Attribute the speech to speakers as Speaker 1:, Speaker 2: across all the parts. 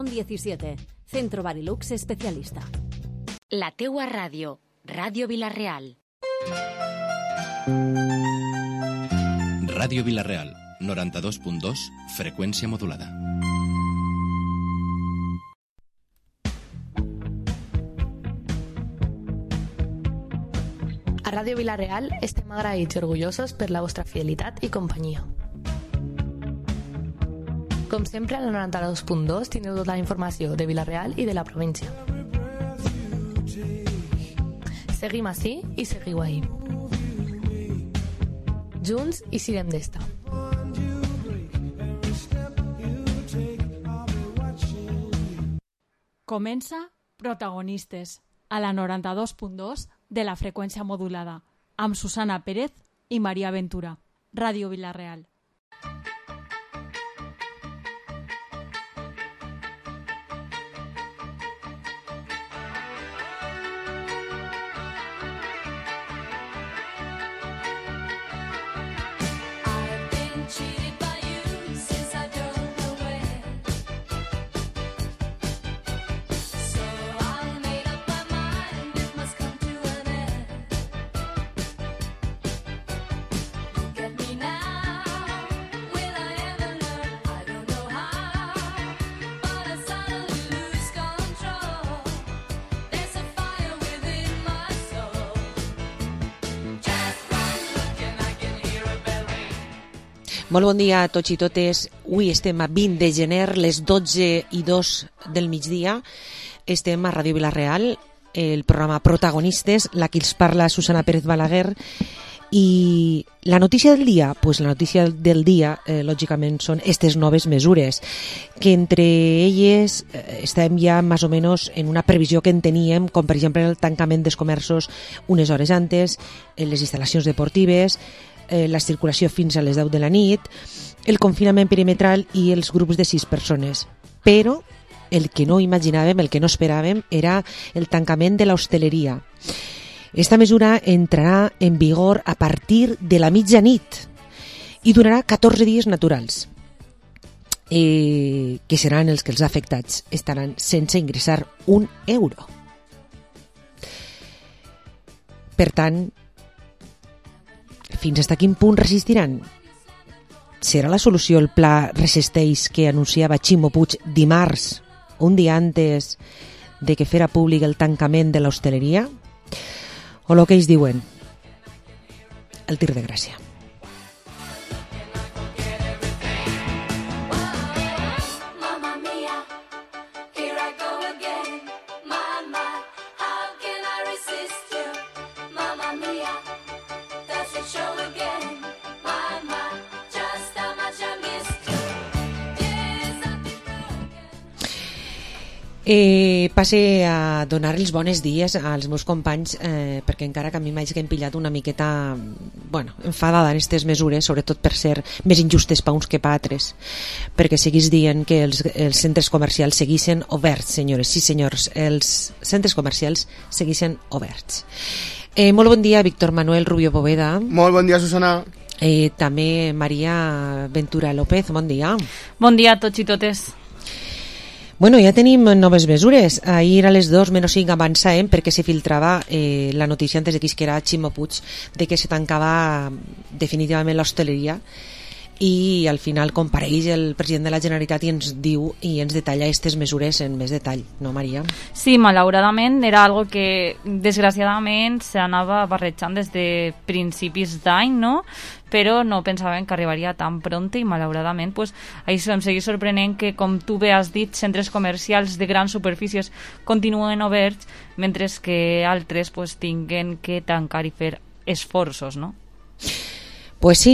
Speaker 1: 17, Centro Barilux Especialista.
Speaker 2: La teua ràdio, Ràdio Vila-real.
Speaker 3: Ràdio Vila-real, 92.2, freqüència modulada.
Speaker 4: A Ràdio Vila-real estem agraïts i orgullosos per la vostra fidelitat i companyia. Com sempre, a la 92.2 tindreu tota la informació de Vila-real i de la província. Seguim ací i seguiu ahí. Junts i sirem d'esta.
Speaker 5: Comença Protagonistes, a la 92.2 de la freqüència modulada, amb Susana Pérez i Maria Ventura. Ràdio Vila-real.
Speaker 6: Molt bon dia a tots i totes. Avui estem a 20 de gener, les 12:02 del migdia. Estem a Ràdio Vila-real, el programa Protagonistes, la que els parla Susana Pérez Balaguer. I la notícia del dia, lògicament, són aquestes noves mesures, que entre elles estem ja més o menys en una previsió que en teníem, com per exemple el tancament dels comerços unes hores antes, les instal·lacions deportives, la circulació fins a les 10 de la nit, el confinament perimetral i els grups de 6 persones. Però el que no imaginàvem, el que no esperàvem, era el tancament de l'hostaleria. Esta mesura entrarà en vigor a partir de la mitjanit i durarà 14 dies naturals, que seran els que els afectats estaran sense ingressar un euro. Per tant, fins a quin punt resistiran? Serà la solució el pla Resisteix que anunciava Ximo Puig dimarts, un dia antes de que fera públic el tancament de l'hostaleria? O el que ells diuen, el tir de gràcia. Passe a donar els bons dies als meus companys, perquè encara que a mi m'haig que hem pillat una miqueta enfadada en aquestes mesures, sobretot per ser més injustes per uns que per altres, perquè seguís dient que els centres comercials seguissin oberts, senyores. Sí, senyors, els centres comercials seguissin oberts. Molt bon dia, Víctor Manuel Rubio Poveda.
Speaker 7: Molt bon dia, Susana.
Speaker 6: També Maria Ventura López, bon dia.
Speaker 5: Bon dia a tots i totes.
Speaker 6: Bueno, ja tenim noves mesures. Ahir a les 2:05 avançàvem perquè se filtrava la notícia antes de que isquera Ximo Puig de que se tancava definitivament l'hostaleria, i al final compareix el president de la Generalitat i ens diu i ens detalla aquestes mesures en més detall, no, Maria?
Speaker 5: Sí, malauradament era algo que desgraciadament s'anava barrejant des de principis d'any, no? Però no pensàvem que arribaria tan pront i malauradament això em segueix sorprenent que, com tu bé has dit, centres comercials de grans superfícies continuen oberts mentre que altres tinguen que tancar i fer esforços, no?
Speaker 6: Pues sí.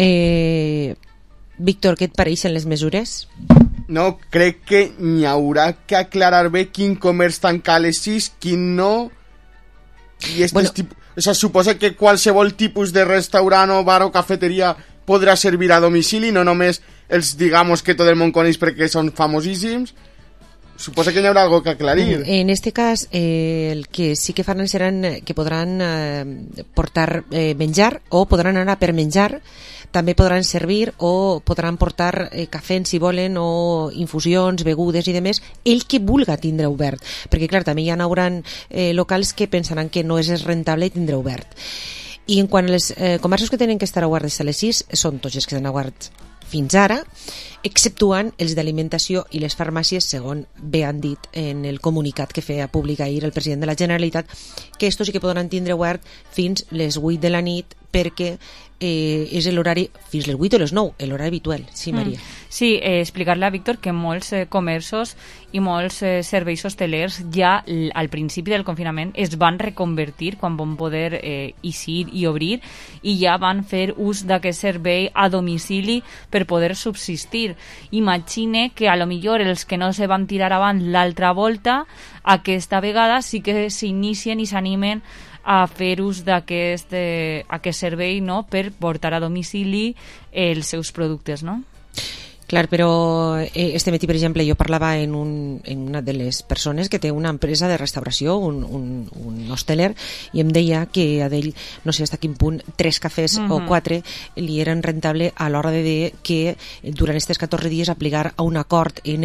Speaker 6: Víctor, què et pareixen les mesures?
Speaker 7: No, crec que n'hi haurà que aclarar bé quin comerç tancar a les 6, quin no. I suposa que qualsevol tipus de restaurant o bar o cafeteria podrà servir a domicili, no només els, digamos, que tot el món coneix perquè són famosíssims. suposa que hi haurà algo que aclarir.
Speaker 6: En este cas, el que sí que faran seran que podran portar menjar o podran anar per menjar, també podran servir o podran portar cafè si volen o infusions, begudes i demés, ell que vulga tindre obert, perquè clar, també hi hauran locals que pensaran que no és rentable tindre obert. I en quant als comerços que tenen que estar oberts a les 6, són tots els que estan oberts fins ara, exceptuant els d'alimentació i les farmàcies, segons bé han dit en el comunicat que feia públic ahir el president de la Generalitat, que estos sí que podran tindre obert fins les 8 de la nit, perquè és l'horari fins les 8 o les 9, l'horari habitual. Sí, Maria.
Speaker 5: Sí, explicar-li a Víctor que molts comerços i molts serveis hostelers ja al principi del confinament es van reconvertir quan van poder eixir i obrir, i ja van fer ús d'aquest servei a domicili per poder subsistir. Imagine que a lo millor els que no se van tirar avant l'altra volta, aquesta vegada sí que s'inicien i s'animen a fer ús d'aquest servei, no?, per portar a domicili els seus productes, no?
Speaker 6: Clar, però este matí, per exemple, jo parlava en una de les persones que té una empresa de restauració, un hosteler, i em deia que a d'ell, no sé fins a quin punt, 3 cafès o 4 li eren rentable a l'hora de que durant aquests 14 dies aplicar a un acord en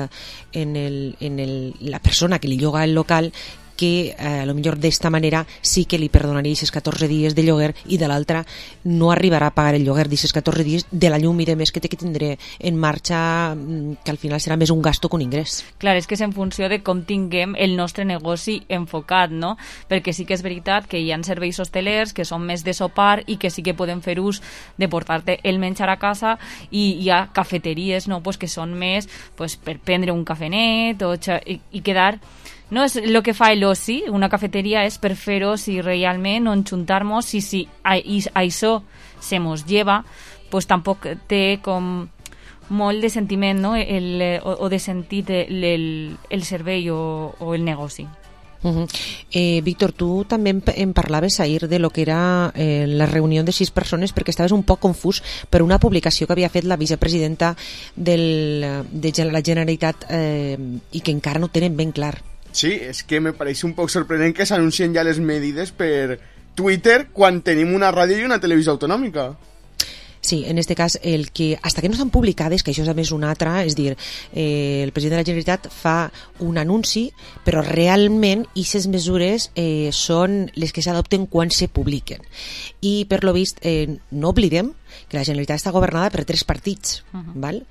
Speaker 6: la persona que li lloga el local, que a lo millor d'esta manera sí que li perdonaria aquests 14 dies de lloguer, i de l'altra no arribarà a pagar el lloguer d'aquests 14 dies de la llum i de més que té que tindre en marxa, que al final serà més un gasto que un ingrés.
Speaker 5: Clar, és que és en funció de com tinguem el nostre negoci enfocat, no? Perquè sí que és veritat que hi ha serveis hostelers que són més de sopar i que sí que poden fer ús de portar-te el menjar a casa, i hi ha cafeteries, no?, pues que són més pues per prendre un cafenet i quedar. No és el que fa l'oci, una cafeteria és per fer-ho si realment on juntar-nos, si això se mos lleva, pues tampoc té com molt de sentiment, no?, o de sentit el servei o el negoci.
Speaker 6: Víctor, tu també em parlaves ahir de lo que era la reunió de 6 persones, perquè estaves un poc confús per una publicació que havia fet la vicepresidenta de la Generalitat i que encara no tenen ben clar.
Speaker 7: Sí, és que me pareix un poc sorprenent que s'anuncien ja les medides per Twitter quan tenim una ràdio i una televisió autonòmica.
Speaker 6: Sí, en este cas, el que hasta que no estan publicades, que això és a més una altra, és dir, el president de la Generalitat fa un anunci, però realment aquestes mesures són les que s'adopten quan se publiquen. I per lo vist, no oblidem que la Generalitat està governada per 3 partits, val?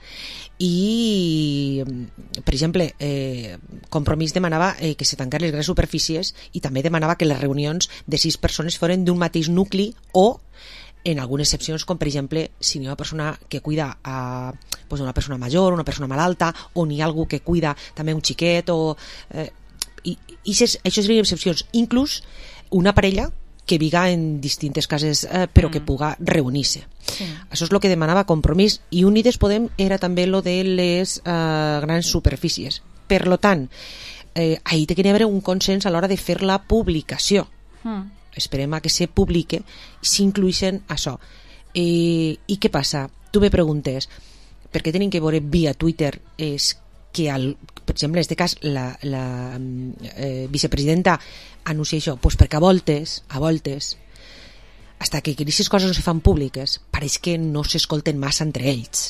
Speaker 6: I, per exemple, Compromís demanava que se tancar les grans superfícies, i també demanava que les reunions de 6 persones foren d'un mateix nucli, o en algunes excepcions, com per exemple si hi ha una persona que cuida pues una persona major, una persona malalta, o n'hi ha algú que cuida també un xiquet, i això serien excepcions. Inclús una parella que viga en distintes cases però que puga reunir-se. Sí. Això és el que demanava Compromís, i Unides Podem era també lo de les grans superfícies. Per lo tant, ahir té que haver un consens a l'hora de fer la publicació. Esperem a que se publique i s'incluïssin això. I què passa? Tu me preguntes, per què tenim que veure via Twitter és que, per exemple, en aquest cas, la vicepresidenta anuncia això? Pues perquè a voltes, hasta que aquestes coses no se fan públiques, pareix que no s'escolten massa entre ells.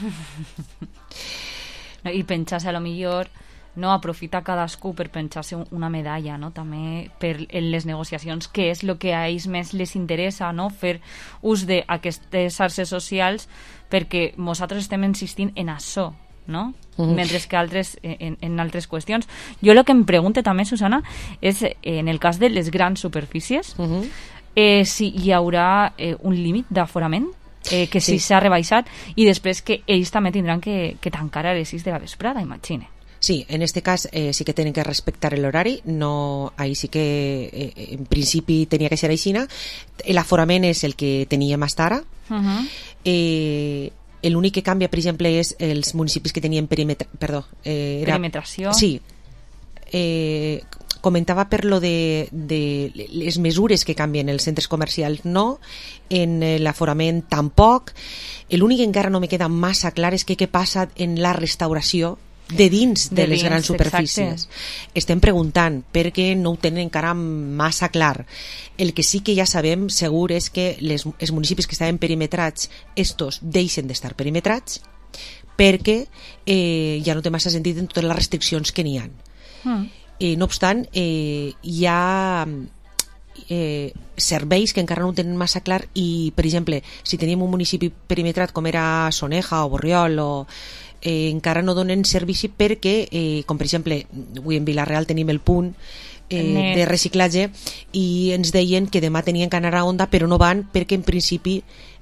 Speaker 5: I penjar-se a lo millor, no, aprofita cadascú per penjar-se una medalla, no?, també en les negociacions, que és el que a ells més les interessa, no?, fer ús d'aquestes xarxes socials, perquè nosaltres estem insistint en això, no? Mentre que altres en altres qüestions. Jo el que em pregunto també, Susana, és en el cas de les grans superfícies, si hi haurà un límit d'aforament, que si s'ha rebaixat, i després que ells també tindran que tancar a les 6 de la vesprada, imagine.
Speaker 6: Sí, en este cas sí que tenen que respectar l'horari, no, ahí sí que en principi tenia que ser aixina. L'aforament és el que teníem hasta ara. L'únic que canvia, per exemple, és els municipis que tenien perimetració. Sí. Comentava per lo de les mesures que canvien els centres comercials, no, en l'aforament tampoc. L'únic que encara no me queda massa clar és què passa en la restauració, de dins de les
Speaker 5: dins,
Speaker 6: grans superfícies.
Speaker 5: exacte.
Speaker 6: Estem preguntant perquè no ho tenen encara massa clar. El que sí que ja sabem segur és que els municipis que estaven perimetrats, estos deixen d'estar perimetrats perquè ja no té massa sentit en totes les restriccions que n'hi ha. No obstant, hi ha serveis que encara no ho tenen massa clar i, per exemple, si tenim un municipi perimetrat com era Soneja o Borriol encara no donen servici perquè, com per exemple avui en Vila-real tenim el punt de reciclatge i ens deien que demà tenien que anar a Onda però no van perquè en principi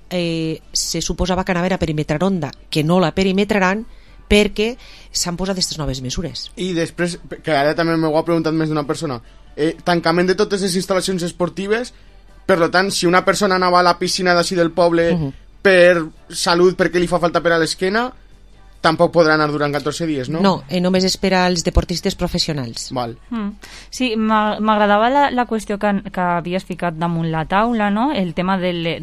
Speaker 6: se suposava que anava a perimetrar Onda, que no la perimetraran perquè s'han posat aquestes noves mesures.
Speaker 7: I després, que ara també m'ho ha preguntat més d'una persona, tancament de totes les instal·lacions esportives, per tant, si una persona anava a la piscina d'ací del poble per salut, perquè li fa falta per a l'esquena, tampoc podrà anar durant 14 dies, no?
Speaker 6: No, només és per als deportistes professionals.
Speaker 7: Val.
Speaker 5: Sí, m'agradava la qüestió que havies ficat damunt la taula, no? El tema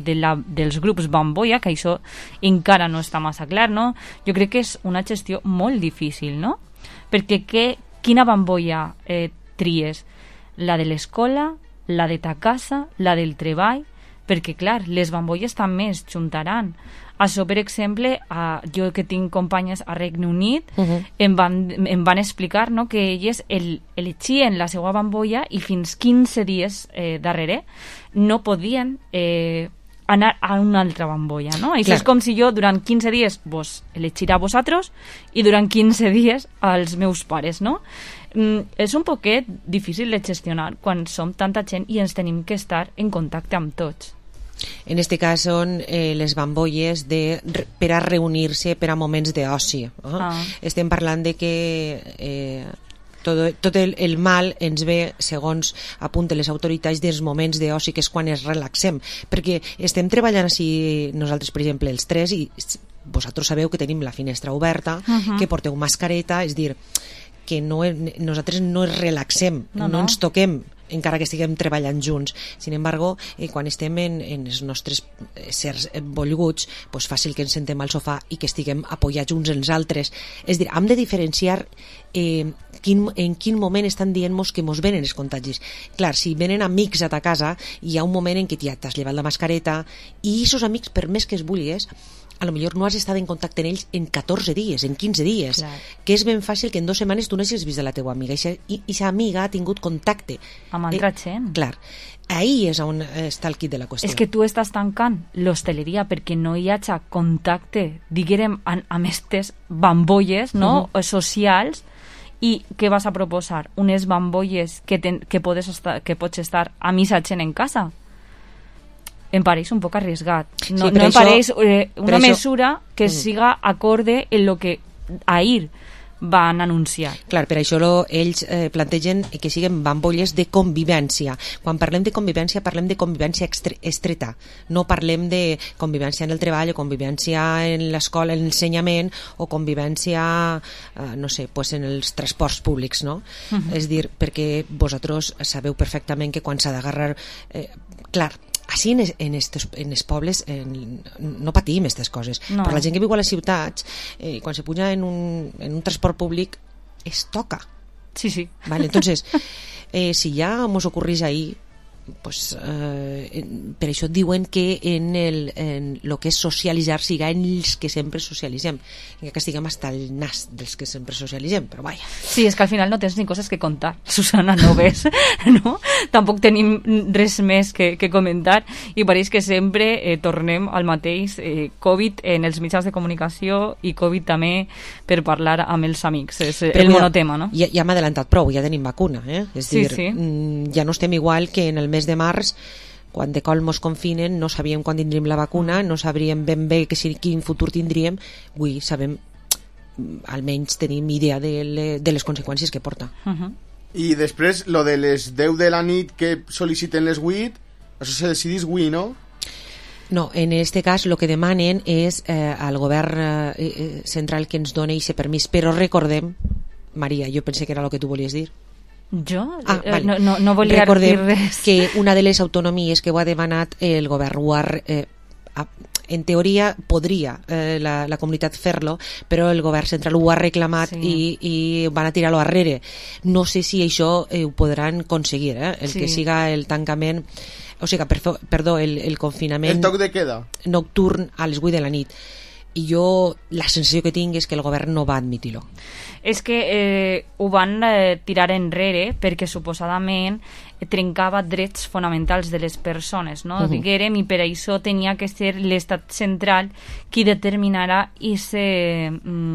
Speaker 5: dels grups bombolla, que això encara no està massa clar, no? Jo crec que és una gestió molt difícil, no? Perquè quina bombolla tries? La de l'escola, la de ta casa, la del treball? Perquè, clar, les bombolles també es juntaran. Això, per exemple, jo que tinc companyes a Regne Unit, em van explicar, no, que elles elegien la seva bombolla i fins 15 dies darrere no podien anar a una altra bombolla, no? Això és com si jo durant 15 dies vos elegirà a vosaltres i durant 15 dies als meus pares, no? És un poquet difícil de gestionar quan som tanta gent i ens tenim que estar en contacte amb tots.
Speaker 6: En este cas són les bombolles per a reunir-se per a moments d'oci. Estem parlant de que tot el mal ens ve, segons apunten les autoritats, dels moments d'oci, que és quan es relaxem. Perquè estem treballant així nosaltres, per exemple, els tres, i vosaltres sabeu que tenim la finestra oberta, que porteu mascareta, és dir, que nosaltres no ens relaxem, no ens toquem, encara que estiguem treballant junts. Sin embargo, quan estem en els nostres certs volguts, pues fàcil que ens sentem al sofà i que estiguem apoyats uns als altres. És dir, hem de diferenciar en quin moment estan dient-nos que mos venen els contagis. Clar, si venen amics a ta casa, hi ha un moment en què ja t'has llevat la mascareta i aquests amics, per més que es vulguis, a lo millor no has estat en contacte amb ells en 14 dies, en 15 dies, que és ben fàcil que en 2 setmanes tu no hagis vist de la teua amiga i aquesta amiga ha tingut contacte
Speaker 5: amb altra gent.
Speaker 6: Clar, ahí és on està el quid de la qüestió.
Speaker 5: És que tu estàs tancant l'hostaleria perquè no hi hagi contacte, diguem, amb aquestes bombolles, no? Socials, i què vas a proposar? Unes bombolles que pots estar a missa gent en casa? Em pareix un poc arriesgat. No em pareix una mesura que siga acorde en lo que ahir van anunciar.
Speaker 6: Clar, per això ells plantegen que siguin bombolles de convivència. Quan parlem de convivència, parlem de convivència estreta. No parlem de convivència en el treball o convivència en l'escola, en l'ensenyament, o convivència, no sé, pues en els transports públics, no? És dir, perquè vosaltres sabeu perfectament que quan s'ha d'agarrar... clar, així en els pobles no patim aquestes coses, però la gent que viu a les ciutats, quan se puja en un transport públic es toca.
Speaker 5: Sí.
Speaker 6: Vale, entonces, si ja mos ocorrís ahí, pues, per això diuen que en lo que és socialitzar siga en els que sempre socialitzem, que estiguem hasta el nas dels que sempre socialitzem, però vaja.
Speaker 5: Sí, és que al final no tens ni coses que contar, Susana, no ves? No? Tampoc tenim res més que comentar i pareix que sempre tornem al mateix Covid en els mitjans de comunicació i Covid també per parlar amb els amics, és el monotema, no?
Speaker 6: Ja hem adelantat prou, ja tenim vacuna, és dir, ja no estem igual que en el mes de març, quan de col mos confinen, no sabíem quan tindríem la vacuna, no sabríem ben bé quin futur tindríem. Avui sabem, almenys tenim idea de les conseqüències que porta.
Speaker 7: I després, lo de les 10 de la nit que sol·liciten les 8, això se decidís avui, no?
Speaker 6: No, en este cas el que demanen és al govern central que ens doni aquest permís, però recordem, Maria, jo pensé que era el que tu volies dir.
Speaker 5: Jo?
Speaker 6: Vale.
Speaker 5: No volia dir res.
Speaker 6: Que una de les autonomies que ho ha demanat el govern en teoria podria la comunitat fer-lo, però el govern central ho ha reclamat i van a tirar-lo arrere. No sé si això ho podran aconseguir, el que siga el tancament, o sigui, perdó, el confinament...
Speaker 7: El toc de queda.
Speaker 6: Nocturn a les 8 de la nit. I jo la sensació que tinc és que el govern no va admitir-lo.
Speaker 5: És que ho van tirar enrere perquè suposadament trencava drets fonamentals de les persones, no? Diguérem, i per això tenia que ser l'estat central qui determinarà ese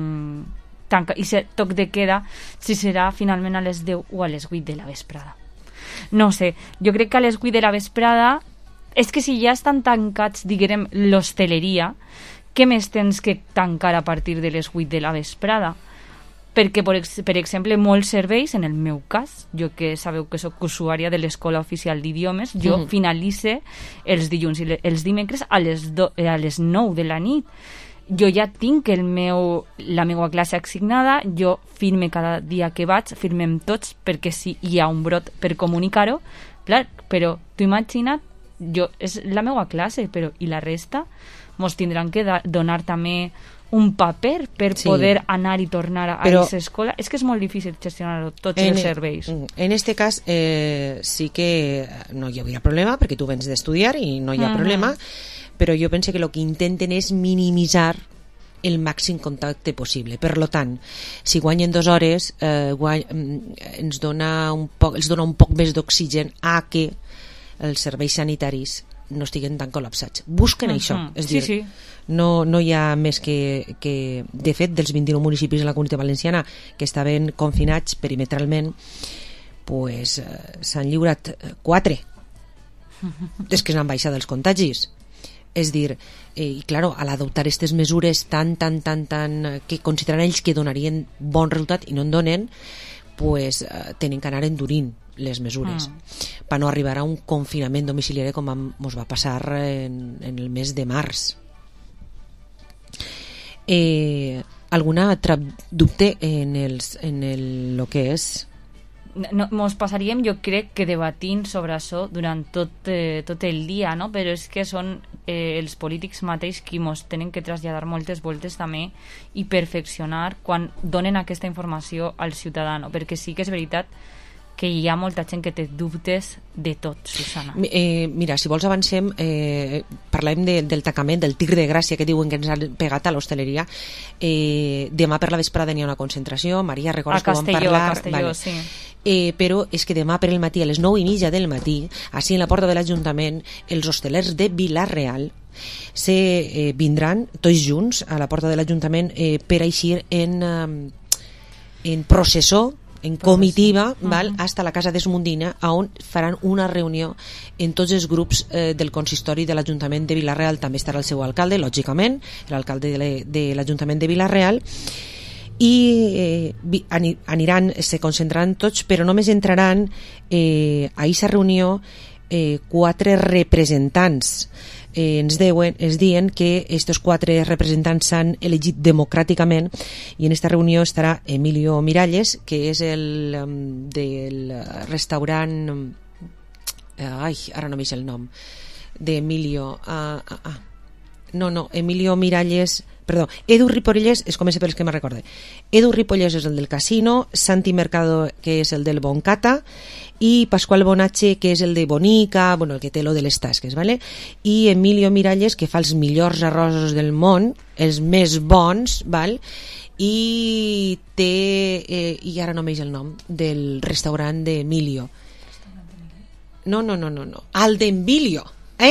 Speaker 5: toc de queda, si serà finalment a les 10 o a les 8 de la vesprada. No sé, jo crec que a les 8 de la vesprada és que si ja estan tancats, diguérem, l'hostaleria, què més tens que tancar a partir de les 8 de la vesprada? Perquè, per exemple, molts serveis, en el meu cas, jo que sabeu que soc usuària de l'Escola Oficial d'Idiomes, jo finalitze els dilluns i els dimecres a les 9 de la nit. Jo ja tinc la meva classe assignada, jo firme cada dia que vaig, firmem tots, perquè si hi ha un brot per comunicar-ho, clar, però tu imagina't, és la meva classe, però i la resta mos tindran que donar també un paper per poder anar i tornar a aquesta escola. És que és molt difícil gestionar tots els serveis.
Speaker 6: En este cas sí que no hi hauria problema, perquè tu vens d'estudiar i no hi ha problema, però jo penso que el que intenten és minimitzar el màxim contacte possible. Per tant, si guanyen 2 hores, els dona un poc més d'oxigen a que els serveis sanitaris no estiguen tan col·lapsats. Busquen això, és dir, no hi ha més que de fet, dels 29 municipis de la Comunitat Valenciana que estaven confinats perimetralment, pues s'han lliurat 4 des que s'han baixat els contagis. És dir, i claro, al adoptar aquestes mesures tan que consideren ells que donarien bon resultat i no en donen, pues tenen que anar endurint les mesures per no arribar a un confinament domiciliari com ens va passar en el mes de març. Alguna altra dubte en el que és?
Speaker 5: Mos passaríem, jo crec, que debatint sobre això durant tot el dia, no? Però és que són els polítics mateix qui mos tenen que traslladar moltes voltes també i perfeccionar quan donen aquesta informació al ciutadà, perquè sí que és veritat que hi ha molta gent que té dubtes de tot, Susana.
Speaker 6: Mira, si vols avancem, parlem del tancament, del tigre de Gràcia que diuen que ens han pegat a l'hostaleria. Demà per la vesprada n'hi ha una concentració, Maria, recordes que vam parlar?
Speaker 5: A Castelló, sí.
Speaker 6: Però és que demà per el matí, a les 9:30 del matí, així en la porta de l'Ajuntament, els hostelers de Vila-real vindran tots junts a la porta de l'Ajuntament per eixir en processó, en comitiva, hasta la Casa d'Esmundina, on faran una reunió en tots els grups del consistori de l'Ajuntament de Vila-real. També estarà el seu alcalde, lògicament, l'alcalde de l'Ajuntament de Vila-real, i se concentraran tots, però només entraran a aquesta reunió 4 representants. Ens diuen que estos 4 representants s'han elegit democràticament, i en esta reunió estarà Emilio Miralles, que és el del restaurant ara no m'eix el nom d'Emilio Emilio Miralles, perdó, Edu Ripollès, es comença pels que me recorde. Edu Ripollès és el del casino, Santi Mercado, que és el del Boncata, i Pasqual Bonatge, que és el de Bonica, el que té lo de les tasques, ¿vale? I Emilio Miralles, que fa els millors arrossos del món, els més bons, ¿val? I té i ara no m'eix el nom del restaurant d'Emilio. No, el d'Emilio,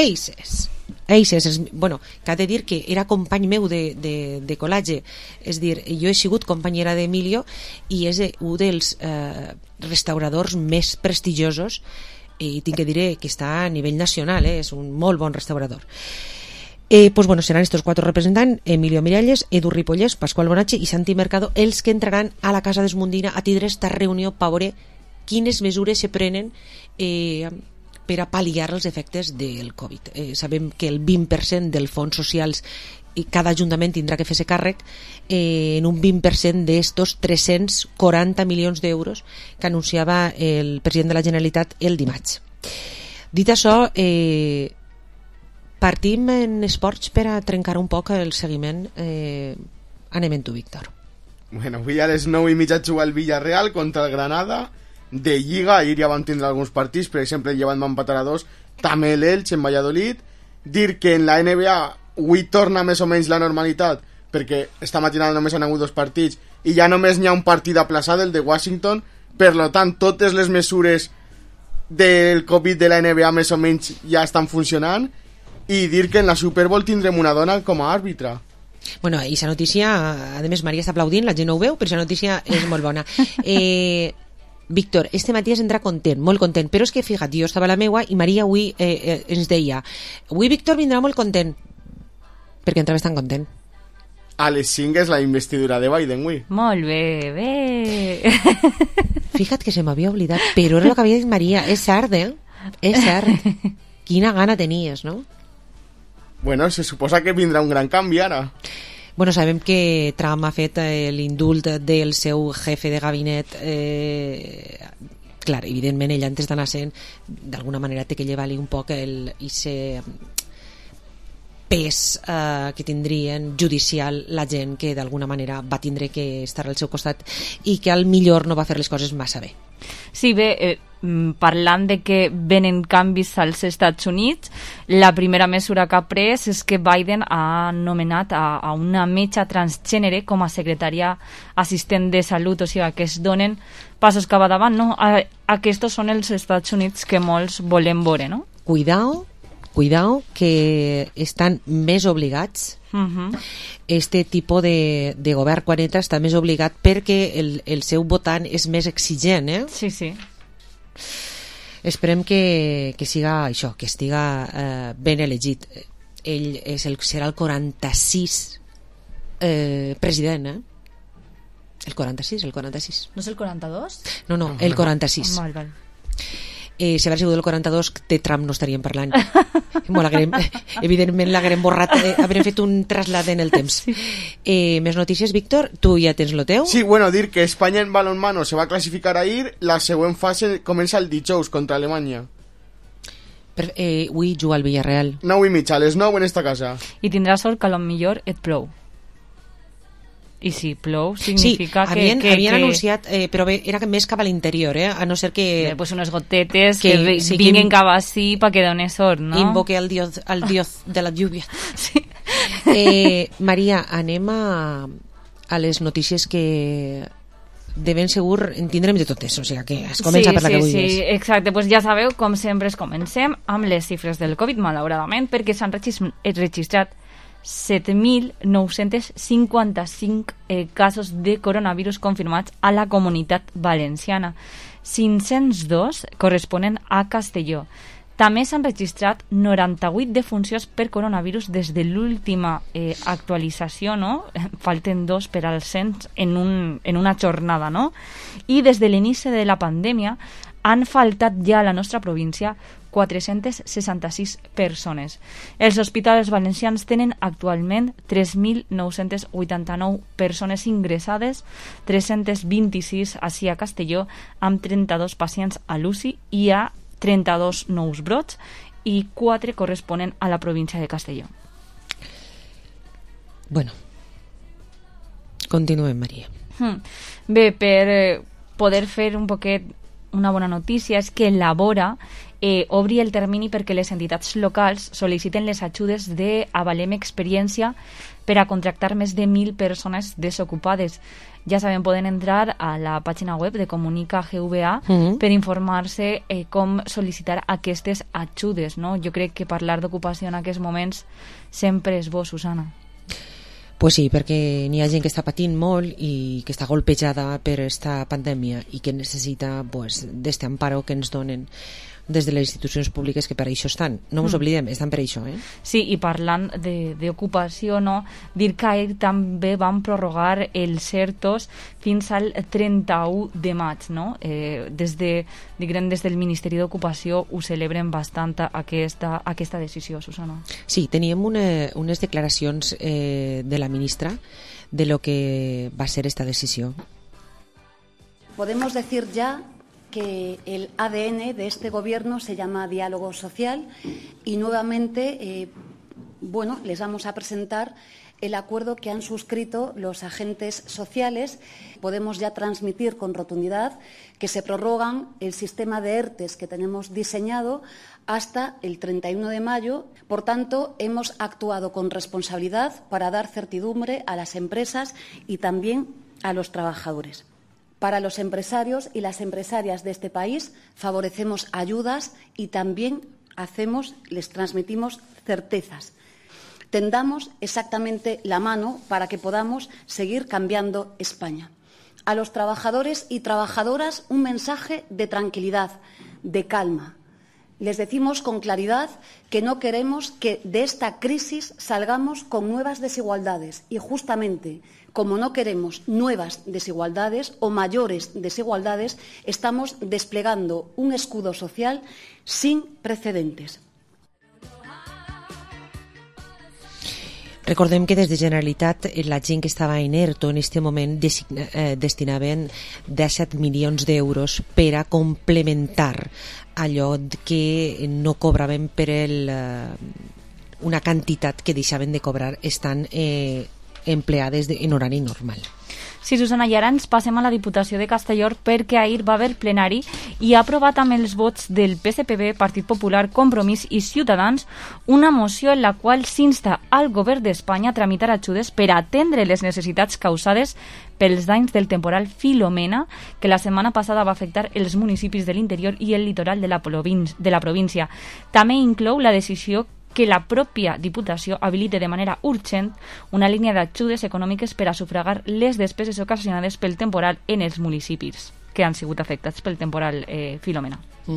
Speaker 6: que ha de dir que era company meu de col·legi, és dir, jo he sigut companyera d'Emilio i és un dels restauradors més prestigiosos, i tinc que dir que està a nivell nacional, és un molt bon restaurador. Seran estos 4 representants: Emilio Miralles, Edu Ripollès, Pasqual Bonatge i Santi Mercado, els que entraran a la Casa d'Esmundina a tindre esta reunió per veure quines mesures se prenen per a pal·liar els efectes del Covid. Sabem que el 20% dels fons socials i cada ajuntament tindrà que fer-se càrrec en un 20% d'estos 340 milions d'euros que anunciava el president de la Generalitat el dimarts. Dit això, Partim en esports per a trencar un poc el seguiment. Anem en tu, Víctor.
Speaker 7: Bueno, avui a les 9:30 juga el Villarreal contra el Granada de Lliga. Ahir ja van tindre alguns partits, per exemple, el Llevant va empatar a 2, també l'Elx en Valladolid. Dir que en la NBA avui torna més o menys la normalitat, perquè esta matinada només han hagut 2 partits i ja només n'hi ha un partit aplaçat, el de Washington. Per tant, totes les mesures del Covid de la NBA més o menys ja estan funcionant. I dir que en la Super Bowl tindrem una dona com a àrbitre.
Speaker 6: Bueno, i la notícia, a més, Maria està aplaudint, la gent no ho veu, però la notícia és molt bona. Víctor, este matí s'entra content, molt content, però és que, fija't, jo estava a la meua i Maria avui ens deia, avui Víctor vindrà molt content, perquè entrava tan content.
Speaker 7: A les 5 és la investidura de Biden, avui.
Speaker 5: Molt bé, bé.
Speaker 6: Fija't que se m'havia oblidat, però era el que havia dit Maria, és cert, És cert. Quina gana tenies, no?
Speaker 7: Bueno, se suposa que vindrà un gran canvi ara.
Speaker 6: Bueno, sabem que Trump ha fet l'indult del seu jefe de gabinet. Clar, evidentment ell antes d'anar sent d'alguna manera té que llevar-li un poc ese pes que tindrien judicial la gent que d'alguna manera va tindre que estar al seu costat i que al millor no va fer les coses massa bé.
Speaker 5: Sí, bé, parlant de que venen canvis als Estats Units, la primera mesura que ha pres és que Biden ha nomenat a una metge transgènere com a secretària assistent de salut, o sigui que es donen passos cap endavant, no? Aquests són els Estats Units que molts volem veure, no?
Speaker 6: Cuidao que estan més obligats. Este tipus de govern quan entra està més obligat perquè el seu votant és més exigent,
Speaker 5: Sí, sí.
Speaker 6: Esperem que siga això, que estiga ben elegit. Ell serà el 46 president, El 46.
Speaker 5: No és el 42?
Speaker 6: No, el 46.
Speaker 5: Val.
Speaker 6: Si hagués sigut el 42 de Trump no estaríem parlant. Evidentment l'haguem borrat, haurem fet un trasllat en el temps. Més notícies, Víctor? Tu ja tens lo teu?
Speaker 7: Sí, bueno, dir que Espanya en balonmano se va classificar ahir, la següent fase comença el dijous contra Alemanya.
Speaker 6: Avui juga al Villarreal.
Speaker 7: 9:30, a les 9 en esta casa.
Speaker 5: I tindràs sort que potser et plou. I si plou significa
Speaker 6: que havien anunciat, però bé, era més cap a l'interior, a no ser que...
Speaker 5: Pues unes gotetes que vinguen cap així perquè doni sort, no?
Speaker 6: Invoque al dios de la lluvia.
Speaker 5: Sí.
Speaker 6: Maria, anem a les notícies que de ben segur en tindrem de totes, o sigui que es comença per la que vulguis.
Speaker 5: Sí, exacte, pues ja sabeu, com sempre comencem amb les xifres del Covid, malauradament, perquè s'han registrat 7.955 casos de coronavirus confirmats a la Comunitat Valenciana. 502 corresponen a Castelló. També s'han registrat 98 defuncions per coronavirus des de l'última actualització, no? Falten 2 per al 100 en una jornada, no? I des de l'inici de la pandèmia han faltat ja a la nostra província 466 persones. Els hospitals valencians tenen actualment 3.989 persones ingressades, 326 així a Castelló, amb 32 pacients a l'UCI, i hi ha 32 nous brots i 4 corresponen a la província de Castelló.
Speaker 6: Bueno, continuem, Maria.
Speaker 5: Bé, per poder fer un poquet una bona notícia és que Labora obri el termini perquè les entitats locals sol·liciten les ajudes de Avalem Experiència per a contractar més de 1.000 persones desocupades. Ja saben, poden entrar a la pàgina web de Comunica GVA per informar-se com sol·licitar aquestes ajudes, no? Jo crec que parlar d'ocupació en aquests moments sempre és bo, Susana.
Speaker 6: Pues sí, perquè n'hi ha gent que està patint molt i que està golpejada per esta pandèmia i que necessita pues, d'este amparo que ens donen des de les institucions públiques que per això estan. No ens oblidem, estan per això,
Speaker 5: Sí, i parlant d'ocupació, no? Dir que ahir també van prorrogar els ERTOs fins al 31 de maig, no? Des del Ministeri d'Ocupació ho celebren bastant aquesta decisió, Susana.
Speaker 6: Sí, teníem unes declaracions de la ministra de lo que va ser esta decisión.
Speaker 8: Podemos decir ya que el ADN de este gobierno se llama diálogo social y nuevamente bueno, les vamos a presentar el acuerdo que han suscrito los agentes sociales. Podemos ya transmitir con rotundidad que se prorrogan el sistema de ERTEs que tenemos diseñado hasta el 31 de mayo. Por tanto, hemos actuado con responsabilidad para dar certidumbre a las empresas y también a los trabajadores. Para los empresarios y las empresarias de este país favorecemos ayudas y también les transmitimos certezas. Tendamos exactamente la mano para que podamos seguir cambiando España. A los trabajadores y trabajadoras un mensaje de tranquilidad, de calma. Les decimos con claridad que no queremos que de esta crisis salgamos con nuevas desigualdades y justamente como no queremos nuevas desigualdades o mayores desigualdades, estamos desplegando un escudo social sin precedentes.
Speaker 6: Recordem que des de Generalitat la gent que estava en ERTO en aquest moment destinaven 17 milions d'euros per a complementar allò que no cobraven per una quantitat que deixaven de cobrar estant empleades en horari normal.
Speaker 5: Sí, Susana, i ara ens passem a la Diputació de Castelló perquè ahir va haver plenari i ha aprovat amb els vots del PSPB, Partit Popular, Compromís i Ciutadans una moció en la qual s'insta al govern d'Espanya a tramitar ajudes per atendre les necessitats causades pels danys del temporal Filomena, que la setmana passada va afectar els municipis de l'interior i el litoral de la província. També inclou la decisió que la pròpia Diputació habilite de manera urgent una línia d'ajudes econòmiques per a sufragar les despeses ocasionades pel temporal en els municipis que han sigut afectats pel temporal Filomena.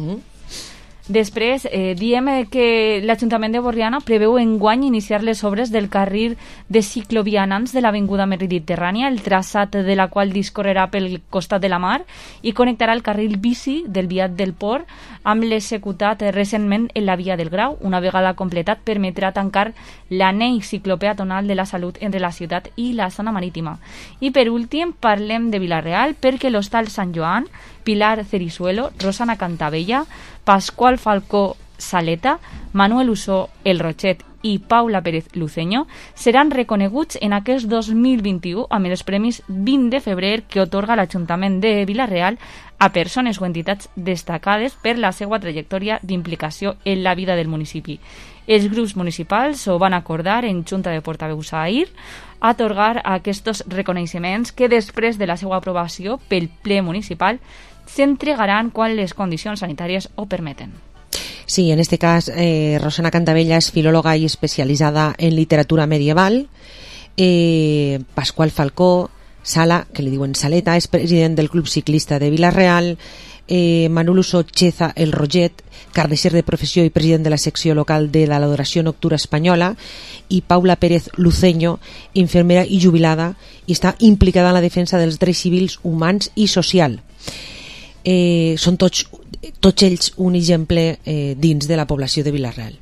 Speaker 5: Després, diem que l'Ajuntament de Borriana preveu enguany iniciar les obres del carril de ciclovianants de l'Avinguda Mediterrània, el traçat de la qual discorrerà pel costat de la mar i connectarà el carril bici del Viat del Port amb l'executat recentment en la Via del Grau. Una vegada completat, permetrà tancar l'anell ciclopeatonal de la Salut entre la ciutat i la zona marítima. I per últim, parlem de Vila-real perquè l'Hostal Sant Joan, Pilar Cerisuelo, Rosana Cantabella, Pascual Falcó Saleta, Manuel Usó El Rochet i Paula Pérez Luceño seran reconeguts en aquest 2021 amb els premis 20 de febrer que otorga l'Ajuntament de Vila-real a persones o entitats destacades per la seva trajectòria d'implicació en la vida del municipi. Els grups municipals ho van acordar en Junta de Portaveus ahir atorgar aquests reconeixements que després de la seva aprovació pel ple municipal s'entregaran quan les condicions sanitàries ho permeten.
Speaker 6: Sí, en este cas, Rosana Cantabella és filòloga i especialitzada en literatura medieval. Pascual Falcó Sala, que li diuen Saleta, és president del Club Ciclista de Vila-real. Manuel Usó Cheza El Roget, carnisser de professió i president de la secció local de l'Adoració Nocturna Espanyola, i Paula Pérez Luceño, infermera i jubilada, i està implicada en la defensa dels drets civils, humans i social. Són tots ells un exemple dins de la població de Vila-real.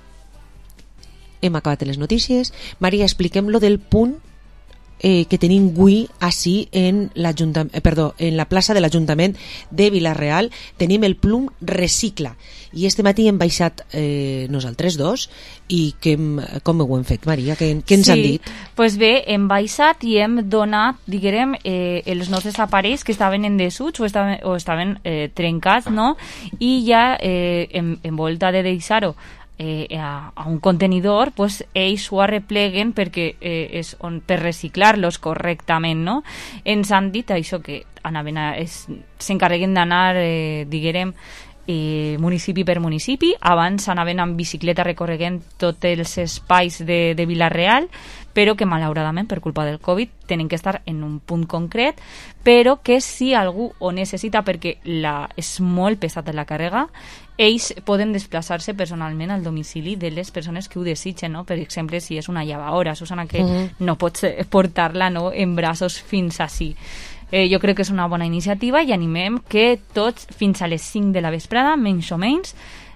Speaker 6: Hem acabat les notícies. Maria, expliquem lo del punt que tenim avui així en la plaça de l'Ajuntament de Vila-real. Tenim el plum Recicla i este matí hem baixat nosaltres dos i com ho hem fet, Maria? Què ens han dit?
Speaker 5: Pues bé, hem baixat i hem donat, diguem, els nostres aparells que estaven en desuts o estaven trencats, no? I ja en volta de deixar-ho a un contenidor, pues ells ho arrepleguen perquè és per reciclar-los correctament, no? Ens han dit això que s'encarreguen d'anar, diguem, municipi per municipi. Abans anaven amb bicicleta recorregant tots els espais de Vila-real, però que malauradament per culpa del Covid tenen que estar en un punt concret, però que si algú ho necessita perquè és molt pesat la càrrega, ells poden desplaçar-se personalment al domicili de les persones que ho desitgen, no? Per exemple, si és una llevadora, Susana, que no pots portar-la, no, en braços fins ací. Jo crec que és una bona iniciativa i animem que tots fins a les 5 de la vesprada, més o menys,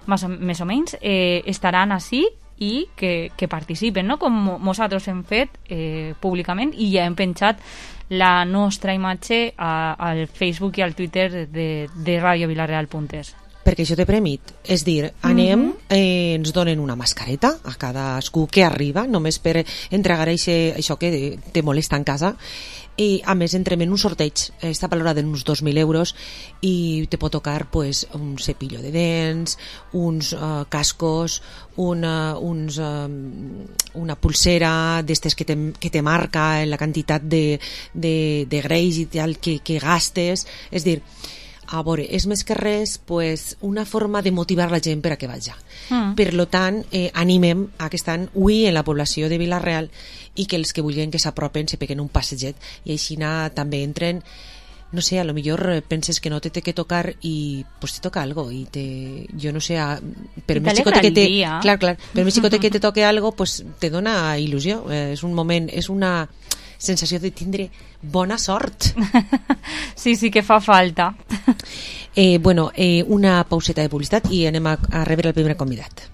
Speaker 5: estaran ací i que participen, no? Com nosaltres hem fet públicament i ja hem penjat la nostra imatge al Facebook i al Twitter de radiovilareal.es.
Speaker 6: perquè això té premit. És dir, anem, ens donen una mascareta a cadascú que arriba, només per entregar això que te molesta en casa, i a més entrem en un sorteig, està valorada en uns 2.000 euros i te pot tocar pues, un cepillo de dents, uns cascos, una pulsera d'estes que te marca la quantitat de greix i tal que gastes. És dir, a veure, és més que res pues, una forma de motivar la gent per a que vagi. Per lo tant, animem a que estan avui en la població de Vila-real i que els que vulguin que s'apropen se peguen un passeget i així també entren, no sé, a lo millor penses que no te té que tocar i pues te toca algo i jo no sé, per més xicote que te clar, per més xicote que te toque algo pues te dona il·lusió, és un moment, és una sensació de tindre bona sort.
Speaker 5: Sí, sí que fa falta.
Speaker 6: Bueno, una pauseta de publicitat i anem a rebre el primer convidat.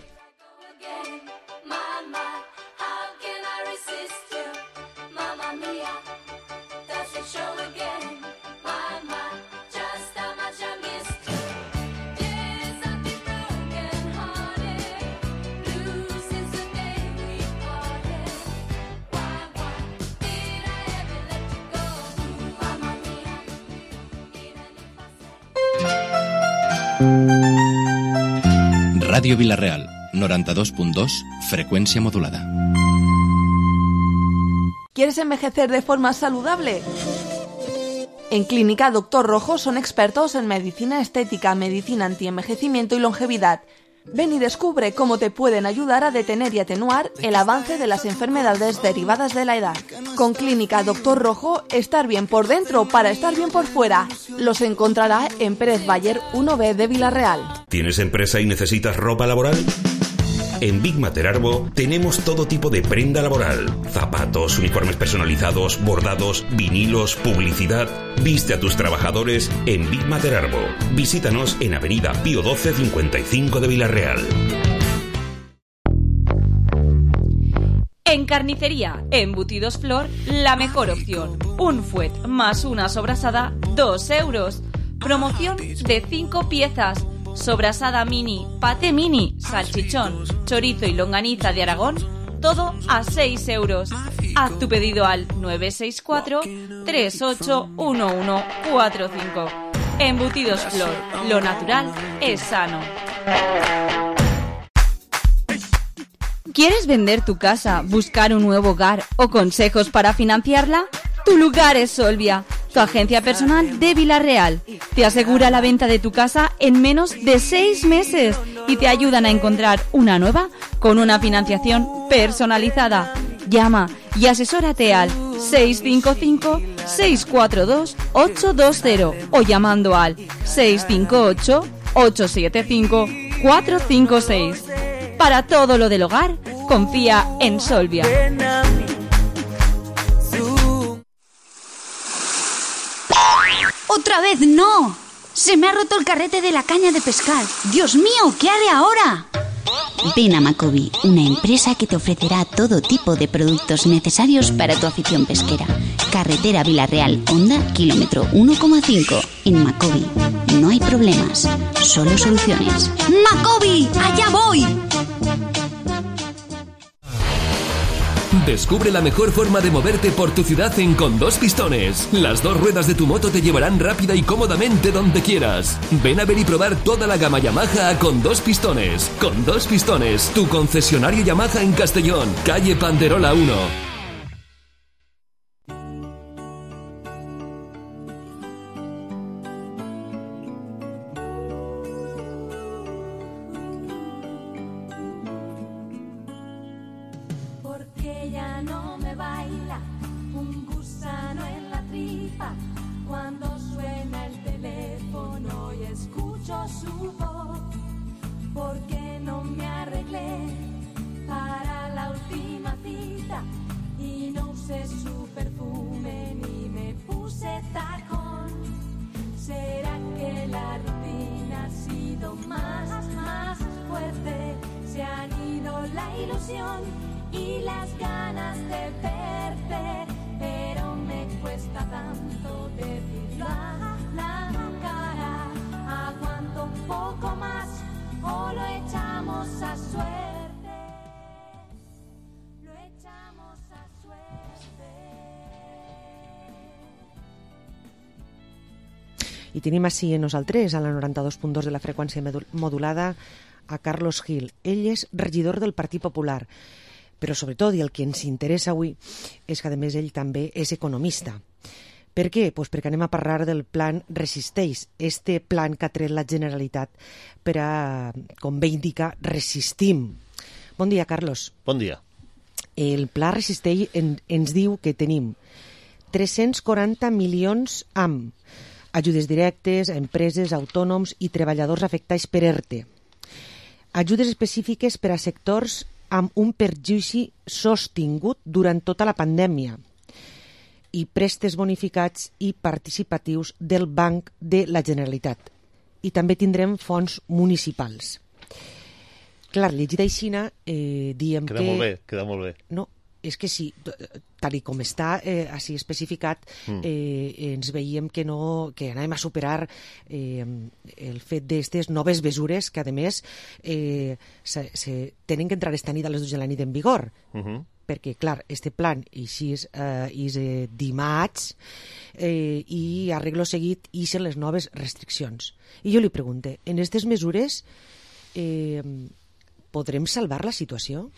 Speaker 3: Radio Vila-real, 92.2, frecuencia modulada.
Speaker 9: ¿Quieres envejecer de forma saludable? En Clínica Dr. Rojo son expertos en medicina estética, medicina antienvejecimiento y longevidad. Ven y descubre cómo te pueden ayudar a detener y atenuar el avance de las enfermedades derivadas de la edad. Con Clínica Dr. Rojo, estar bien por dentro para estar bien por fuera. Los encontrará en Pérez Bayer 1B de Vila-real.
Speaker 10: ¿Tienes empresa y necesitas ropa laboral? En Big Mater Arbo tenemos todo tipo de prenda laboral: zapatos, uniformes personalizados, bordados, vinilos, publicidad. Viste a tus trabajadores en Big Mater Arbo. Visítanos en Avenida Pío XII 55 de Vila-real.
Speaker 11: En Carnicería Embutidos Flor, la mejor opción. Un fuet más una sobrasada, 2 euros. Promoción de 5 piezas. Sobrasada mini, paté mini, salchichón, chorizo y longaniza de Aragón, todo a 6 euros. Haz tu pedido al 964-381145. Embutidos Flor, lo natural es sano. ¿Quieres vender tu casa, buscar un nuevo hogar o consejos para financiarla? Tu lugar es Solvia, tu agencia personal de Vila-real. Te asegura la venta de tu casa en menos de 6 meses y te ayudan a encontrar una nueva con una financiación personalizada. Llama y asesórate al 655-642-820 o llamando al 658-875-456. Para todo lo del hogar, confía en Solvia.
Speaker 12: ¡Otra vez no! ¡Se me ha roto el carrete de la caña de pescar! ¡Dios mío! ¿Qué haré ahora?
Speaker 13: Ven a Macobi, una empresa que te ofrecerá todo tipo de productos necesarios para tu afición pesquera. Carretera Vila-real, Honda, kilómetro 1,5. En Macobi no hay problemas, solo soluciones.
Speaker 12: ¡Macobi! ¡Allá voy!
Speaker 14: Descubre la mejor forma de moverte por tu ciudad en Con Dos Pistones. Las 2 ruedas de tu moto te llevarán rápida y cómodamente donde quieras. Ven a ver y probar toda la gama Yamaha a Con Dos Pistones. Con Dos Pistones, tu concesionario Yamaha en Castellón, calle Panderola 1.
Speaker 15: Y las ganas de verte, pero me cuesta tanto decirlo a la cara. Aguanto un poco. echamos a suerte, lo echamos a suerte.
Speaker 6: I tenim així en nosaltres, a la 92.2 de la freqüència modulada, a Carlos Gil. Ell és regidor del Partit Popular, però sobretot, i el que ens interessa avui, és que a més ell també és economista. Per què? Pues perquè anem a parlar del plan Resisteix, este plan que ha tret la Generalitat per a, com bé indica, resistim. Bon dia, Carlos.
Speaker 16: Bon dia.
Speaker 6: El pla Resisteix ens diu que tenim 340 milions amb ajudes directes a empreses, autònoms i treballadors afectats per ERTE. Ajudes específiques per a sectors amb un perjudici sostingut durant tota la pandèmia i préstecs bonificats i participatius del Banc de la Generalitat. I també tindrem fons municipals. Clar, llegit aixina, diem
Speaker 16: queda
Speaker 6: que...
Speaker 16: Queda molt bé.
Speaker 6: No, és que sí, tal com està així especificat, ens veiem que anem a superar el fet d'aquestes noves mesures que, a més, tenen que entrar esta nit a les 12 de la nit en vigor. Perquè, clar, este plan és dimarts i arreglo seguit ixen les noves restriccions. I jo li pregunto, en aquestes mesures podrem salvar la situació?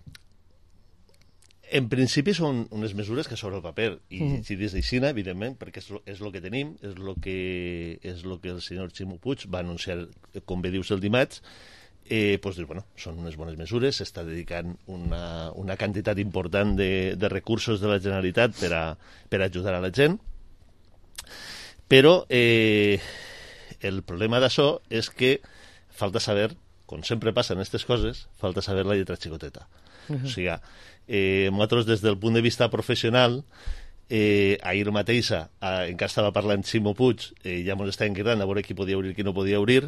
Speaker 16: En principi són unes mesures que sobre el paper, i si des d'Ixina, evidentment, perquè és el que tenim, és el que el senyor Ximo Puig va anunciar, com bé dius, el dimarts, doncs dir, bueno, són unes bones mesures, s'està dedicant una quantitat important de recursos de la Generalitat per ajudar a la gent, però el problema d'això és que falta saber, com sempre passa en aquestes coses, falta saber la lletra xicoteta. O sigui, nosaltres des del punt de vista professional, ahir mateixa encara estava parlant Ximo Puig, ja ens estàvem cridant a veure qui podia obrir i qui no podia obrir.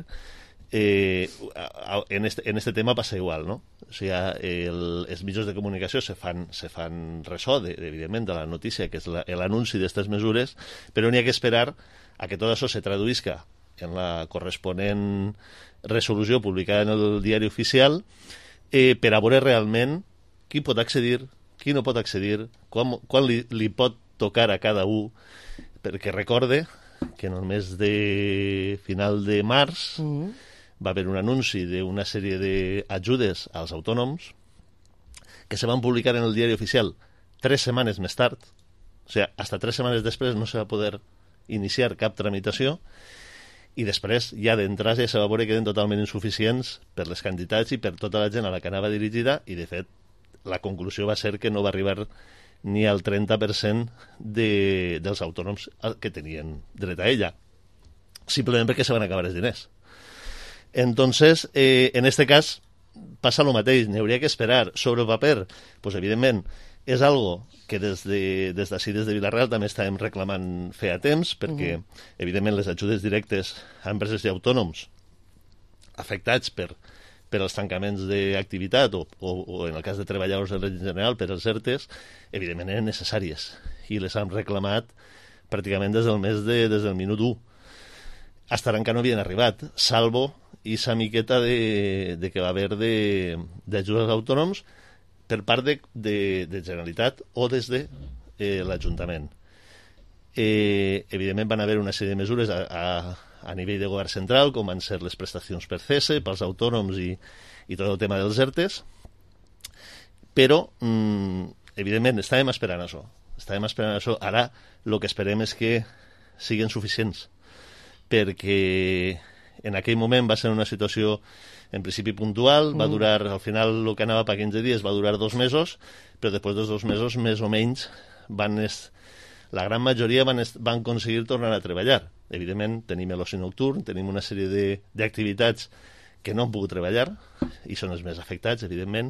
Speaker 16: En este tema passa igual, no? O sigui, els mitjans de comunicació se fan ressò, evidentment, de la notícia, que és l'anunci d'aquestes mesures, però n'hi ha que esperar a que tot això se traduïsca en la corresponent resolució publicada en el diari oficial, per a veure realment qui pot accedir, qui no pot accedir, quan li pot tocar a cada un, perquè recorde que en el mes de final de març va haver un anunci d'una sèrie d'ajudes als autònoms que se van publicar en el diari oficial 3 setmanes més tard, o sigui, hasta 3 setmanes després no se va poder iniciar cap tramitació, i després, ja d'entrada, ja se va veure que eren totalment insuficients per les quantitats i per tota la gent a la que anava dirigida, i de fet la conclusió va ser que no va arribar ni al 30% dels autònoms que tenien dret a ella, simplement perquè se van acabar els diners. Entonces, en este cas passa el mateix, n'hi hauria que esperar. Sobre el paper, pues, evidentment, és algo que des d'ací, des de Vila-real, també estàvem reclamant feia temps, perquè, evidentment, les ajudes directes a empreses i autònoms afectats per els tancaments d'activitat o, en el cas de treballadors en règim general, per els ERTEs, evidentment eren necessàries, i les hem reclamat pràcticament des del minut 1. Hasta ara encara no havien arribat, salvo i sa miqueta de que va haver d'ajudes als autònoms per part de Generalitat o des de l'Ajuntament. Evidentment van haver una sèrie de mesures a nivell de govern central, com van ser les prestacions per cese, pels autònoms i tot el tema dels ERTEs, però, evidentment, estàvem esperant això. Ara el que esperem és que siguin suficients, perquè en aquell moment va ser una situació en principi puntual, va durar, al final el que anava per 15 dies va durar 2 mesos, però després dels 2 mesos, més o menys, la gran majoria van aconseguir tornar a treballar. Evidentment, tenim l'oci nocturn, tenim una sèrie d'activitats que no han pogut treballar, i són els més afectats, evidentment,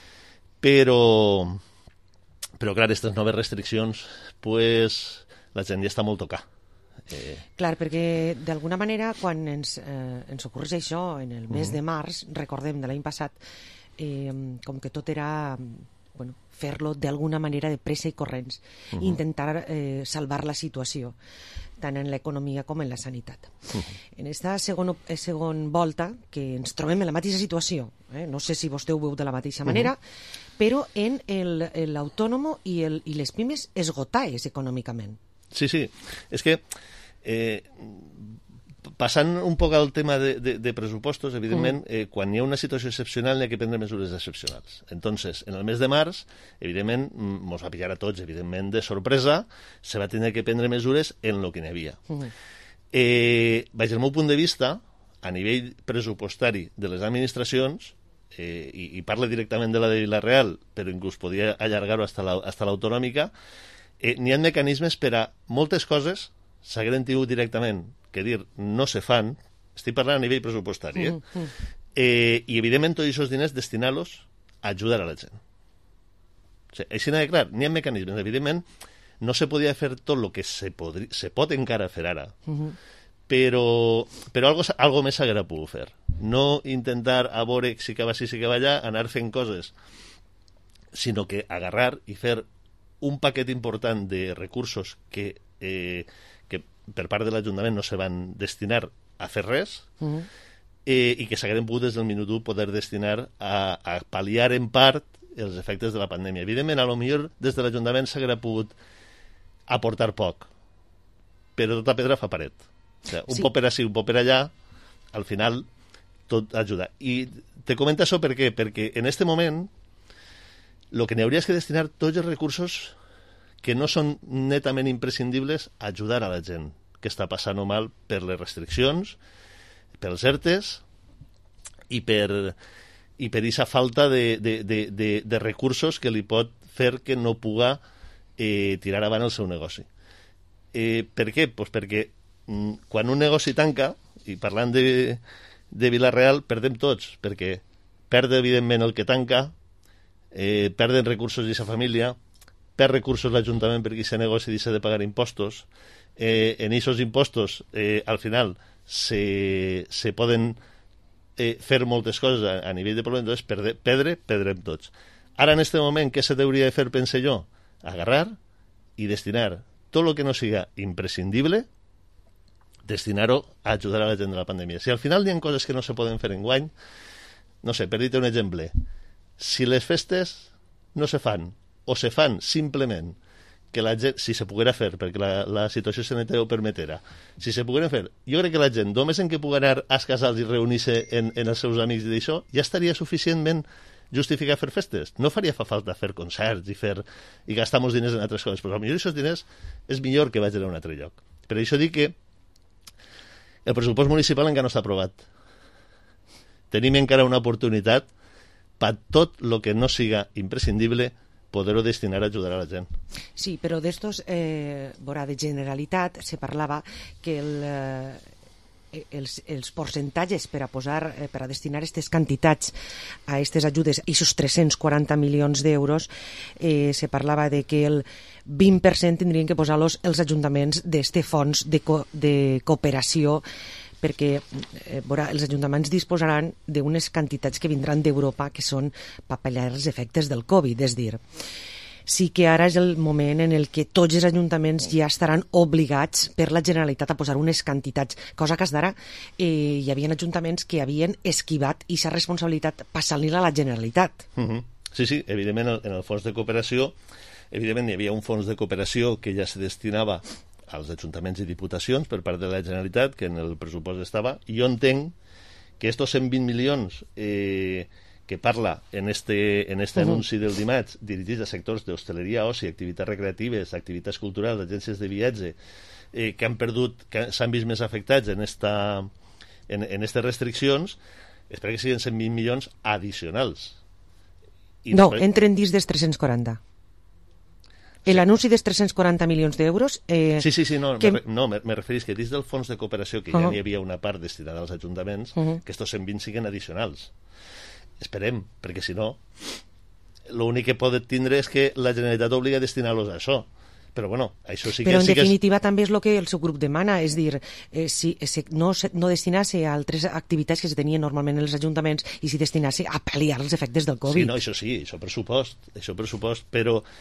Speaker 16: però clar, aquestes noves restriccions, pues, la gent ja està molt tocada.
Speaker 6: Clar, perquè d'alguna manera quan ens ocorreix això en el mes de març, recordem de l'any passat, com que tot era fer-lo d'alguna manera de pressa i corrents, intentar salvar la situació. tant en l'economia com en la sanitat. En aquesta segon volta, que ens trobem en la mateixa situació, no sé si vostè ho veu de la mateixa manera, però en l'autònom i les pimes esgotades econòmicament.
Speaker 16: Sí, és que passant un poc al tema de pressupostos, evidentment, quan hi ha una situació excepcional n'hi ha que prendre mesures excepcionals. Entonces, en el mes de març, evidentment, mos va pillar a tots, evidentment, de sorpresa, se va tenir que prendre mesures en el que n'hi havia. Vaig al meu punt de vista, a nivell pressupostari de les administracions, i parle directament de la de Vila-real, però inclús podia allargar-ho hasta l'autonòmica, n'hi ha mecanismes per a moltes coses s'hagueren tingut directament que dir no se fan, estic parlant a nivell pressupostari, i evidentment tots aquests diners destinar-los a ajudar a la gent. O sigui, així de clar, n'hi ha mecanismes, evidentment no se podia fer tot el que se pot encara fer ara, però algo més s'haguera pogut fer. No intentar a veure si acaba així, si acaba allà, anar fent coses, sinó que agarrar i fer un paquet important de recursos que per part de l'Ajuntament no se van destinar a fer res i que s'hagueren pogut des del minut 1 poder destinar a pal·liar en part els efectes de la pandèmia. Evidentment, a lo millor des de l'Ajuntament s'haguera pogut aportar poc, però tota pedra fa paret. O sigui, un poc per ací, un poc per allà, al final tot ajuda. I te comento això per què? Perquè en este moment el que n'hauria és que destinar tots els recursos que no són netament imprescindibles a ajudar a la gent que està passant mal per les restriccions, pels ERTEs i per aquesta falta de recursos que li pot fer que no puga tirar avant el seu negoci. Per què? Pues perquè quan un negoci tanca, i parlant de Vila-real, perdem tots, perquè perd evidentment el que tanca, perden recursos d'aquesta família, perd recursos l'Ajuntament perquè aquest negoci deixa de pagar impostos, en aquests impostos al final se poden fer moltes coses a nivell de problema, entonces perdrem tots. Ara en aquest moment què se hauria de fer, pense jo? Agarrar i destinar tot el que no siga imprescindible, destinar-ho a ajudar a la gent de la pandèmia. Si al final hi ha coses que no se poden fer enguany, no sé, per dir-te un exemple, si les festes no se fan, o se fan simplement que la gent, si se poguera fer, perquè la situació sanitària ho permetera, si se poguera fer, jo crec que la gent, només en que pugui anar als casals i reunir-se en els seus amics i d'això, ja estaria suficientment justificar fer festes. No faria falta fer concerts i gastar molts diners en altres coses, però potser aquests diners és millor que vagin a un altre lloc. Per això dic que el pressupost municipal encara no està aprovat. Tenim encara una oportunitat per tot el que no siga imprescindible poder-ho destinar a ajudar a la gent.
Speaker 6: Sí, però d'estos, de Generalitat, se parlava que els percentatges per a destinar aquestes quantitats a aquestes ajudes, aquests 340 milions d'euros, se parlava de que el 20% tindrien que posar-los els ajuntaments d'este fons de cooperació, perquè els ajuntaments disposaran d'unes quantitats que vindran d'Europa que són per pal·liar els efectes del Covid, és dir, sí que ara és el moment en el que tots els ajuntaments ja estaran obligats per la Generalitat a posar unes quantitats, cosa que d'ara hi havia ajuntaments que havien esquivat aquesta responsabilitat passant-la a la Generalitat.
Speaker 16: Sí, evidentment en el fons de cooperació, evidentment hi havia un fons de cooperació que ja se destinava als ajuntaments i diputacions per part de la Generalitat, que en el pressupost estava, i jo entenc que estos 120 milions que parla en este anunci del dimarts, dirigits a sectors d'hostaleria, oci, activitats recreatives, activitats culturals, agències de viatge, que han perdut, que s'han vist més afectats en aquestes restriccions, espero que siguin 120 milions addicionals.
Speaker 6: No, entren dins dels 340. L'anunci dels 340 milions d'euros...
Speaker 16: Sí, no, me referís que dins del fons de cooperació, que ja n'hi havia una part destinada als ajuntaments, que estos 120 siguin addicionals. Esperem, perquè si no, l'únic que pot tindre és que la Generalitat obliga a destinar-los a això. Però bueno, això sí que...
Speaker 6: Però en definitiva també és el que el seu grup demana, és dir, si no destinar-se a altres activitats que se tenien normalment en els ajuntaments i si destinar-se a pal·liar els efectes del Covid.
Speaker 16: Sí, no, això sí, això pressupost, però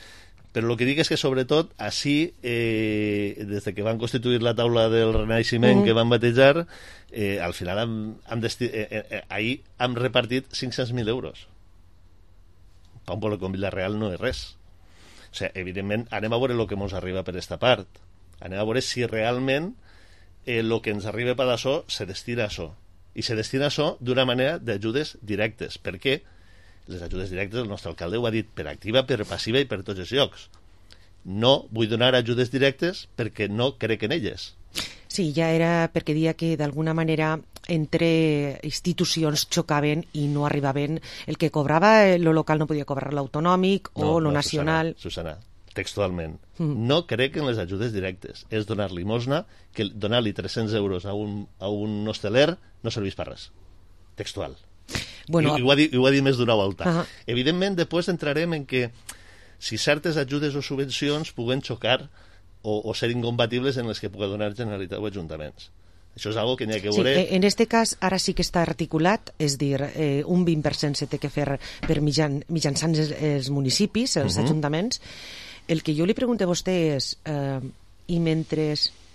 Speaker 16: Però el que dic és que, sobretot, així, des que van constituir la taula del Renaixement que van batejar, al final ahir hem repartit 500.000 euros. Per un poble com Vila-real no és res. O sigui, evidentment, anem a veure el que ens arriba per aquesta part. Anem a veure si realment el que ens arriba per això se destina a això. I se destina a això d'una manera d'ajudes directes. Per què? Les ajudes directes, el nostre alcalde ho ha dit, per activa, per passiva i per tots els llocs. No vull donar ajudes directes perquè no crec en elles.
Speaker 6: Sí, ja era perquè dia que d'alguna manera entre institucions xocaven i no arribaven. El que cobrava lo local no podia cobrar l'autonòmic o lo nacional.
Speaker 16: Susana, textualment. No crec en les ajudes directes. És donar limosna, que donar-li 300 euros a un hosteler no serveix per res. Textual. Bueno, ho ha dit més d'una volta. Evidentment, després entrarem en que si certes ajudes o subvencions puguen xocar o ser incompatibles en les que pugui donar Generalitat o Ajuntaments. Això és algo que n'hi ha que veure...
Speaker 6: Sí, en este cas ara sí que està articulat, és dir, un 20% se té que fer per mitjançant els municipis, els ajuntaments. El que jo li pregunto a vostè és, i mentre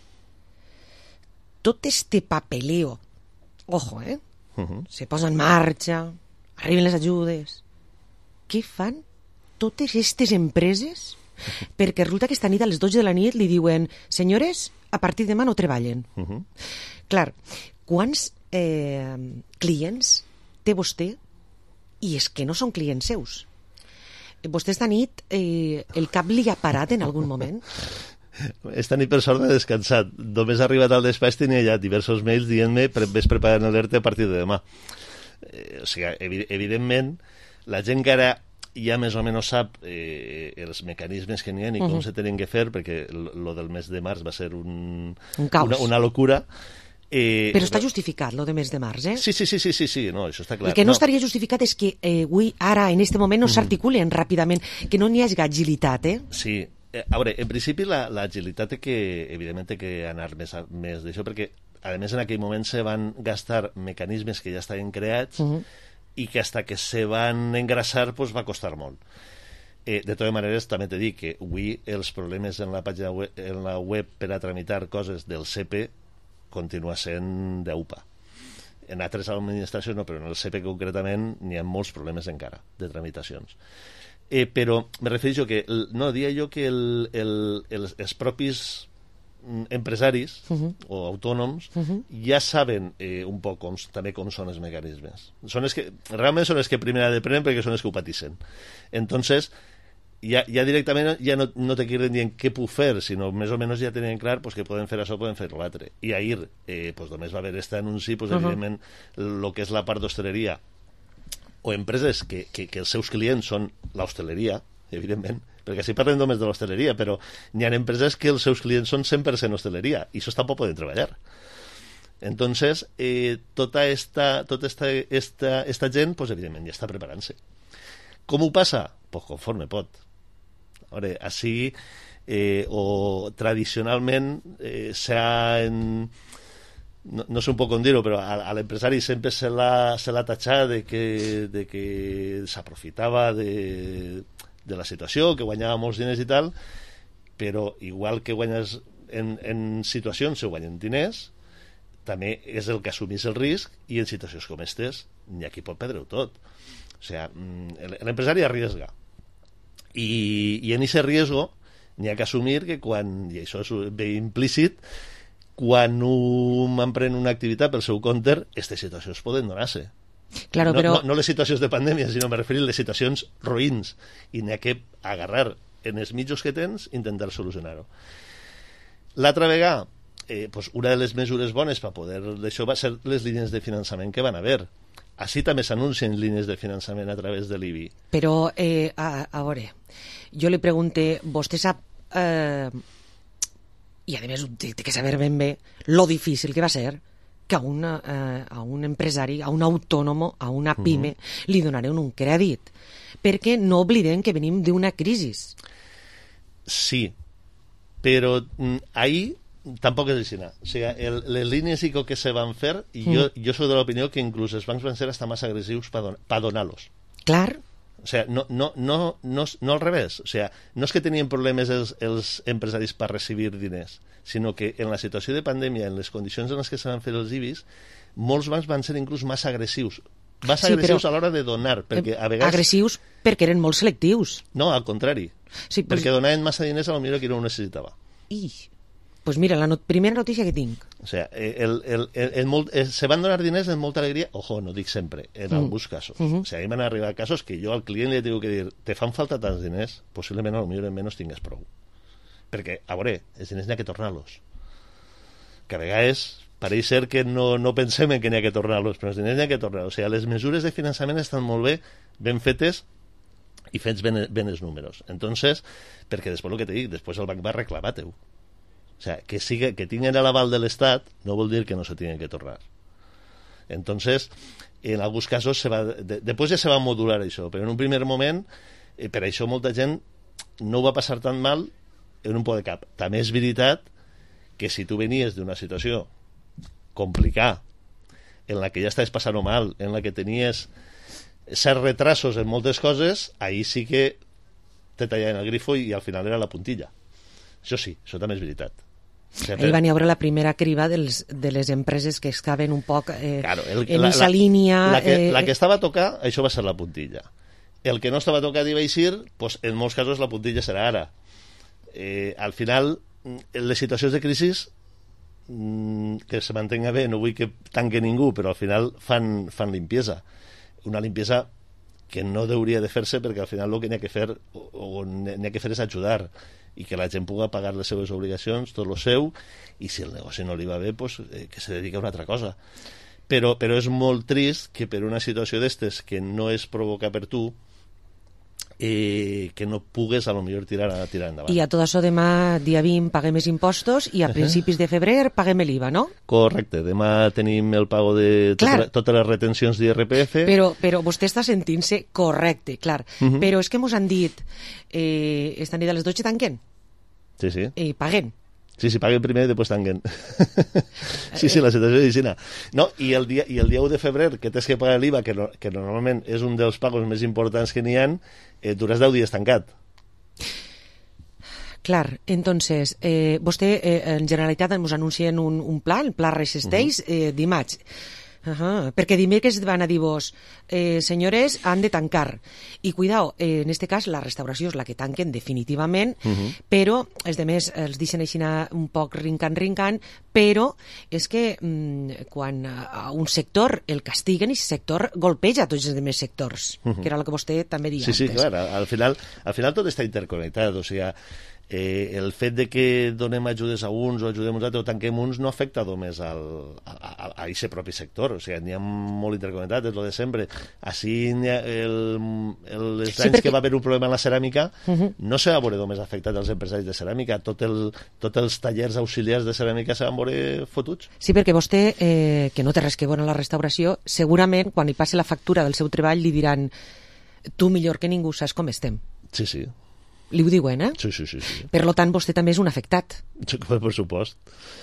Speaker 6: tot este papeleo, ojo, se posa en marxa, arriben les ajudes, què fan totes aquestes empreses? Perquè resulta que esta nit a les 12 de la nit li diuen, senyores, a partir de demà no treballen. Clar, quants clients té vostè? I és que no són clients seus. Vostè esta nit el cap li ha parat en algun moment?
Speaker 16: Esta nit per sort he descansat. Només ha arribat al despatx, tenia ja diversos mails dient-me ves preparant l'ERTE a partir de demà. O sigui, evidentment, la gent que ara ja més o menys sap els mecanismes que n'hi ha i com se tenen que fer, perquè lo del mes de març va ser una locura.
Speaker 6: Però està justificat, lo de mes de març, eh?
Speaker 16: Sí, no, això està clar.
Speaker 6: El que no estaria justificat és que avui, ara, en aquest moment, no s'articulen ràpidament, que no n'hi hagi agilitat, eh?
Speaker 16: Sí. A veure, en principi l'agilitat evidentment té que anar més d'això, perquè a més en aquell moment se van gastar mecanismes que ja estaven creats i que hasta que se van engrassar pues, va costar molt. De totes maneres, també t'he dit que avui els problemes en la pàgina web, en la web per a tramitar coses del CEPE continua sent d'UPA. En altres administracions no, però en el CEPE concretament n'hi ha molts problemes encara de tramitacions. Però me refereixo que, no, dia jo que els propis empresaris o autònoms ja saben un poc també com són els mecanismes. Realment són els que primer aprenen perquè són els que ho pateixen. Entonces, ja directament ja no te quieren dient què puc fer, sinó més o menys ja tenen clar pues, que poden fer això, poden fer l'altre. I ahir pues, només va haver aquest anunci, pues, evidentment, el que és la part d'hostaleria o empreses que els seus clients són l'hostaleria, evidentment, perquè així parlem només de l'hostaleria, però n'hi ha empreses que els seus clients són 100% hostaleria, i això tampoc poden treballar. Entonces, tota esta gent, pues, evidentment, ja està preparant-se. Com ho passa? Pues conforme pot. A veure, així, o tradicionalment, s'ha no sé un poc com dir-ho, però a l'empresari sempre se l'ha tatxat de que s'aprofitava de la situació, que guanyava molts diners i tal, però igual que guanyes en situacions se guanyen diners, també és el que assumís el risc, i en situacions com aquestes n'hi ha qui pot perdre-ho tot. O sigui, l'empresari arriesga, i en aquest riesgo n'hi ha que assumir que quan, i això ve implícit, quan un emprèn una activitat pel seu compte, aquestes situacions poden donar-se.
Speaker 6: Claro, però...
Speaker 16: no les situacions de pandèmia, sinó me referir a les situacions roïns, i n'hi ha que agarrar en els mitjos que tens i intentar solucionar-ho. L'altra vegada, pues una de les mesures bones per poder d'això va ser les línies de finançament que van haver. Així també s'anuncien línies de finançament a través de l'IBI.
Speaker 6: Però, a veure, jo li pregunte, vostè sap... i a més té que saber ben bé lo difícil que va ser que a un empresari, a un autònom, a una pime, li donaren un crèdit. Perquè no oblidem que venim d'una crisi.
Speaker 16: Sí, però ahir tampoc és així. O sigui, les línies ICO que se van fer, jo soc de l'opinió que inclús els bancs van ser hasta més agressius per donar-los.
Speaker 6: Clar.
Speaker 16: O sigui, no al revés. O sigui, no és que tenien problemes els empresaris per recibir diners, sinó que en la situació de pandèmia, en les condicions en les que se van fer els IBIs, molts bancs van ser inclús massa agressius. Massa agressius a l'hora de donar, perquè a vegades...
Speaker 6: Agressius perquè eren molt selectius.
Speaker 16: No, al contrari. Sí, perquè donaven massa diners a lo millor que no ho necessitava.
Speaker 6: Pues mira, la primera notícia que tinc.
Speaker 16: O sea, se van donar diners en molta alegria, ojo, no dic sempre, en alguns casos. O sea, ahí van arribar casos que jo al client li he que dir, te fan falta tants diners, possiblement a lo millor en menys tingues prou. Perquè, a veure, els diners n'hi ha que tornar-los. Que a vegades pareix ser que no pensem en que n'hi ha que tornar-los, però els diners n'hi ha que tornar-los. O sigui, les mesures de finançament estan molt bé, ben fetes i fets ben els números. Entonces, perquè després el que te dic, després el banc va reclamar teu. O sea, que tinguin l'aval de l'Estat no vol dir que no se tinguin que tornar. Entonces, en alguns casos després ja se va modular això, però en un primer moment, per això molta gent no ho va passar tan mal en un pot de cap. També és veritat que si tu venies d'una situació complicada, en la que ja estaves passant mal, en la que tenies certs retrasos en moltes coses, ahí sí que te tallaven el grifo i al final era la puntilla. Això sí, això també és veritat.
Speaker 6: Ahí van haure la primera criba de les empreses que estaven un poc en aquesta línia...
Speaker 16: La que estava a tocar, això va ser la puntilla. El que no estava a tocar i va eixir, pues, en molts casos la puntilla serà ara. Al final, en les situacions de crisi, que se mantenga bé, no vull que tanque ningú, però al final fan limpiesa. Una limpiesa que no hauria de fer-se perquè al final el que n'hi ha que fer o n'hi ha que fer és ajudar i que la gent pugui pagar les seves obligacions, tot el seu, i si el negoci no li va bé, pues, que se dediqui a una altra cosa. Però és molt trist que per una situació d'estes que no és provocar per tu, que no pugues a lo millor tirar endavant.
Speaker 6: I a tot això demà, dia 20, paguem els impostos i a principis de febrer paguem l'IVA, no?
Speaker 16: Correcte, demà tenim el pago de totes les retencions d'IRPF.
Speaker 6: Però vostè està sentint-se correcte, clar. Però és que mos han dit esta nit a les 12 tanquen.
Speaker 16: Sí.
Speaker 6: I paguen.
Speaker 16: Sí, paguen primer i després tanquen. Sí, la situació és així. No, i el dia 1 de febrer, que tens que pagar l'IVA, que normalment és un dels pagos més importants que n'hi ha, duràs 10 dies tancat.
Speaker 6: Clar, entonces, vostè en Generalitat ens anuncien un pla, el pla Resisteix, dimarts. Perquè dimecres van a dir-vos senyores, han de tancar i cuidao, en este cas la restauració és la que tanquen definitivament, però els demés els deixen així un poc rincant, però és que quan a un sector el castiguen i el sector golpeja tots els demés sectors, que era el que vostè també deia antes.
Speaker 16: Sí, clar, al final tot està interconnectat, o sigui, el fet de que donem ajudes a uns o ajudem uns altres o tanquem uns no afecta només a aquest propi sector, o sigui, n'hi ha molt interconnectat, és el de sempre. Així els anys que va haver un problema en la ceràmica no se va veure només afectat els empresaris de ceràmica, tots els tallers auxiliars de ceràmica se van veure fotuts.
Speaker 6: Sí, perquè vostè, que no té res que veure en la restauració, segurament quan li passi la factura del seu treball li diran tu millor que ningú saps com estem.
Speaker 16: Sí.
Speaker 6: Li ho diuen,
Speaker 16: Sí.
Speaker 6: Per tant, vostè també és un afectat.
Speaker 16: Per supost.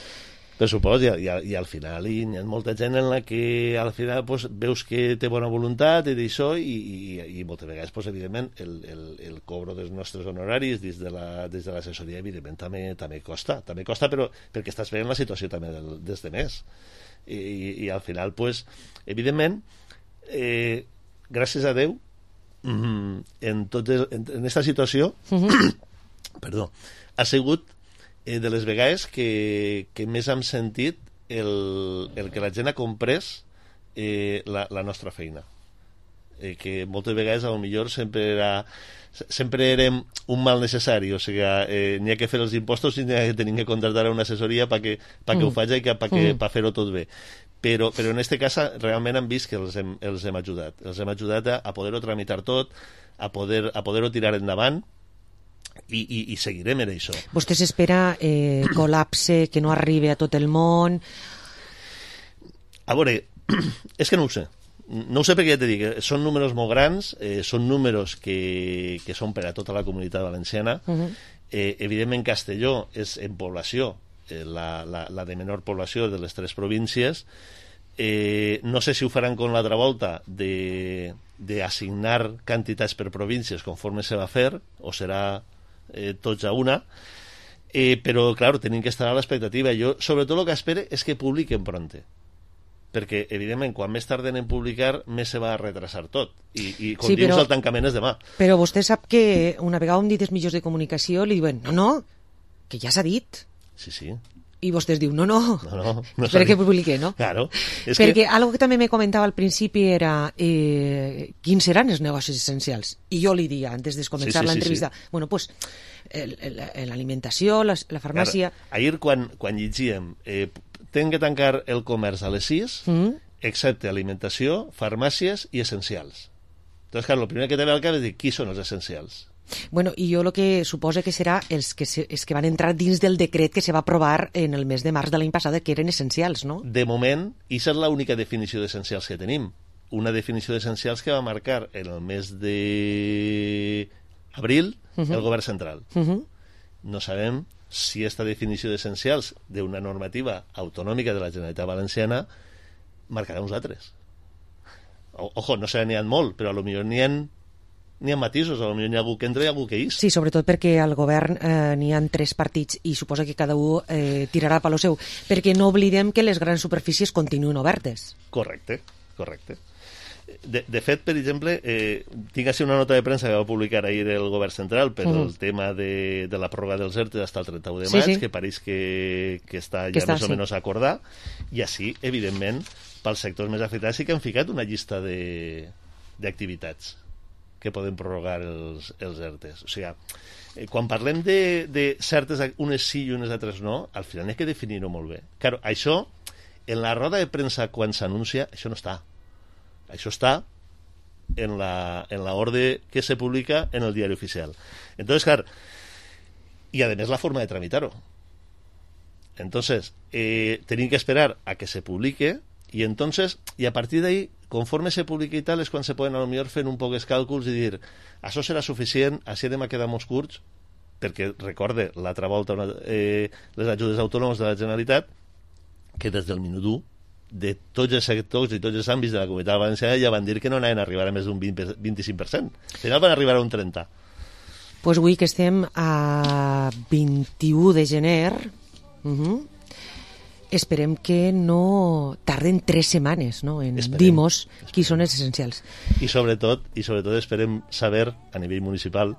Speaker 16: I al final hi ha molta gent en la que al final pues, veus que té bona voluntat i d'això i moltes vegades, pues, evidentment, el cobro dels nostres honoraris des de l'assessoria, evidentment, també costa, però perquè estàs veient la situació també dels demés. I al final, pues, evidentment, gràcies a Déu, en aquesta situació ha sigut de les vegades que més hem sentit el que la gent ha comprès la nostra feina, que moltes vegades a lo millor sempre érem un mal necessari, o sigui, n'hi ha que fer els impostos i n'hi ha que tenir que contractar una assessoria perquè ho faci i per fer-ho tot bé. Però en aquest cas realment hem vist que els hem ajudat a poder-ho tramitar tot, a poder-ho tirar endavant i seguirem en això.
Speaker 6: Vostè s'espera col·lapse, que no arribi a tot el món?
Speaker 16: A veure, és que no ho sé. No ho sé perquè ja t'he dit, són números molt grans, són números que són per a tota la comunitat valenciana. Evidentment Castelló és en població la de menor població de les 3 províncies, No sé si ho faran con l'altra volta d'assignar quantitats per províncies conforme se va fer, o serà tots a una, però, clar, tenim que estar a l'expectativa. Jo, sobretot, el que espero és que publiquen pronte, perquè, evidentment, quan més tarden en publicar, més se va a retrasar tot. I com dius, el tancament és demà.
Speaker 6: Però vostè sap que una vegada un dit els mitjans de comunicació li diuen, no, que ja s'ha dit.
Speaker 16: Sí.
Speaker 6: I vostè diu, no espera que publique, no?
Speaker 16: Claro.
Speaker 6: Perquè algo que també me comentava al principi era quins seran els negocis essencials. I jo li dia, antes de començar l'entrevista, bueno, pues, l'alimentació, la farmàcia...
Speaker 16: Ahir, quan llegíem, tenen que tancar el comerç a les 6, excepte alimentació, farmàcies i essencials. Entonces, claro, el primer que te ve al cap és dir, qui són els essencials?
Speaker 6: Bueno, i jo el que suposo que serà els que van entrar dins del decret que se va aprovar en el mes de març de l'any passat, que eren essencials, no?
Speaker 16: De moment, aquesta és l'única definició d'essencials que tenim. Una definició d'essencials que va marcar en el mes d'abril el govern central. No sabem si aquesta definició d'essencials d'una normativa autonòmica de la Generalitat Valenciana marcarà uns altres. Ojo, no se n'hi ha molt, però potser n'hi ha matisos, potser n'hi ha algú que entra i algú que és.
Speaker 6: Sí, sobretot perquè al govern n'hi ha 3 partits i suposa que cada un tirarà per lo seu, perquè no oblidem que les grans superfícies continuen obertes.
Speaker 16: Correcte. De fet, per exemple, tinc així una nota de premsa que va publicar ahir el govern central per el tema de la pròrroga dels ERTE fins al 31 de maig, que pareix que està ja més o menys acordat, i així, evidentment, pels sectors més afectats sí que han ficat una llista d'activitats que poden prorrogar els ERTEs. O sigui, quan parlem de certes, unes sí i unes altres no, al final hem de definir-ho molt bé. Claro, això, en la roda de premsa quan s'anuncia, això no està. Això està en la orde que se publica en el diari oficial. Entonces, claro, y además la forma de tramitar-ho. Entonces, tenim que esperar a que se publique y entonces, y a partir de ahí, conforme se publique i tal, és quan se poden a lo millor fer un poc els càlculs i dir, això serà suficient, així anem a quedar molts curts, perquè recorde l'altra volta les ajudes autònomes de la Generalitat, que des del minut 1 de tots els sectors i tots els àmbits de la Comunitat Valenciana ja van dir que no anaven a arribar a més d'un 25%. Al final van arribar a un 30%.
Speaker 6: Pues avui que estem a 21 de gener, esperem que no tarden 3 setmanes, no? En dir-nos qui són els essencials.
Speaker 16: I sobretot esperem saber, a nivell municipal,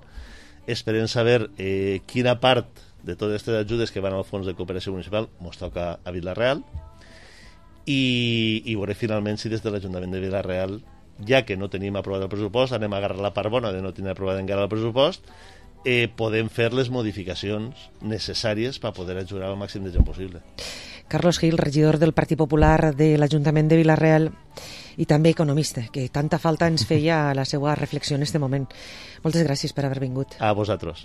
Speaker 16: quina part de totes aquestes ajudes que van al Fons de Cooperació Municipal mos toca a Vila-real i veure finalment si des de l'Ajuntament de Vila-real, ja que no tenim aprovat el pressupost, anem a agarrar la part bona de no tenir aprovat encara el pressupost, podem fer les modificacions necessàries per poder ajudar al màxim de gent possible.
Speaker 6: Carlos Gil, regidor del Partit Popular de l'Ajuntament de Vila-real i també economista, que tanta falta ens feia a la seva reflexió en aquest moment. Moltes gràcies per haver vingut.
Speaker 16: A vosaltres.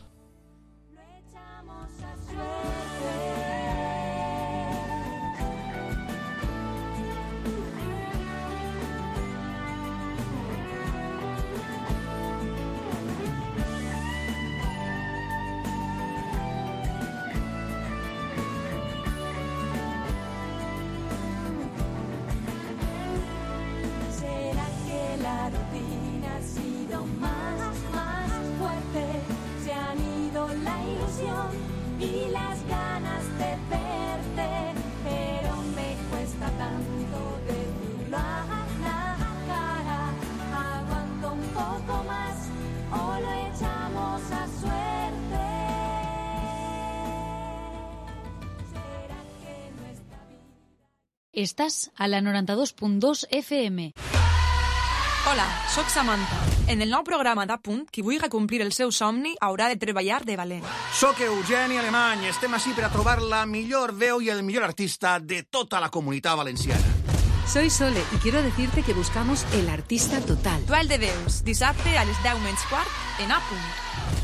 Speaker 2: Estàs a la 92.2 FM.
Speaker 9: Hola, sóc Samantha. En el nou programa d'Apunt, qui vulgui complir el seu somni haurà de treballar de valent.
Speaker 17: Soc Eugeni Alemany. Estem ací per a trobar la millor veu i el millor artista de tota la comunitat valenciana.
Speaker 18: Soy Sole y quiero decirte que buscamos el artista total.
Speaker 9: Duel de Veus, dissabte a les 10:15 en Apunt.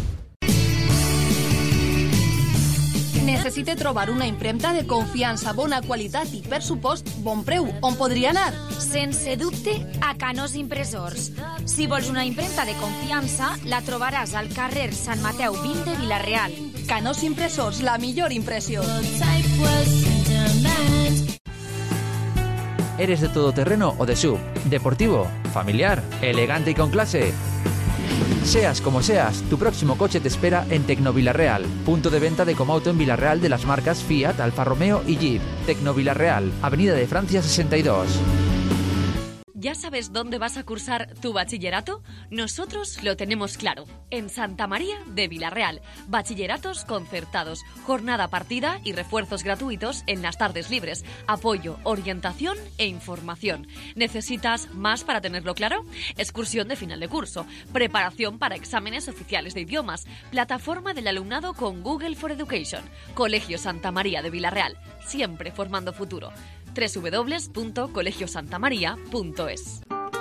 Speaker 19: Necessite trobar una impremta de confiança, bona qualitat i, per supost, bon preu. On podria anar?
Speaker 12: Sense dubte, a Canós Impressors. Si vols una impremta de confiança, la trobaràs al carrer Sant Mateu 20 de Vila-real.
Speaker 19: Canós Impressors, la millor impressió.
Speaker 20: ¿Eres de todoterreno o de SUV? ¿Deportivo? ¿Familiar? ¿Elegante y con clase? Seas como seas, tu próximo coche te espera en Tecnovilarreal, punto de venta de Comauto en Villarreal de las marcas Fiat, Alfa Romeo y Jeep. Tecnovilarreal, Avenida de Francia 62.
Speaker 21: ¿Ya sabes dónde vas a cursar tu bachillerato? Nosotros lo tenemos claro. En Santa María de Villarreal. Bachilleratos concertados, jornada partida y refuerzos gratuitos en las tardes libres. Apoyo, orientación e información. ¿Necesitas más para tenerlo claro? Excursión de final de curso. Preparación para exámenes oficiales de idiomas. Plataforma del alumnado con Google for Education. Colegio Santa María de Villarreal. Siempre formando futuro. www.colegiosantamaria.es.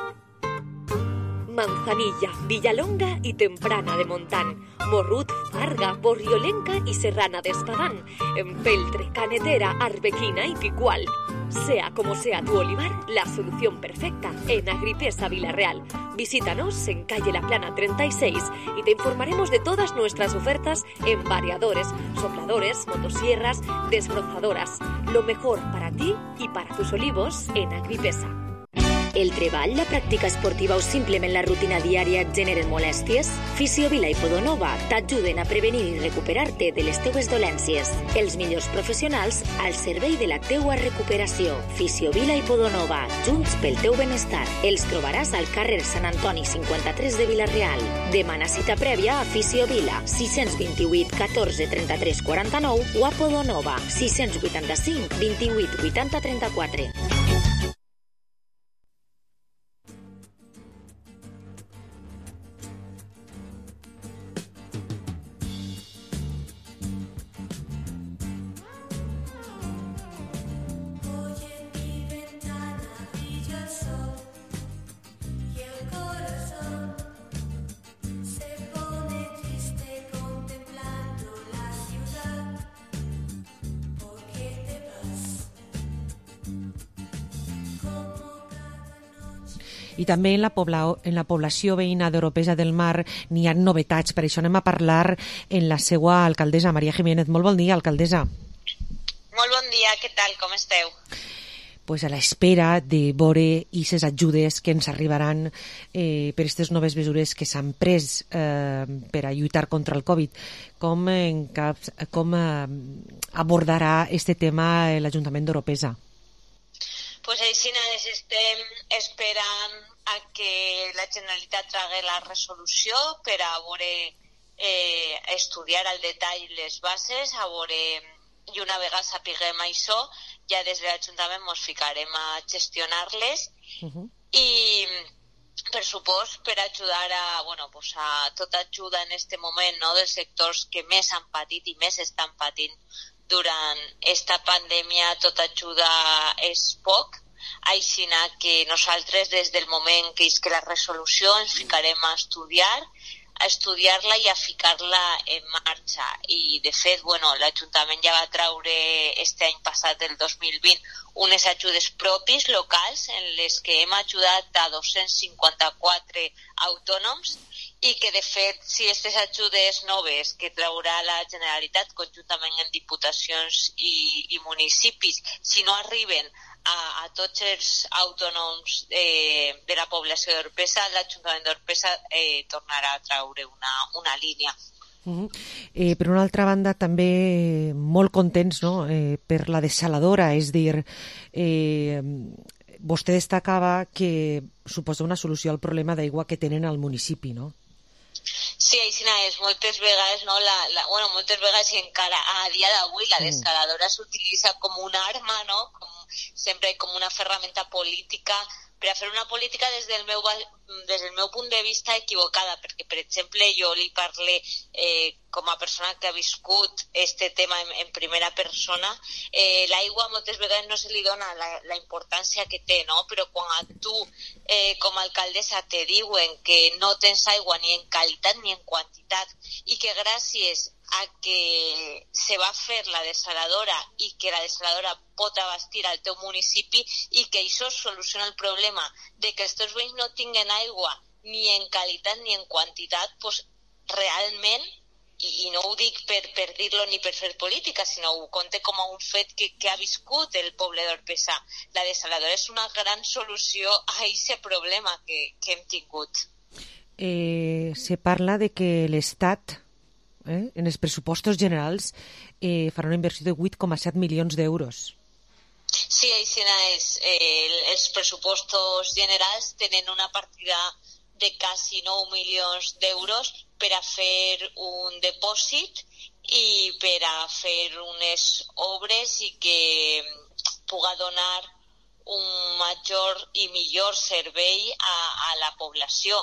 Speaker 22: Manzanilla, Villalonga y Temprana de Montán, Morrut, Farga, Borriolenca y Serrana de Espadán, Empeltre, Canetera, Arbequina y Picual. Sea como sea tu olivar, la solución perfecta en Agripesa Villarreal. Visítanos en calle La Plana 36 y te informaremos de todas nuestras ofertas en variadores, sopladores, motosierras, desbrozadoras. Lo mejor para ti y para tus olivos en Agripesa.
Speaker 23: El treball, la pràctica esportiva o simplement la rutina diària et generen molèsties? Fisiovila i Podonova t'ajuden a prevenir i recuperar-te de les teues dolències. Els millors professionals al servei de la teua recuperació. Fisiovila i Podonova, junts pel teu benestar. Els trobaràs al carrer Sant Antoni 53 de Vila-real. Demana cita prèvia a Fisiovila 628 14 33 49 o a Podonova 685 28 80 34.
Speaker 6: I també en la població veïna d'Oropesa del Mar n'hi ha novetats. Per això anem a parlar en la seva alcaldessa, Maria Jiménez. Molt bon dia, alcaldessa.
Speaker 24: Molt bon dia, què tal, com esteu?
Speaker 6: Pues a l'espera de veure aquestes ajudes que ens arribaran per aquestes noves mesures que s'han pres per a lluitar contra el Covid. Com abordarà este tema l'Ajuntament d'Oropesa?
Speaker 24: Pues així estem esperant a que la Generalitat tragui la resolució per a veure, estudiar al detall les bases, a veure, i una vegada sapiguem això, ja des de l'Ajuntament ens ficarem a gestionar-les i, per supost, per ajudar a tota ajuda en aquest moment, no, dels sectors que més han patit i més estan patint durant esta pandèmia, tota ajuda és poc, així que nosaltres des del moment que isque la resolució ens ficarem a estudiar-la i a ficar-la en marxa. I de fet, l'Ajuntament ja va traure este any passat, el 2020, unes ajudes propis locals en les que hem ajudat a 254 autònoms i que, de fet, si aquestes ajudes noves que traurà la Generalitat conjuntament amb diputacions i municipis, si no arriben a tots els autònoms de la població d'Oropesa, l'Ajuntament d'Oropesa tornarà a traure una línia.
Speaker 6: Per una altra banda, també molt contents, no?, per la desaladora, és dir, vostè destacava que suposa una solució al problema d'aigua que tenen al municipi, no?
Speaker 24: Sí, així és. Moltes vegades, no, moltes vegades i encara a dia d'avui la desaladora s'utilitza com una arma, no? Sempre com una ferramenta política per a fer una política des del meu punt de vista equivocada, perquè, per exemple, jo li parle com a persona que ha viscut este tema en primera persona, l'aigua moltes vegades no se li dona la importància que té, no? Però quan a tu, com a alcaldessa, te diuen que no tens aigua ni en qualitat ni en quantitat i que gràcies a que se va fer la desaladora i que la desaladora pot abastir al teu municipi i que això soluciona el problema de que els teus veïns no tinguen aigua ni en qualitat ni en quantitat, doncs realment i no ho dic per dir-lo ni per fer política, sinó ho conte com a un fet que ha viscut el poble d'Orpesa. La desaladora és una gran solució a aquest problema que hem tingut.
Speaker 6: Se parla de que l'Estat, en els pressupostos generals, farà una inversió de 8,7 milions d'euros.
Speaker 24: Sí, així és. Els pressupostos generals tenen una partida de quasi 9 milions d'euros per a fer un depòsit i per a fer unes obres i que puga donar un major i millor servei a la població.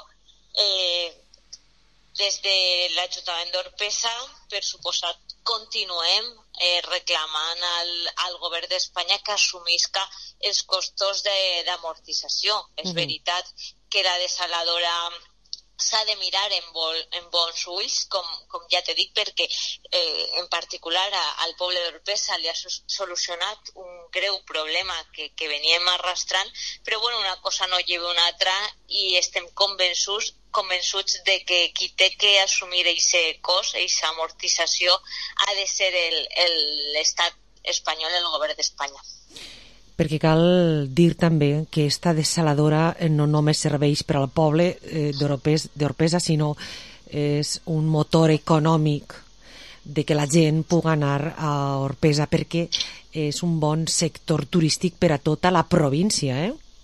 Speaker 24: Des de l'Ajuntament d'Orpesa, per suposat, continuem reclamant al govern d'Espanya que assumisca els costos d'amortització. És veritat que la desaladora s'ha de mirar en bons ulls, com ja t'he dit, perquè en particular al poble d'Orpesa li ha solucionat un greu problema que veníem arrastrant, però bueno, una cosa no lleva una altra i estem convençuts de que qui té que assumir aquest cost, aquesta amortització, ha de ser l'estat espanyol, el govern d'Espanya.
Speaker 6: Perquè cal dir també que esta desaladora no només serveix per al poble d'Orpesa, sinó és un motor econòmic de que la gent pugui anar a Orpesa, perquè és un bon sector turístic per a tota la província,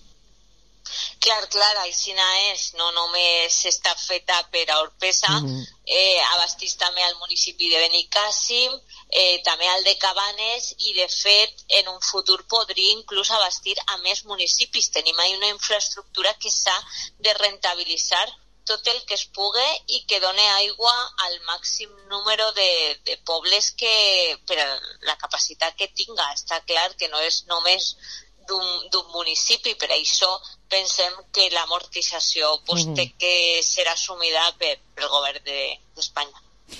Speaker 24: Clar, aixina és, no només està feta per a Orpesa, abastís també al municipi de Benicàssim, també al de Cabanes i de fet en un futur podria inclús abastir a més municipis. Tenim ahí una infraestructura que s'ha de rentabilitzar tot el que es pugui i que doni aigua al màxim número de pobles que per la capacitat que tinga. Està clar que no és només d'un municipi, per això pensem que l'amortització té que ser assumida pel govern d'Espanya.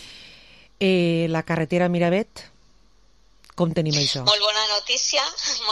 Speaker 6: La carretera Miravet, com tenim això?
Speaker 24: Molt bona notícia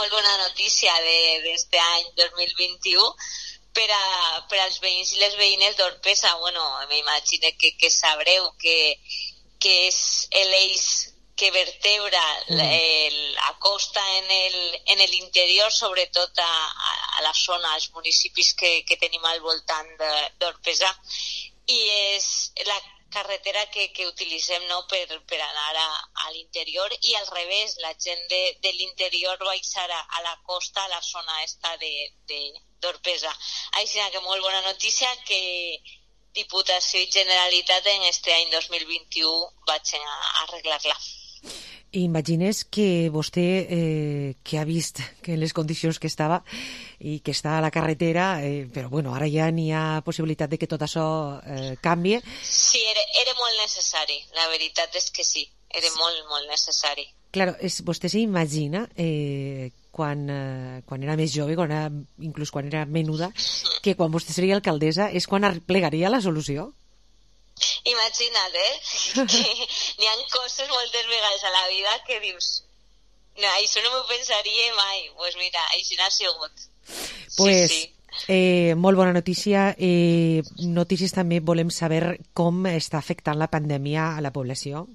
Speaker 24: d'este any 2021 per als veïns i les veïnes d'Orpesa. Bueno, m'imagino que sabreu que és l'eix que vertebra la costa en l'interior, sobretot a la zona, als municipis que tenim al voltant d'Orpesa, i és la carretera que utilitzem per anar a l'interior i al revés, la gent de l'interior baixar a la costa, a la zona esta d'Orpesa. Així que molt bona notícia que Diputació i Generalitat en este any 2021 vaig a arreglar-la.
Speaker 6: Imagines que vostè, que ha vist que en les condicions que estava i que està a la carretera, però bueno, ara ja n'hi ha possibilitat de que tot això canvie.
Speaker 24: Sí, era molt necessari, la veritat és que sí, era molt necessari.
Speaker 6: Claro, vostè s'imagina quan era més jove, inclús quan era menuda, que quan vostè seria alcaldessa és quan plegaria la solució?
Speaker 24: Imagina't, que n'hi ha coses moltes vegades a la vida que dius no, això no m'ho pensaria mai. Pues mira, així n'ha sigut.
Speaker 6: Pues,
Speaker 24: sí.
Speaker 6: Molt bona notícia. Notícies també volem saber com està afectant la pandèmia a la població.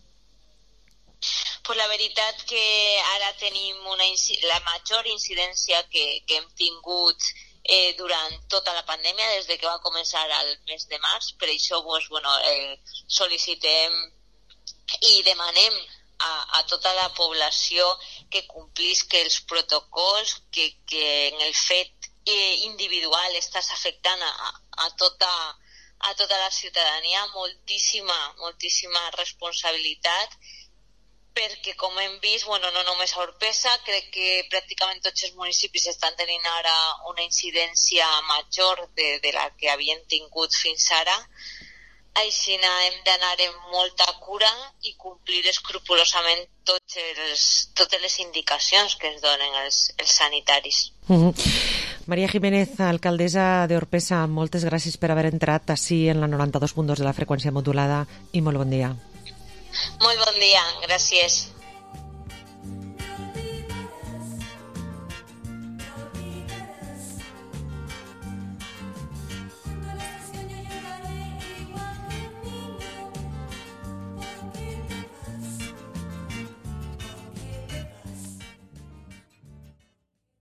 Speaker 24: Pues la veritat que ara tenim la major incidència que hem tingut durant tota la pandèmia, des de que va començar al mes de març. Per això sol·licitem i demanem a tota la població que complisca els protocols, que en el fet individual estàs afectant a tota la ciutadania moltíssima responsabilitat, perquè com hem vist, no només a Orpesa, crec que pràcticament tots els municipis estan tenint ara una incidència major de la que havien tingut fins ara. Així hem d'anar amb molta cura i complir escrupolosament totes les indicacions que ens donen els sanitaris.
Speaker 6: María Jiménez, alcaldessa d'Orpesa, moltes gràcies per haver entrat així en la 92.2 de la freqüència modulada i molt bon dia.
Speaker 24: Molt bon dia, gràcies.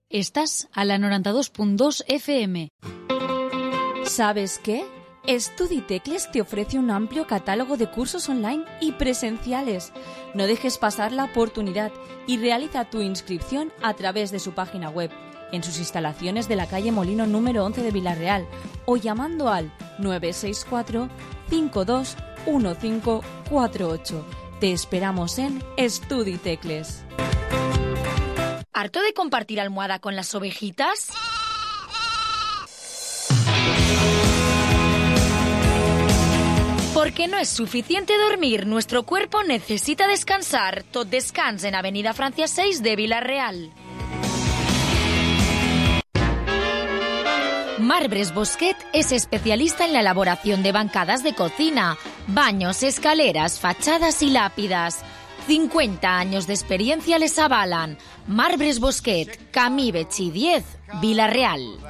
Speaker 12: Estás a la 92.2 FM.
Speaker 11: ¿Sabes qué? Estuditecles te ofrece un amplio catálogo de cursos online y presenciales. No dejes pasar la oportunidad y realiza tu inscripción a través de su página web, en sus instalaciones de la calle Molino número 11 de Vila-real o llamando al 964 52 1548. Te esperamos en Estuditecles.
Speaker 12: ¿Harto de compartir almohada con las ovejitas? Porque no es suficiente dormir, nuestro cuerpo necesita descansar. Tot descans en Avenida Francia 6 de Vila-real. Marbres Bosquet es especialista en la elaboración de bancadas de cocina, baños, escaleras, fachadas y lápidas. 50 años de experiencia les avalan. Marbres Bosquet, Camí Betxí 10, Vila-real.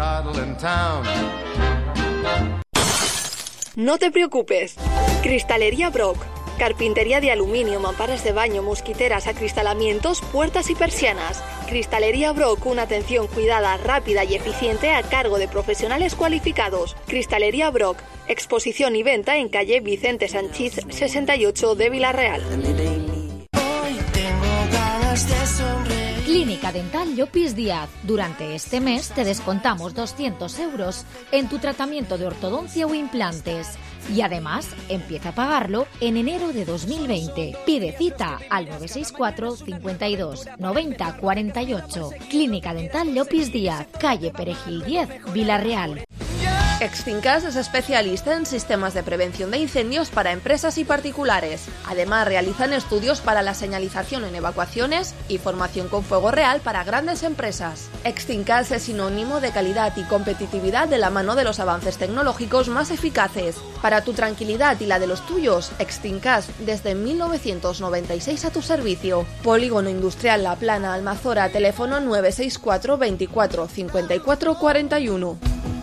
Speaker 19: No te preocupes. Cristalería Brock. Carpintería de aluminio, mamparas de baño, mosquiteras, acristalamientos, puertas y persianas. Cristalería Brock, una atención cuidada, rápida y eficiente a cargo de profesionales cualificados. Cristalería Brock, exposición y venta en calle Vicente Sanchís 68 de Vila-real.
Speaker 12: Clínica Dental Llopis Díaz. Durante este mes te descontamos 200 euros en tu tratamiento de ortodoncia o implantes. Y además, empieza a pagarlo en enero de 2020. Pide cita al 964 52 90 48. Clínica Dental Llopis Díaz, calle Perejil 10, Vila-real.
Speaker 9: Extincas es especialista en sistemas de prevención de incendios para empresas y particulares. Además, realizan estudios para la señalización en evacuaciones y formación con fuego real para grandes empresas. Extincas es sinónimo de calidad y competitividad de la mano de los avances tecnológicos más eficaces. Para tu tranquilidad y la de los tuyos, Extincas desde 1996 a tu servicio. Polígono Industrial La Plana, Almazora, teléfono 964 24 54 41.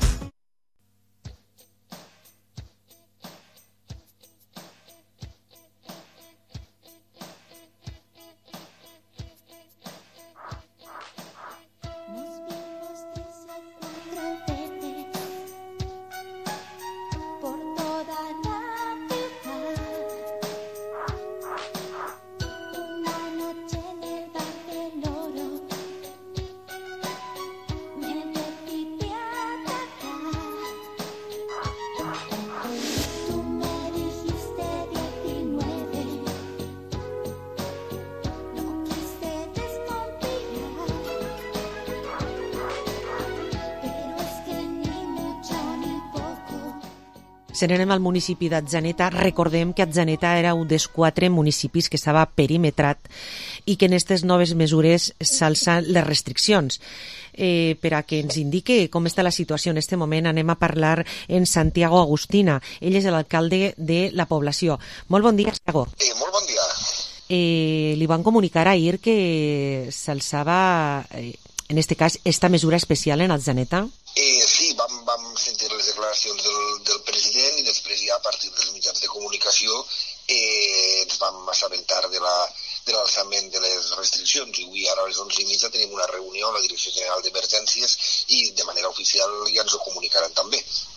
Speaker 6: Si anem al municipi d'Atzeneta, recordem que Atzeneta era un dels 4 municipis que estava perimetrat i que en aquestes noves mesures s'alçan les restriccions. Per a que ens indique com està la situació en aquest moment, anem a parlar en Santiago Agustina. Ell és l'alcalde de la població. Molt bon dia, Santiago.
Speaker 1: Molt bon dia.
Speaker 6: Li van comunicar ahir que s'alçava, en aquest cas, esta mesura especial en Atzeneta?
Speaker 1: Sí, vam sentir les declaracions del president i després ja a partir dels mitjans de comunicació ens vam assabentar de l'alçament de les restriccions i avui ara a les 11:30 tenim una reunió a la Direcció General d'Emergències i de manera oficial ja ens ho comunicaran també.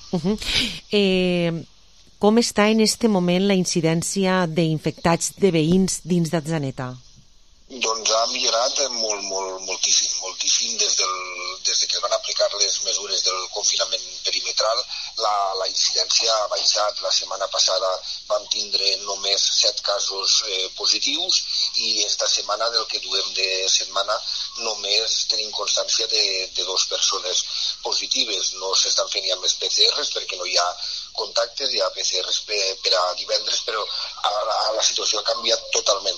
Speaker 6: Com està en aquest moment la incidència d'infectats de veïns dins d'Atzeneta?
Speaker 1: Doncs ha millorat moltíssim des que es van aplicar les mesures del confinament perimetral. La incidència ha baixat. La setmana passada vam tindre només 7 casos positius i esta setmana, del que duem de setmana, només tenim constància de 2 persones positives. No s'estan fent ja més PCRs perquè no hi ha contactes, hi ha PCRs per a divendres, però la situació ha canviat totalment.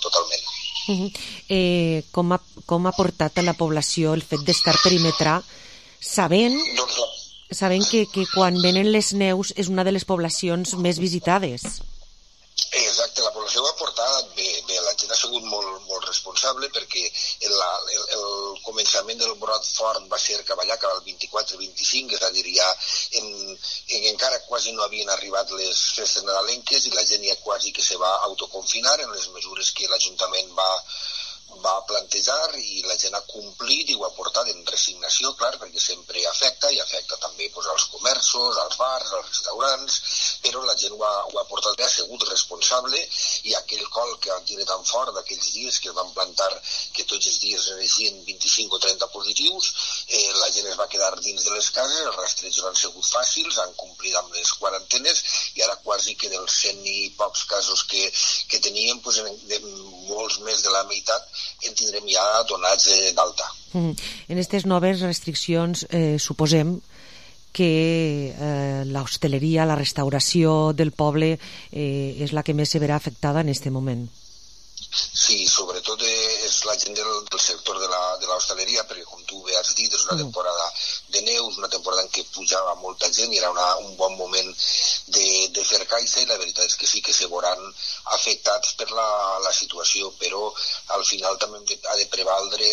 Speaker 6: Com ha portat a la població el fet d'estar perimetrat sabent que quan venen les neus és una de les poblacions més visitades?
Speaker 1: Exacte, la població ho ha portat bé, la gent ha sigut molt responsable perquè el començament del brot fort va ser cap allà, cap al 24-25, és a dir, ja encara quasi no havien arribat les festes nadalenques i la gent ja quasi que se va autoconfinar en les mesures que l'Ajuntament va va plantejar i la gent ha complit i ho ha portat en resignació, clar, perquè sempre afecta i afecta també doncs, als comerços, als bars, als restaurants, però la gent ho ha portat bé, ha sigut responsable i aquell col que van tenir tan fort d'aquells dies que es van plantar que tots els dies n'eixien 25 o 30 positius, la gent es va quedar dins de les cases, els rastrejos han sigut fàcils, han complit amb les quarantenes i ara quasi que dels 100 i pocs casos que teníem, doncs, molts més de la meitat en tindrem ja donats d'alta.
Speaker 6: En aquestes noves restriccions suposem que l'hostaleria, la restauració del poble és la que més se verà afectada en aquest moment.
Speaker 1: Sí, sobretot és la gent del sector de l'hostaleria, perquè com tu bé has dit, és una temporada de neus, una temporada en què pujava molta gent i era un bon moment de fer caixa i la veritat és que sí que se veuran afectats per la situació, però al final també ha de prevaldre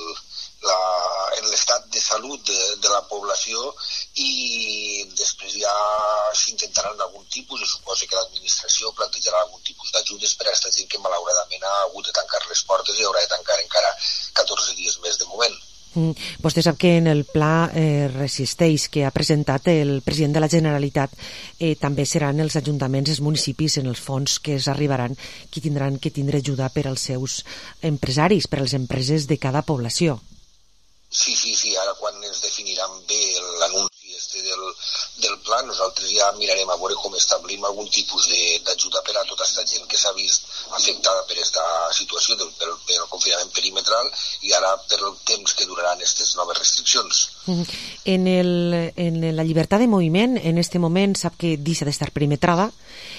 Speaker 1: l'estat de salut de la població i després ja s'intentaran algun tipus, i suposo que l'administració plantejarà algun tipus d'ajudes per a aquesta gent que malauradament ha hagut de tancar les portes i haurà de tancar encara 14 dies més de moment.
Speaker 6: Vostè sap que en el pla Resisteix que ha presentat el president de la Generalitat també seran els ajuntaments, els municipis, en els fons que es arribaran, qui tindran que tindre ajuda per als seus empresaris, per a les empreses de cada població.
Speaker 1: Sí, ara quan ens definiran bé l'anunci del pla, nosaltres ja mirarem a veure com establim algun tipus d'ajuda per a tota aquesta gent que s'ha vist afectada per aquesta situació pel confinament perimetral i ara per el temps que duraran aquestes noves restriccions.
Speaker 6: En la llibertat de moviment, en aquest moment sap que deixa d'estar perimetrada,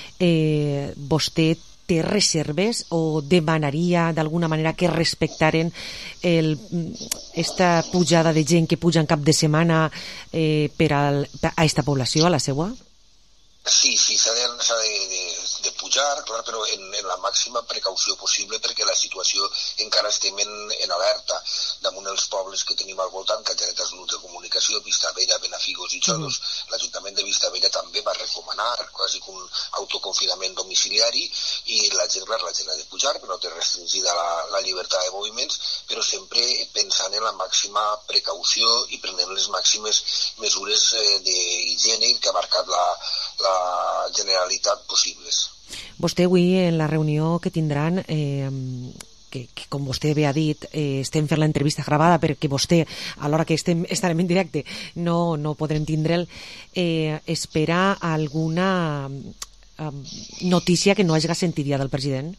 Speaker 6: vostè té reserves o demanaria d'alguna manera que respectaren esta pujada de gent que puja en cap de setmana per a aquesta població, a la seua?
Speaker 1: Sí, s'ha de pujar, clar, però en la màxima precaució possible perquè la situació encara estem en alerta. Damunt els pobles que tenim al voltant, que tenen els grups de comunicació, Vistabella, Benafigos i Xodos, l'Ajuntament de Vistabella també va recomanar quasi un autoconfinament domiciliari i la gent ha de pujar, però no té restringida la llibertat de moviments, però sempre pensant en la màxima precaució i prenent les màximes mesures d'higiene que ha marcat la Generalitat possibles.
Speaker 6: Vostè avui en la reunió que tindran que com vostè bé ha dit estem fent l'entrevista gravada perquè vostè a l'hora que estarem en directe no podrem tindre'l, espera alguna notícia que no hagi sentit ja del president?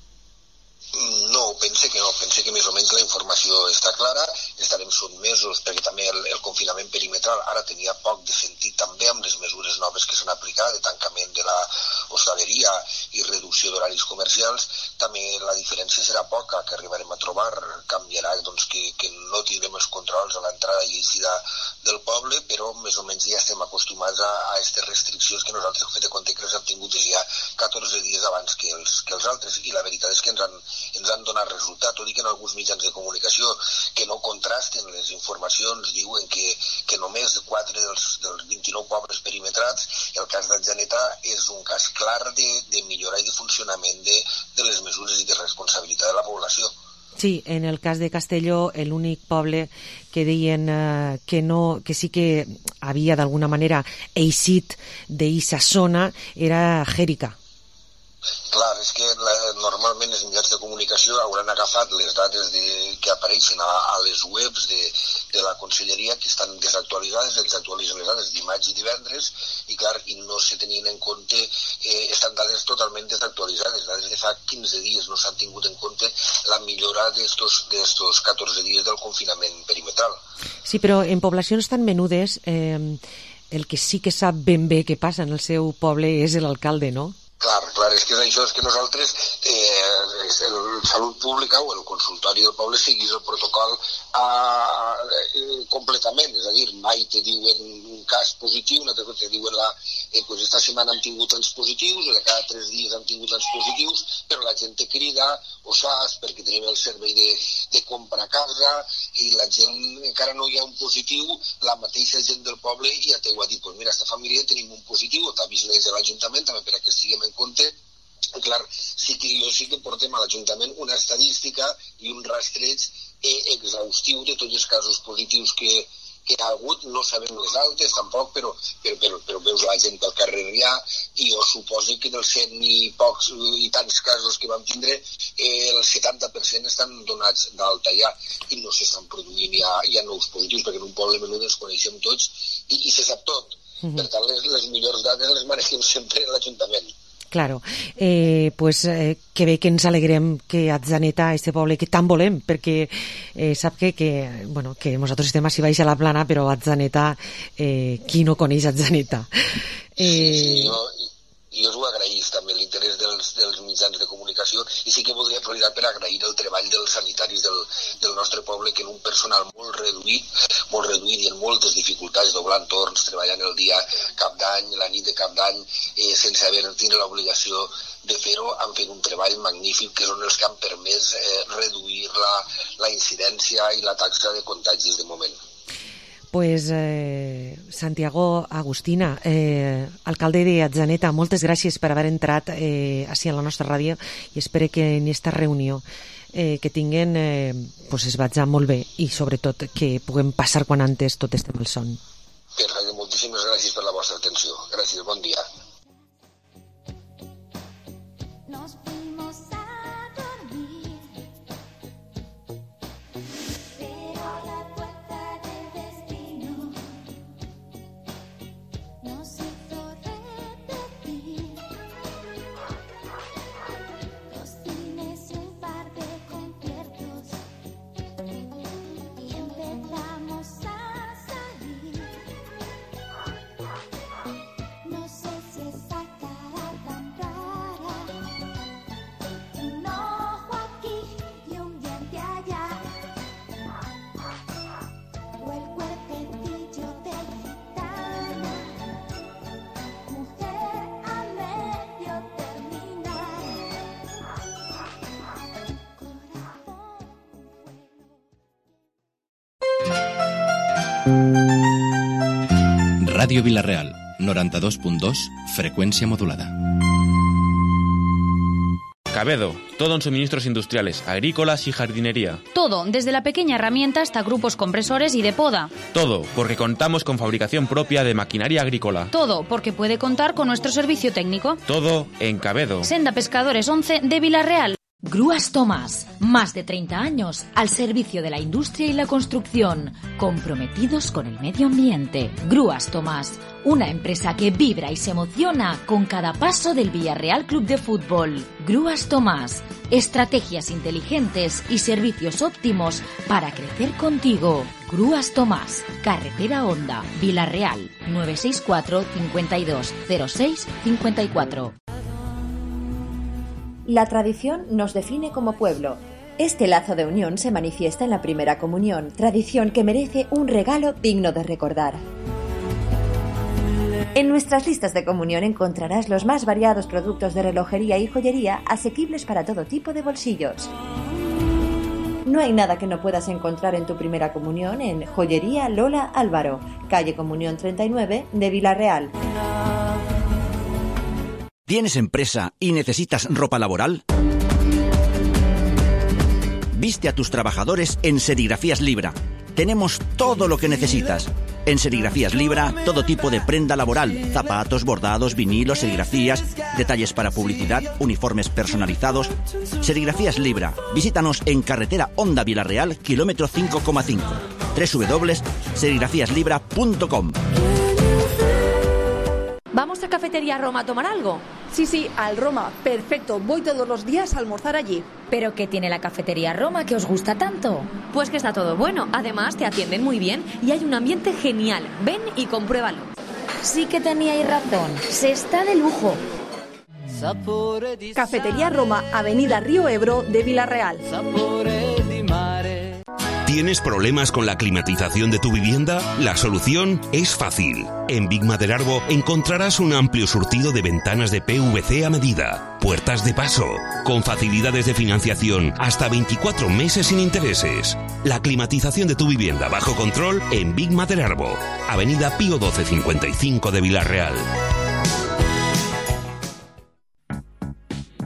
Speaker 1: No, pense que més o menys la informació està clara, estarem sotmesos perquè també el confinament perimetral ara tenia poc de sentit també amb les mesures noves que s'han aplicat de tancament de la hostaleria i reducció d'horaris comercials. També la diferència serà poca que arribarem a trobar, canviarà doncs, que no tindrem els controls a l'entrada i eixida del poble, però més o menys ja estem acostumats a aquestes restriccions que nosaltres hem fet de compte que les hem tingut ja 14 dies abans que els altres, i la veritat és que ens han donat resultat, tot i que en alguns mitjans de comunicació que no contrasten les informacions diuen que només 4 dels 29 pobles perimetrats, el cas d'Atzeneta és un cas clar de millora i de funcionament de les mesures i de responsabilitat de la població.
Speaker 6: Sí, en el cas de Castelló, l'únic poble que deien que sí que havia d'alguna manera eixit d'eixa zona era Jèrica.
Speaker 1: Clar, és que normalment els mitjans de comunicació hauran agafat les dades que apareixen a les webs de la Conselleria que estan desactualitzades, els actualitzen les dades dimarts i divendres i clar, i no se tenien en compte, estan dades totalment desactualitzades, dades de fa 15 dies, no s'han tingut en compte la millora d'estos 14 dies del confinament perimetral.
Speaker 6: Sí, però en poblacions tan menudes el que sí que sap ben bé què passa en el seu poble és l'alcalde, no?
Speaker 1: Clar, és que és això, és que nosaltres, el Salut Pública o el consultori del poble seguís el protocol completament, és a dir, mai te diuen un cas positiu, un altre cop te diuen pues esta setmana hem tingut tants positius, o de cada 3 dies hem tingut tants positius, però la gent te crida, o saps, perquè tenim el servei de compra a casa, i la gent, encara no hi ha un positiu, la mateixa gent del poble ja t'ho ha dit, pues mira, esta família tenim un positiu, o t'avisés de l'Ajuntament, també per a que estiguem en compte, Clar, jo sí que portem a l'Ajuntament una estadística i un rastreig exhaustiu de tots els casos positius que hi ha hagut. No sabem les altes tampoc, però veus la gent pel carrer ja, i jo suposo que dels 100 i tants casos que vam tindre, el 70% estan donats d'alta ja, i no s'estan produint ja nous positius, perquè en un poble menut ens coneixem tots i se sap tot. Per tant, les millors dades les manegem sempre en l'Ajuntament.
Speaker 6: Claro, pues que bé que ens alegrem que Atzaneta, este poble que tant volem, perquè sap que nosaltres estem així baix a la plana, però Atzaneta, qui no coneix Atzaneta?
Speaker 1: Sí, jo us ho agraïs també l'interès dels mitjans de comunicació, i sí que voldria aprofitar per agrair el treball dels sanitaris del nostre poble, que en un personal molt reduït i amb moltes dificultats, doblant torns, treballant el dia cap d'any, la nit de cap d'any, sense tindre l'obligació de fer-ho, han fet un treball magnífic, que són els que han permès reduir la incidència i la taxa de contagis de moment.
Speaker 6: Pues Santiago Agustina, alcalde de Atzaneta, moltes gràcies per haver entrat així a la nostra ràdio, i espero que en aquesta reunió que tinguen es vagi molt bé, i sobretot que puguem passar quan antes tot este malson.
Speaker 1: Perfecte, moltíssimes gràcies per la vostra atenció. Gràcies, bon dia.
Speaker 3: Ràdio Vila-real, 92.2, frecuencia modulada.
Speaker 4: Cabedo, todo en suministros industriales, agrícolas y jardinería.
Speaker 11: Todo, desde la pequeña herramienta hasta grupos compresores y de poda.
Speaker 4: Todo, porque contamos con fabricación propia de maquinaria agrícola.
Speaker 11: Todo, porque puede contar con nuestro servicio técnico.
Speaker 4: Todo en Cabedo.
Speaker 11: Senda Pescadores 11 de Vila-real.
Speaker 12: Grúas Tomás, más de 30 años al servicio de la industria y la construcción, comprometidos con el medio ambiente. Grúas Tomás, una empresa que vibra y se emociona con cada paso del Villarreal Club de Fútbol. Grúas Tomás, estrategias inteligentes y servicios óptimos para crecer contigo. Grúas Tomás, carretera Honda, Vila-real, 964 52 06 54.
Speaker 5: La tradición nos define como pueblo. Este lazo de unión se manifiesta en la primera comunión, tradición que merece un regalo digno de recordar. En nuestras listas de comunión encontrarás los más variados productos de relojería y joyería asequibles para todo tipo de bolsillos. No hay nada que no puedas encontrar en tu primera comunión en Joyería Lola Álvaro, calle Comunión 39 de Vila-real.
Speaker 7: ¿Tienes empresa y necesitas ropa laboral? Viste a tus trabajadores en Serigrafías Libra. Tenemos todo lo que necesitas. En Serigrafías Libra, todo tipo de prenda laboral, zapatos, bordados, vinilos, serigrafías, detalles para publicidad, uniformes personalizados. Serigrafías Libra. Visítanos en carretera Honda Vila-real, kilómetro 5,5. www.serigrafíaslibra.com.
Speaker 9: ¿Vamos a Cafetería Roma a tomar algo? Sí, al Roma. Perfecto. Voy todos los días a almorzar allí.
Speaker 12: ¿Pero qué tiene la Cafetería Roma que os gusta tanto?
Speaker 21: Pues que está todo bueno. Además, te atienden muy bien y hay un ambiente genial. Ven y compruébalo.
Speaker 12: Sí que teníais razón. Se está de lujo.
Speaker 9: Cafetería Roma, Avenida Río Ebro de Vila-real.
Speaker 10: ¿Tienes problemas con la climatización de tu vivienda? La solución es fácil. En Big Materarbo encontrarás un amplio surtido de ventanas de PVC a medida, puertas de paso, con facilidades de financiación hasta 24 meses sin intereses. La climatización de tu vivienda bajo control en Big Materarbo, Avenida Pío 1255 de Vila-real.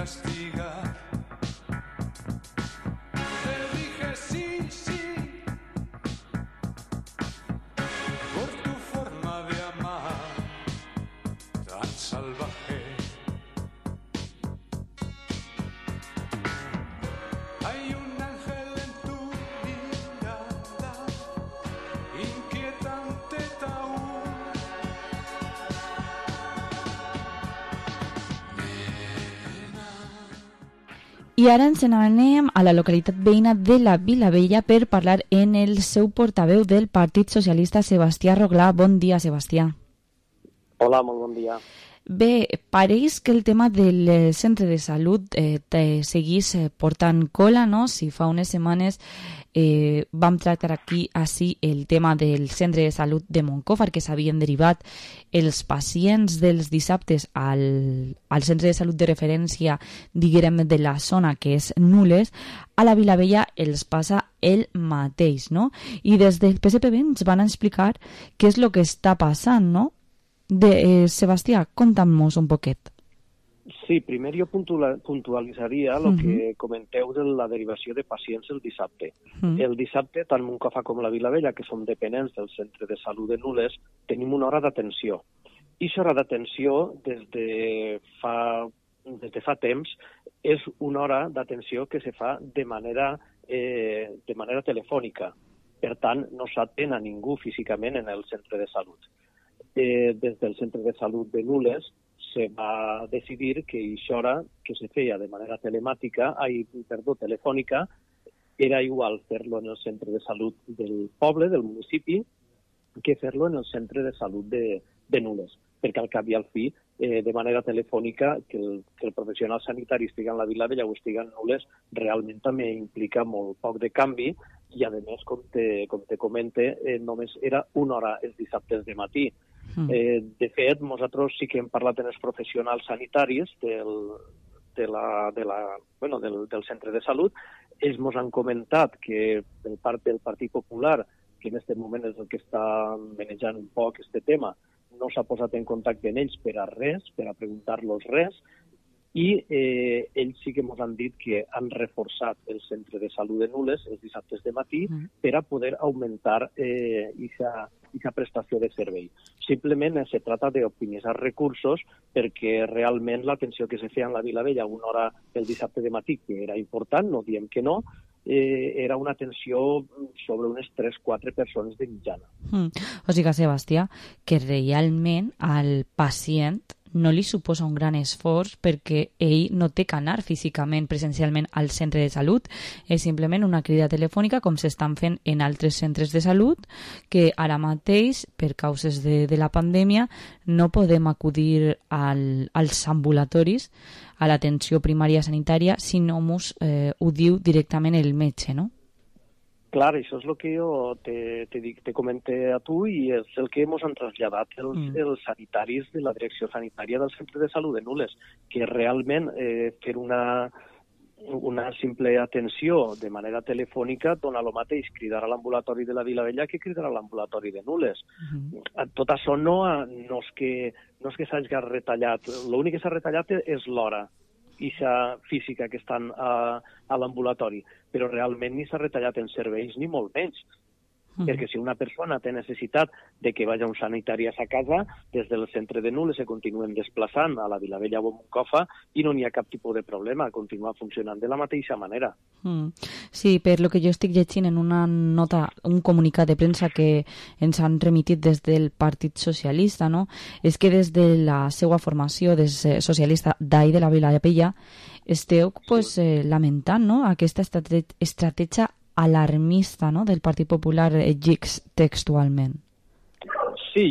Speaker 8: castigar. Te dije sí, sí, por tu forma de amar tan salvaje. Hay un ángel en tu mirada, inquietante taúd.
Speaker 11: I ara ens n'anem a la localitat veïna de la Vilavella per parlar en el seu portaveu del Partit Socialista, Sebastià Roglà. Bon dia, Sebastià.
Speaker 13: Hola, molt bon dia.
Speaker 11: Bé, pareix que el tema del centre de salut seguís portant cola, no? Si fa unes setmanes vam tractar aquí el tema del centre de salut de Montcòfar, que s'havien derivat els pacients dels dissabtes al centre de salut de referència, diguem, de la zona que és Nules. A la Vilavella els passa el mateix, no? I des del PSPB ens van explicar què és el que està passant, no? Sebastià, conta'm-nos un poquet.
Speaker 13: Sí, primer jo puntualitzaria el que comenteu de la derivació de pacients el dissabte. El dissabte, tant Montcòfar com la Vilavella, que som dependents del centre de salut de Nules, tenim una hora d'atenció. I aquesta hora d'atenció, des de fa temps, és una hora d'atenció que se fa de manera telefònica. Per tant, no s'atén a ningú físicament en el centre de salut. Des del centre de salut de Nules se va decidir que aquesta hora que se feia de manera telefònica, era igual fer-lo en el centre de salut del poble, del municipi, que fer-lo en el centre de salut de Nules. Perquè al cap i al fi, de manera telefònica, que el professional sanitari estigui en la Vilavella o estigui en Nules, realment també implica molt poc de canvi i, a més, com te comente, només era una hora els dissabtes de matí. De fet, nosaltres sí que hem parlat amb els professionals sanitaris del centre de salut. Ells ens han comentat que per part del Partit Popular, que en aquest moment és el que està manejant un poc aquest tema, no s'ha posat en contacte amb ells per a res, per a preguntar-los res, i ells sí que ens han dit que han reforçat el centre de salut de Nules els dissabtes de matí per a poder augmentar aquesta prestació de servei. Simplement se trata d'optimitzar recursos perquè realment l'atenció que se feia en la Vilavella una hora el dissabte de matí, que era important, no diem que no, era una atenció sobre unes 3-4 persones de mitjana.
Speaker 11: O sigui, Sebastià, que realment al pacient no li suposa un gran esforç perquè ell no té que anar físicament, presencialment al centre de salut. És simplement una crida telefònica com s'estan fent en altres centres de salut, que ara mateix, per causes de la pandèmia, no podem acudir als ambulatoris, a l'atenció primària sanitària, si no ho diu directament el metge, no?
Speaker 13: Clar, això és el que jo te comenté a tu i és el que ens han traslladat els sanitaris de la direcció sanitària del centre de salut de Nules, que realment fer una simple atenció de manera telefònica dona el mateix cridar a l'ambulatori de la Vilavella que cridar a l'ambulatori de Nules. Tot això no és que s'hagi retallat, l'únic que s'ha retallat és l'hora física que estan a l'ambulatori, però realment ni s'ha retallat en serveis ni molt menys. Perquè si una persona té necessitat de que vagi a un sanitari a sa casa, des del centre de Nules se continuen desplaçant a la Vilavella o a Montcòfar i no n'hi ha cap tipus de problema, continua funcionant de la mateixa manera.
Speaker 11: Sí, per lo que jo estic llegint en una nota, un comunicat de premsa que ens han remitit des del Partit Socialista, no? És que des de la seva formació socialista d'ahir de la Vilavella esteu lamentant, no?, aquesta estratègia alarmista, no?, del Partit Popular, llics textualment.
Speaker 13: Sí,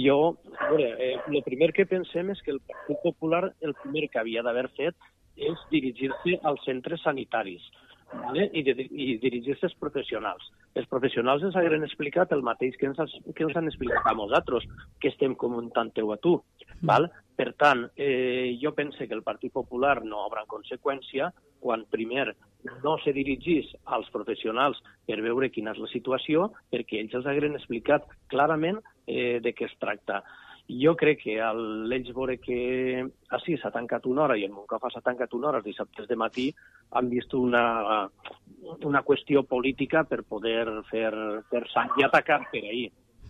Speaker 13: el primer que pensem és que el Partit Popular el primer que havia d'haver fet és dirigir-se als centres sanitaris, ¿vale? I dirigir-se als professionals. Els professionals ens hagueren explicat el mateix que ens han explicat a nosaltres, que estem comentant-ho a tu. Val? Per tant, jo pense que el Partit Popular no obre en conseqüència quan primer no se dirigís als professionals per veure quina és la situació, perquè ells els hagueren explicat clarament de què es tracta. Jo crec que l'ells veure que així s'ha tancat una hora i en Moncofa s'ha tancat una hora els dissabtes de matí, han vist una qüestió política per poder fer sang i atacar per ahir.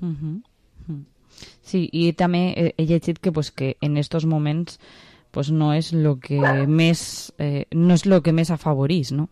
Speaker 2: Sí, i també he llegit que, pues, que en estos moments pues, no és lo que més afavorís, no?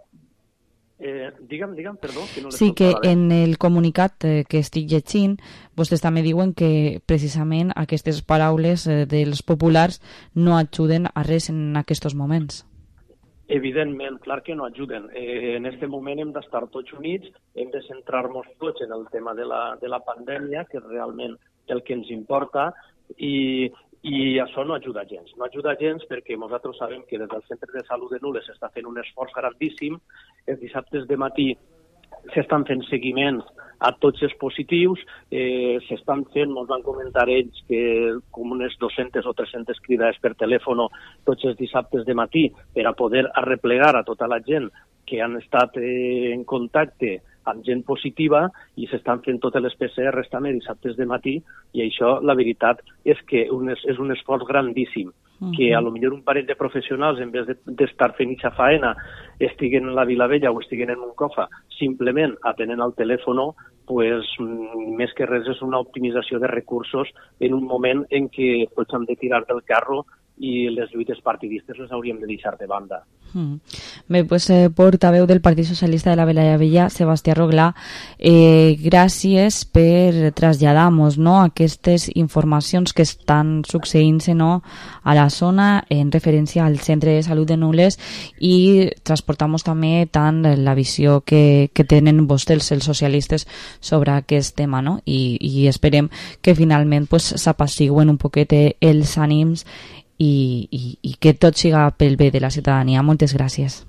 Speaker 13: Digue'm, perdó. Que no
Speaker 2: sí, que en el comunicat que estic llegint, vostès també diuen que precisament aquestes paraules dels populars no ajuden a res en aquests moments.
Speaker 13: Evidentment, clar que no ajuden. En aquest moment hem d'estar tots units, hem de centrar-nos tots en el tema de la pandèmia, que és realment el que ens importa, i això no ajuda gens. No ajuda gens perquè nosaltres sabem que des del Centre de Salut de Nules s'està fent un esforç grandíssim. Els dissabtes de matí s'estan fent seguiments a tots els positius, s'estan fent, ens van comentar ells, que com unes 200 o 300 cridades per telèfon tots els dissabtes de matí per a poder arreplegar a tota la gent que han estat en contacte amb gent positiva, i s'estan fent totes les PCRs també dissabtes de matí, i això, la veritat, és que és un esforç grandíssim, que a lo millor un parell de professionals, en vez d'estar fent eixa faena, estiguen en la Vilavella o estiguen en Moncofa, simplement atenent al telèfon, pues, més que res és una optimització de recursos en un moment en què tots hem de tirar del carro i les lluites partidistes les hauríem de deixar de banda.
Speaker 2: Bé, pues, portaveu del Partit Socialista de la Vilavella, Sebastià Roglà, gràcies per traslladar-nos, no, aquestes informacions que estan succeint-se, no, a la zona en referència al Centre de Salut de Nules, i transportar-nos també tant la visió que tenen vostès, els socialistes, sobre aquest tema, no? I esperem que finalment pues, s'apaciguen un poquet els ànims i que tot siga pel bé de la ciutadania. Moltes gràcies.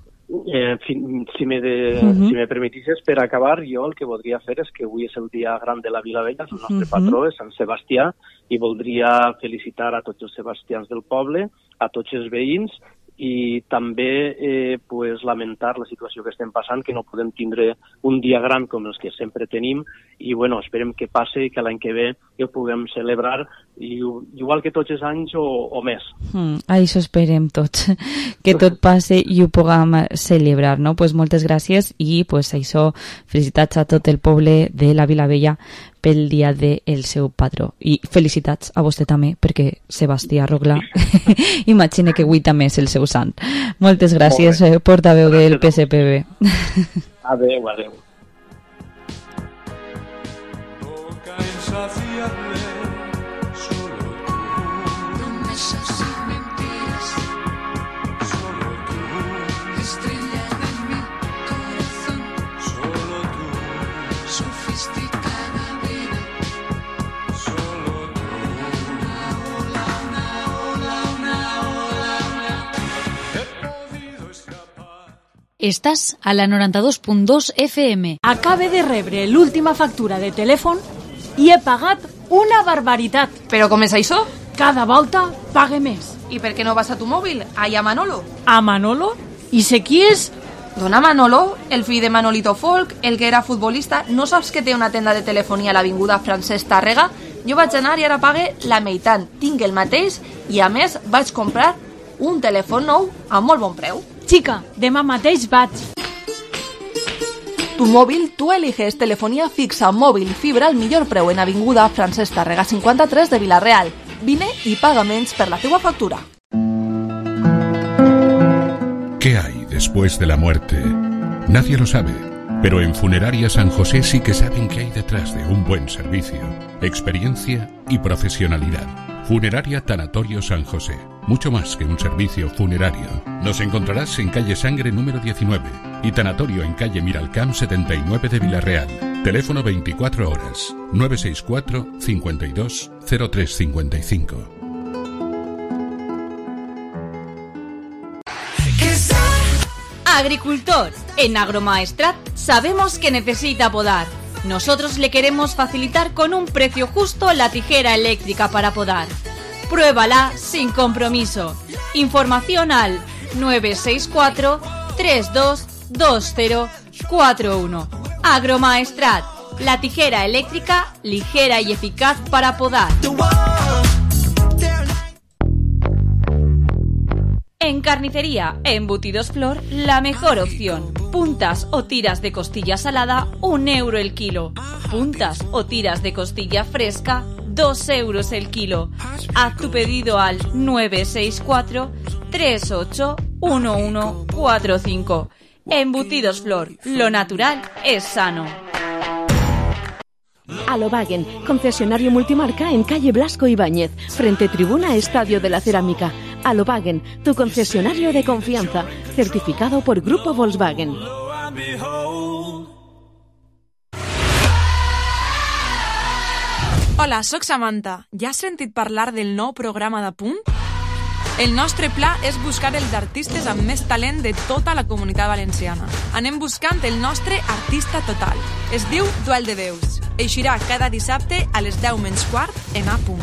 Speaker 13: Si me permetisses, per acabar, jo el que voldria fer és que avui és el dia gran de la Vilavella, és el nostre patró, és Sant Sebastià, i voldria felicitar a tots els sebastians del poble, a tots els veïns, i també pues, lamentar la situació que estem passant, que no podem tindre un dia gran com els que sempre tenim, i bueno, esperem que passe i que l'any que ve ho puguem celebrar igual que tots els anys o més.
Speaker 2: Això esperem tots, que tot passe i ho puguem celebrar, no? Pues moltes gràcies i pues, això, felicitats a tot el poble de la Vilavella pel dia del seu patró. I felicitats a vostè també, perquè Sebastià Roglà imagina que avui també és el seu sant. Moltes gràcies, portaveu del PSPB.
Speaker 13: Adéu, adéu.
Speaker 12: Estàs a la 92.2 FM.
Speaker 14: Acabe de rebre l'última factura de telèfon i he pagat una barbaritat.
Speaker 9: Però com és això?
Speaker 14: Cada volta pague més.
Speaker 9: I per què no vas a tu mòbil? Allà a Manolo.
Speaker 14: A Manolo? I sé qui és?
Speaker 9: Dona Manolo, el fill de Manolito Folk, el que era futbolista. No saps que té una tenda de telefonia a l'avinguda Francesc Tàrrega? Jo vaig anar i ara pague la meitat. Tinc el mateix i a més vaig comprar un telèfon nou a molt bon preu.
Speaker 14: Chica, demà mateix vaig.
Speaker 9: Tu mòbil, tu eliges telefonía fixa, móvil y fibra al millor preu en avinguda Francesc Tàrrega 53 de Vila-real. Vine i paga menys per la teua factura.
Speaker 10: ¿Qué hay después de la muerte? Nadie lo sabe, pero en Funeraria San José sí que saben qué hay detrás de un buen servicio, experiencia y profesionalidad. Funeraria Tanatorio San José, mucho más que un servicio funerario. Nos encontrarás en calle Sangre número 19 y Tanatorio en calle Miralcamp 79 de Vila-real. Teléfono 24 horas, 964 52 0355.
Speaker 11: Agricultor, en Agromaestrat sabemos que necesita podar. Nosotros le queremos facilitar con un precio justo la tijera eléctrica para podar. Pruébala sin compromiso. Información al 964 322041. Agromaestrat, la tijera eléctrica ligera y eficaz para podar. En Carnicería Embutidos Flor, la mejor opción. Puntas o tiras de costilla salada, 1 euro el kilo. Puntas o tiras de costilla fresca, 2 euros el kilo. Haz tu pedido al 964 38 1145. Embutidos Flor, lo natural es sano.
Speaker 15: Alobagen, concesionario multimarca en calle Blasco Ibáñez, frente tribuna Estadio de la Cerámica. Alobagen, tu concesionario de confianza, certificado por Grupo Volkswagen.
Speaker 16: Hola, soc Samantha. Ja has sentit parlar del nou programa de Punt? El nostre pla és buscar els artistes amb més talent de tota la comunitat valenciana. Anem buscant el nostre artista total. Es diu Duel de Veus. Eixirà cada dissabte a les 10:15 en A Punt.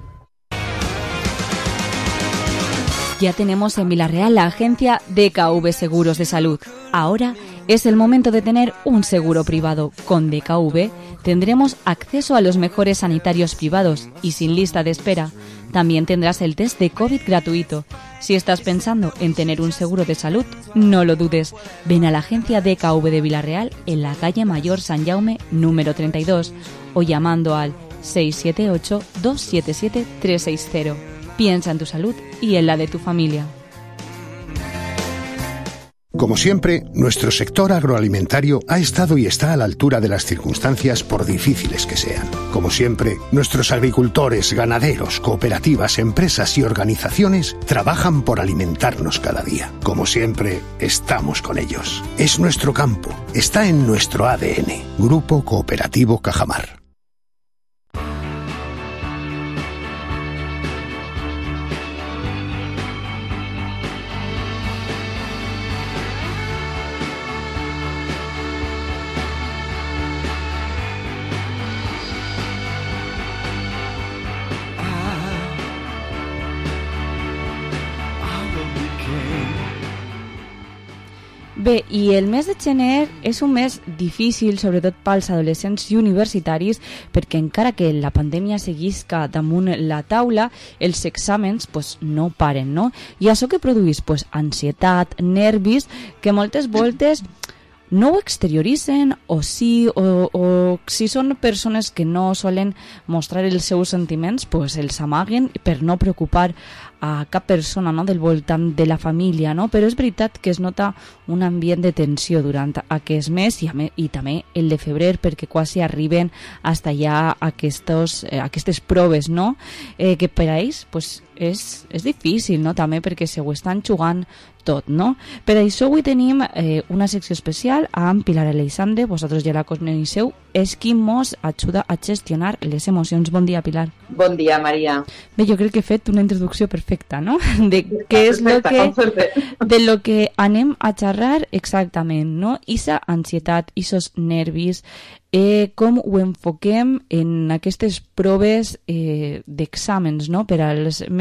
Speaker 11: Ya tenemos en Vilarreal la agencia DKV Seguros de Salud. Ahora es el momento de tener un seguro privado. Con DKV tendremos acceso a los mejores sanitarios privados y sin lista de espera. También tendrás el test de COVID gratuito. Si estás pensando en tener un seguro de salud, no lo dudes. Ven a la agencia DKV de Vilarreal en la calle Mayor San Jaume número 32 o llamando al 678-277-360. Piensa en tu salud y en la de tu familia.
Speaker 17: Como siempre, nuestro sector agroalimentario ha estado y está a la altura de las circunstancias por difíciles que sean. Como siempre, nuestros agricultores, ganaderos, cooperativas, empresas y organizaciones trabajan por alimentarnos cada día. Como siempre, estamos con ellos. Es nuestro campo, está en nuestro ADN. Grupo Cooperativo Cajamar.
Speaker 2: Bé, i el mes de gener és un mes difícil, sobretot pels adolescents i universitaris, perquè encara que la pandèmia seguisca damunt la taula, els exàmens no paren, no? I això que produís ansietat, nervis, que moltes voltes no ho exterioritzen o sí, o si són persones que no solen mostrar els seus sentiments, els amaguen per no preocupar a cap persona, no, del voltant de la família, no? Però és veritat que es nota un ambient de tensió durant aquest mes i també el de febrer, perquè quasi arriben hasta ja aquestes proves, no? Que per a ells és difícil, no? També perquè se ho estan jugant tot, no? Per això avui tenim una secció especial amb Pilar Aleixandre, vosaltres ja la coneixeu, és qui mos ajuda a gestionar les emocions. Bon dia, Pilar.
Speaker 18: Bon dia, Maria.
Speaker 2: Bé, jo crec que he fet una introducció perfecta, no? De què és de lo que anem a xerrar exactament, no? Esa ansietat, esos nervis, com ho enfoquem en aquestes proves d'exàmens, no? Per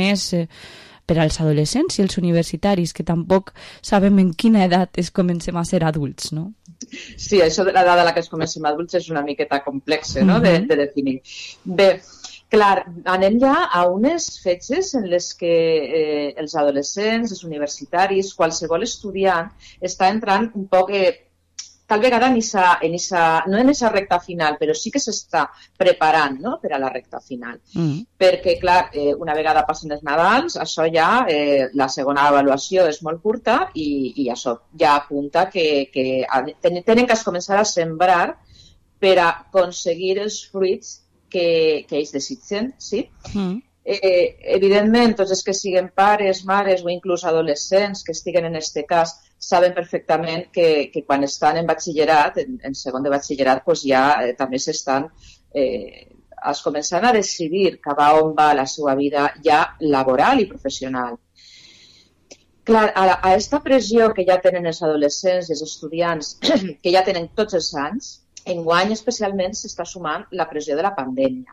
Speaker 2: als adolescents i els universitaris, que tampoc sabem en quina edat comencem a ser adults, no?
Speaker 18: Sí, això de l'edat a la que es comencem adults és una miqueta complex, no?, de definir. Bé, clar, anem ja a unes fetges en les que els adolescents, els universitaris, qualsevol estudiant està entrant un poc... tal vegada no en esa recta final, però sí que s'està preparant, no?, per a la recta final. Perquè, clar, una vegada passen els Nadals, això ja, la segona avaluació és molt curta i això ja apunta que tenen que començar a sembrar per a aconseguir els fruits que ells desitgen, sí? Evidentment, tots els que siguin pares, mares o inclús adolescents que estiguen en aquest cas saben perfectament que quan estan en batxillerat, en segon de batxillerat, ja també s'estan començant a decidir cap a on va la seva vida ja laboral i professional. Clar, a aquesta pressió que ja tenen els adolescents i els estudiants, que ja tenen tots els anys, enguany especialment s'està sumant la pressió de la pandèmia.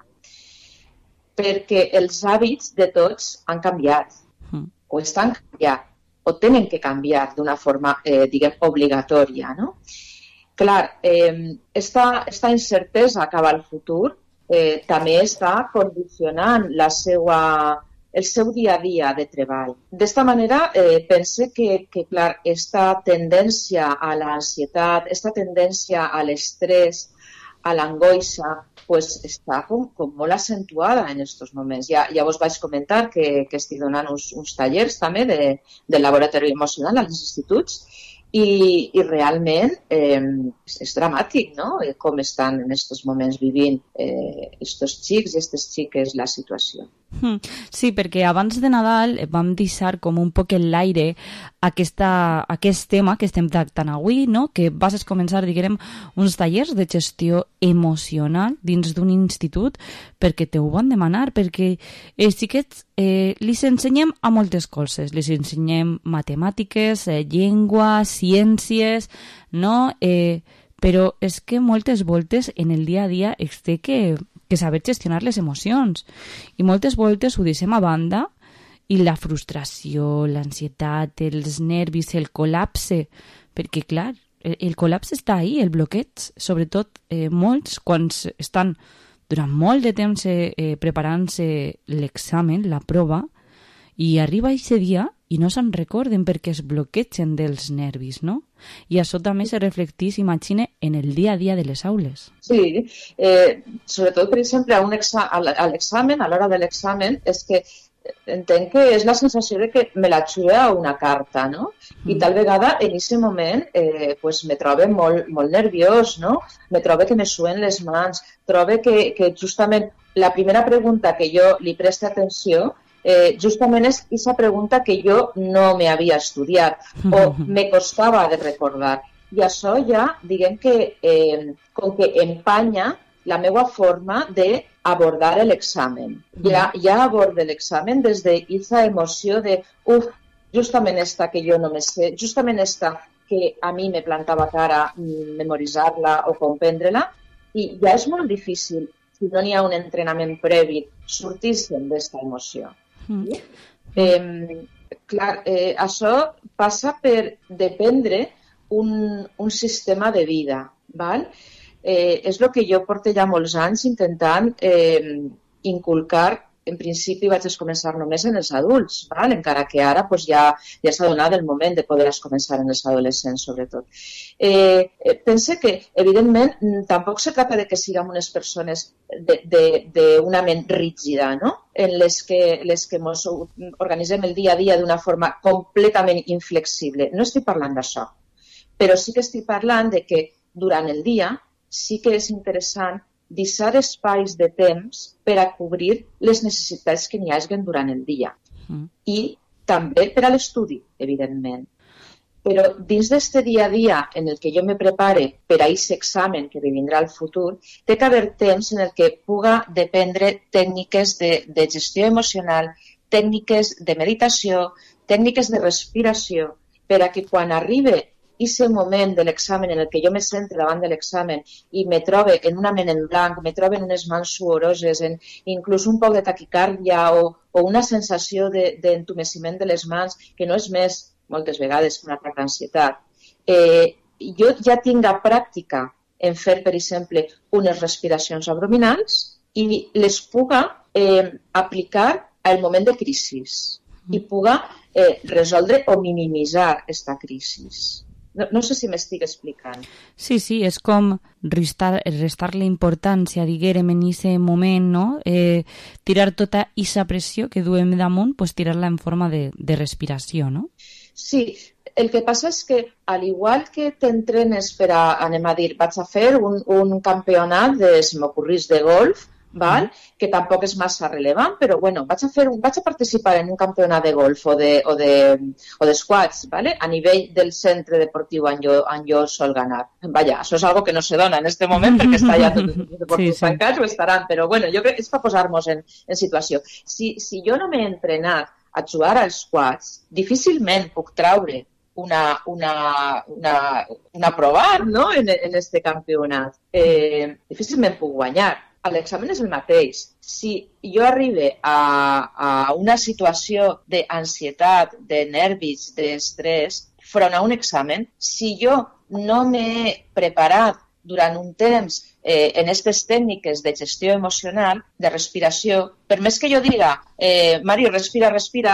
Speaker 18: Perquè els hàbits de tots han canviat, o estan canviant, o tenen que canviar d'una forma, diguem, obligatòria, no? Clar, esta incertesa cap al futur també està condicionant la seva el seu dia a dia de treball. D'esta manera, pense que, clar, esta tendència a l'ansietat, esta tendència a l'estrès, a l'angoixa, pues està com molt accentuada en aquests moments. Ja vos vaig comentar que estic donant uns tallers també de laboratori emocional als instituts i realment és dramàtic, no?, com estan en aquests moments vivint aquests xics i aquestes xiques la situació.
Speaker 2: Sí, perquè abans de Nadal vam deixar com un poc en l'aire aquest tema que estem tractant avui, no?, que vas començar, diguem, uns tallers de gestió emocional dins d'un institut perquè te ho van demanar, perquè els xiquets li ensenyem a moltes coses, li ensenyem matemàtiques, llengua, ciències, no?, però és que moltes voltes en el dia a dia es té que saber gestionar les emocions i moltes voltes ho deixem a banda i la frustració, l'ansietat, els nervis, el col·lapse, perquè clar, el col·lapse està ahí, el bloqueig, sobretot molts quan estan durant molt de temps preparant-se l'examen, la prova, i arriba aquest dia i no se'n recorden perquè es bloquegen dels nervis, no? I això també se reflecteix, imagine, en el dia a dia de les aules.
Speaker 18: Sí, sobretot, per exemple, a l'examen, a l'hora de l'examen, és que entenc que és la sensació de que me la xuga una carta, no? I tal vegada, en aquest moment, pues, me trobo molt nerviós, no? Me trobo que me suen les mans, trobo que justament la primera pregunta que jo li preste atenció justament és aquesta pregunta que jo no m'havia estudiat o me costava de recordar. I això ja, diguem que, com que empanya la meva forma d'abordar l'examen. Ja abordo l'examen des d'aquesta emoció de justament esta que jo no me sé, justament esta que a mi me plantava cara memoritzar-la o comprendre-la, i ja és molt difícil, si no n'hi ha un entrenament previ, sortir-se'n d'esta emoció. Clar, això passa per dependre un sistema de vida, val? És el que jo porto ja molts anys intentant inculcar. En principi vaig començar només en els adults, val? Encara que ara pues, ja s'ha donat el moment de poder començar en els adolescents, sobretot. Pense que, evidentment, tampoc se tracta de que siguem unes persones d'una ment rígida, no? En les que ens organitzem el dia a dia d'una forma completament inflexible. No estic parlant d'això, però sí que estic parlant de que durant el dia sí que és interessant deixar espais de temps per a cobrir les necessitats que n'hi hagi durant el dia. I també per a l'estudi, evidentment. Però dins d'aquest dia a dia en el que jo me prepare per a aquest examen que vindrà al futur, té que haver temps en el que puga dependre tècniques de gestió emocional, tècniques de meditació, tècniques de respiració, per a que quan arribi aquest moment de l'examen en el que jo me centre davant de l'examen i me trobe en una ment en blanc, me trobe en unes mans suoroses, inclús un poc de taquicàrdia o una sensació d'entumeciment de les mans, que no és més, moltes vegades, que un atac d'ansietat. Jo ja tinc a pràctica en fer, per exemple, unes respiracions abdominals i les puga aplicar al moment de crisi i puga resoldre o minimitzar aquesta crisi. No sé si m'estic explicant.
Speaker 2: Sí, és com restar-li importància, diguem, en aquest moment, no? Tirar tota aquesta pressió que duem damunt, pues tirar-la en forma de respiració, no?
Speaker 18: Sí, el que passa és que, al igual que t'entrenes per a, anem a dir, vaig a fer un campionat si m'ocorrís de golf, val? Que tampoc és massa rellevant, però bueno, vaig a participar en un campionat de golf o de squash, vale? A nivell del centre deportiu on jo sol ganar. Vaja, això és algo que no se dona en este moment perquè està ja tots els deportius tancats o estaran, però bueno, jo crec que és per posar-nos en situació. Si jo no m'he entrenat a jugar als squash, difícilment puc traure una prova, no?, en este campionat. Difícilment puc guanyar. L'examen és el mateix. Si jo arribe a una situació d'ansietat, de nervis, d'estrès, front a un examen, si jo no m'he preparat durant un temps en aquestes tècniques de gestió emocional, de respiració, per més que jo diga, Mari, respira,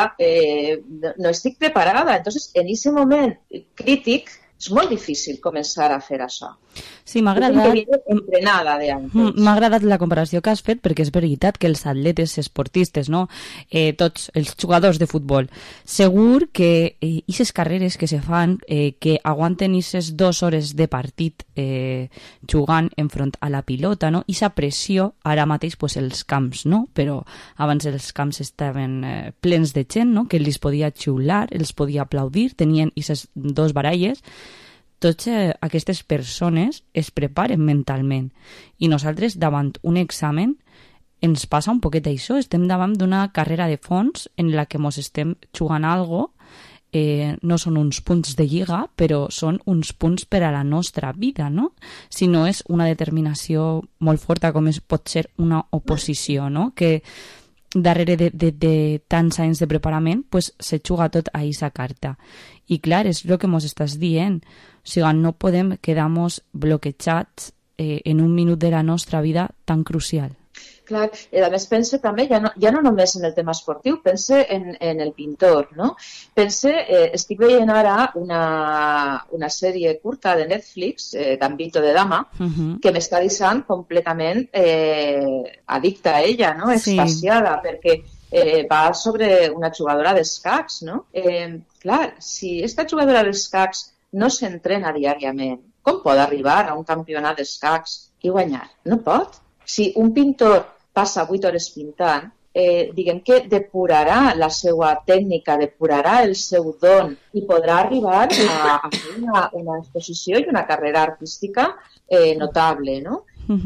Speaker 18: no estic preparada. Entonces, en aquest moment crític, és molt difícil començar a fer això.
Speaker 2: Sí, m'ha agradat...
Speaker 18: Entrenada de antes.
Speaker 2: M'ha agradat la comparació que has fet, perquè és veritat que els atletes esportistes, no? Tots els jugadors de futbol, segur que aquestes carreres que se fan, que aguanten aquestes 2 hores de partit jugant enfront a la pilota, no? Ixa pressió, ara mateix pues, els camps, no? Però abans els camps estaven plens de gent, no? Que els podia xiular, els podia aplaudir, tenien aquestes 2 baralles. Totes aquestes persones es preparen mentalment i nosaltres davant un examen ens passa un poquet això, estem davant d'una carrera de fons en la que ens estem jugant algo, no són uns punts de lliga, però són uns punts per a la nostra vida, no? Si no és una determinació molt forta com pot ser una oposició, no? Que darrere de tants anys de preparament pues, se juga tot a aquesta carta. I clar, és el que ens estàs dient. O sigui, no podem quedar-nos bloquejats en un minut de la nostra vida tan crucial.
Speaker 18: Clar, i a més pense també, ja no només en el tema esportiu, pense en el pintor, no? Pense, estic veient ara una sèrie curta de Netflix, d'Ambito de Dama, que m'està deixant completament addicta a ella, no? Extasiada, perquè va sobre una jugadora d'escacs, no? Clar, si aquesta jugadora d'escacs no s'entrena diàriament, com pot arribar a un campionat d'escacs i guanyar? No pot. Si un pintor passa 8 hores pintant, diguem que depurarà la seva tècnica, depurarà el seu don i podrà arribar a fer una exposició i una carrera artística notable, no?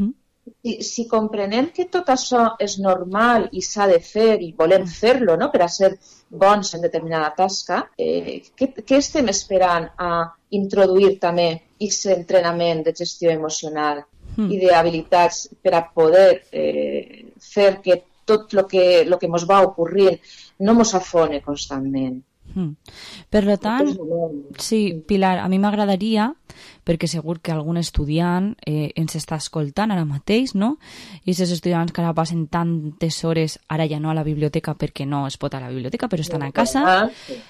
Speaker 18: Si comprenem que tot això és normal i s'ha de fer i volem fer-lo, no?, per a ser bons en determinada tasca, què estem esperant a introduir també aquest entrenament de gestió emocional i d'habilitats per a poder fer que tot el que ens va ocorrint no ens afone constantment?
Speaker 2: Per tant, sí, Pilar, a mi m'agradaria, perquè segur que algun estudiant ens està escoltant ara mateix, no? I aquests estudiants que ara passen tantes hores, ara ja no a la biblioteca perquè no es pot a la biblioteca, però estan a casa,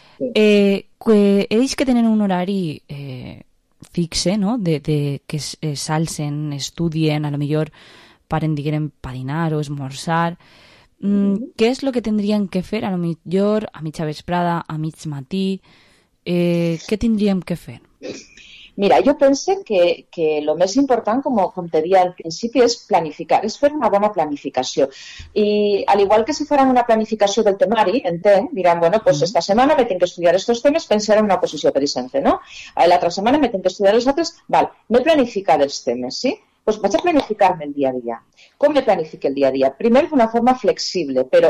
Speaker 2: ells que tenen un horari fixe, no? Que s'alcen, estudien, a lo millor paren, diguem, pa dinar o esmorzar. Què és el que tindrien que fer a lo millor a mitja vesprada, a mig matí? Què tindríem que fer?
Speaker 18: Mira, jo pense que el més important, com te deia al principi, és planificar, és fer una bona planificació. I al igual que si faran una planificació del temari, entenc, diran, bueno, pues esta setmana me tinc que estudiar estos temes, pensar en una oposició, per exemple, no? L'altra setmana me tinc que estudiar els altres, val, m'he planificat els temes, sí? Doncs vaig a planificar-me el dia a dia. Com me planifico el dia a dia? Primer, d'una forma flexible, però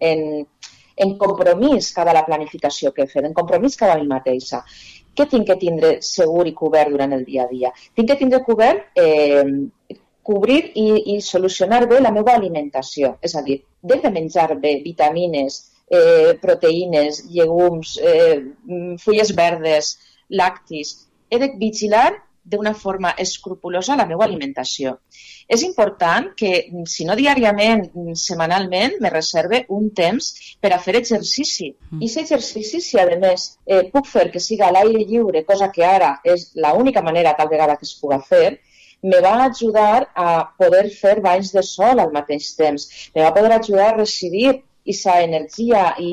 Speaker 18: en compromís cada la planificació que he fet, en compromís cada mi mateixa. Què tinc que tindre segur i cobert durant el dia a dia? Tinc que tindre cobert, cobrir i solucionar bé la meva alimentació. És a dir, he de menjar bé vitamines, proteïnes, llegums, fulles verdes, lactis. He de vigilar d'una forma escrupulosa la meva alimentació. És important que, si no diàriament, setmanalment, me reserve un temps per a fer exercici. I aquest exercici, si a més puc fer que siga a l'aire lliure, cosa que ara és l'única manera tal vegada que es puga fer, me va ajudar a poder fer banys de sol al mateix temps. Me va poder ajudar a residir aquesta energia i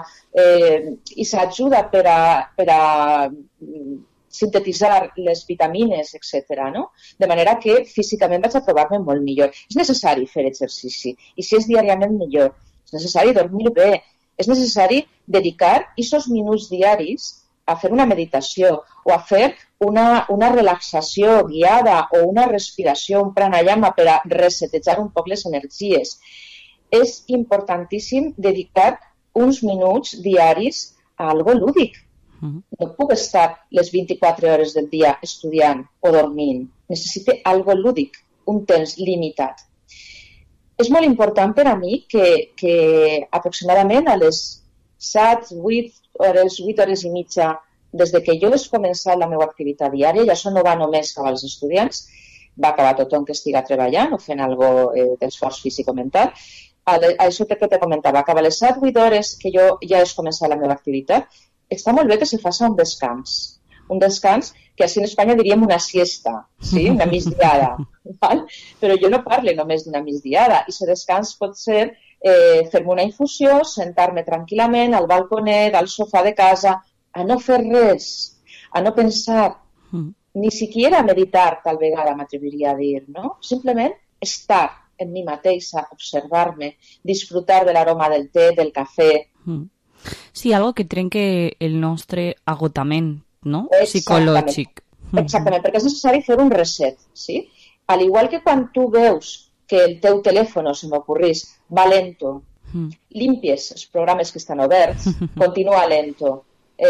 Speaker 18: aquesta ajuda per a sintetitzar les vitamines, etc. No? De manera que físicament vaig a trobar-me molt millor. És necessari fer exercici, i si és diàriament millor. És necessari dormir bé, és necessari dedicar aquests minuts diaris a fer una meditació o a fer una relaxació guiada o una respiració, un pranayama per a resetejar un poc les energies. És importantíssim dedicar uns minuts diaris a algo lúdic. No puc estar les 24 hores del dia estudiant o dormint. Necessito algo lúdic, un temps limitat. És molt important per a mi que aproximadament a les 8 hores i mitja, des que jo he començat la meva activitat diària, i això no va només cap als estudiants, va acabar tothom que estiga treballant o fent algo d'esforç físic o mental. Això que te comentava, que a les 7-8 hores que jo ja he començat la meva activitat, està molt bé que se faci un descans que així en Espanya diríem una siesta, sí? Una migdiada, val? Però jo no parlo només d'una migdiada, i aquest descans pot ser fer-me una infusió, sentar-me tranquil·lament al balconet, al sofà de casa, a no fer res, a no pensar, ni siquiera meditar, tal vegada m'atreviria a dir, no? Simplement estar en mi mateixa, observar-me, disfrutar de l'aroma del té, del cafè.
Speaker 2: Sí, algo que trenque el nostre agotament, no? Psicològic.
Speaker 18: Exactament, perquè és necessari fer un reset, sí? Al igual que quan tu veus que el teu telèfon, se m'ocorrís, va lento, limpies els programes que estan oberts, continua lento,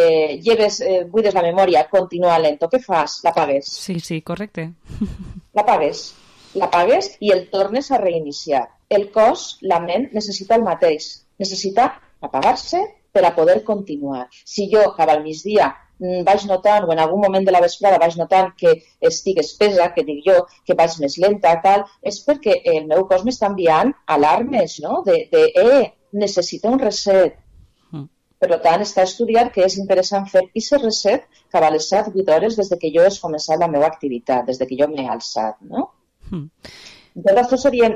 Speaker 18: buides la memòria, continua lento, què fas? L'apagues.
Speaker 2: Sí, correcte.
Speaker 18: L'apagues i el tornes a reiniciar. El cos, la ment, necessita el mateix. Necessita apagar-se per a poder continuar. Si jo, cap al migdia, vaig notant, o en algun moment de la vesprada vaig notant que estic espesa, que dic jo, que vaig més lenta, tal, és perquè el meu cos m'està enviant alarmes, no? Necessita un reset. Per tant, està estudiat que és interessant fer aquest reset cap a les 7-8 hores des que jo he començat la meva activitat, des que jo m'he alçat, no? Això serien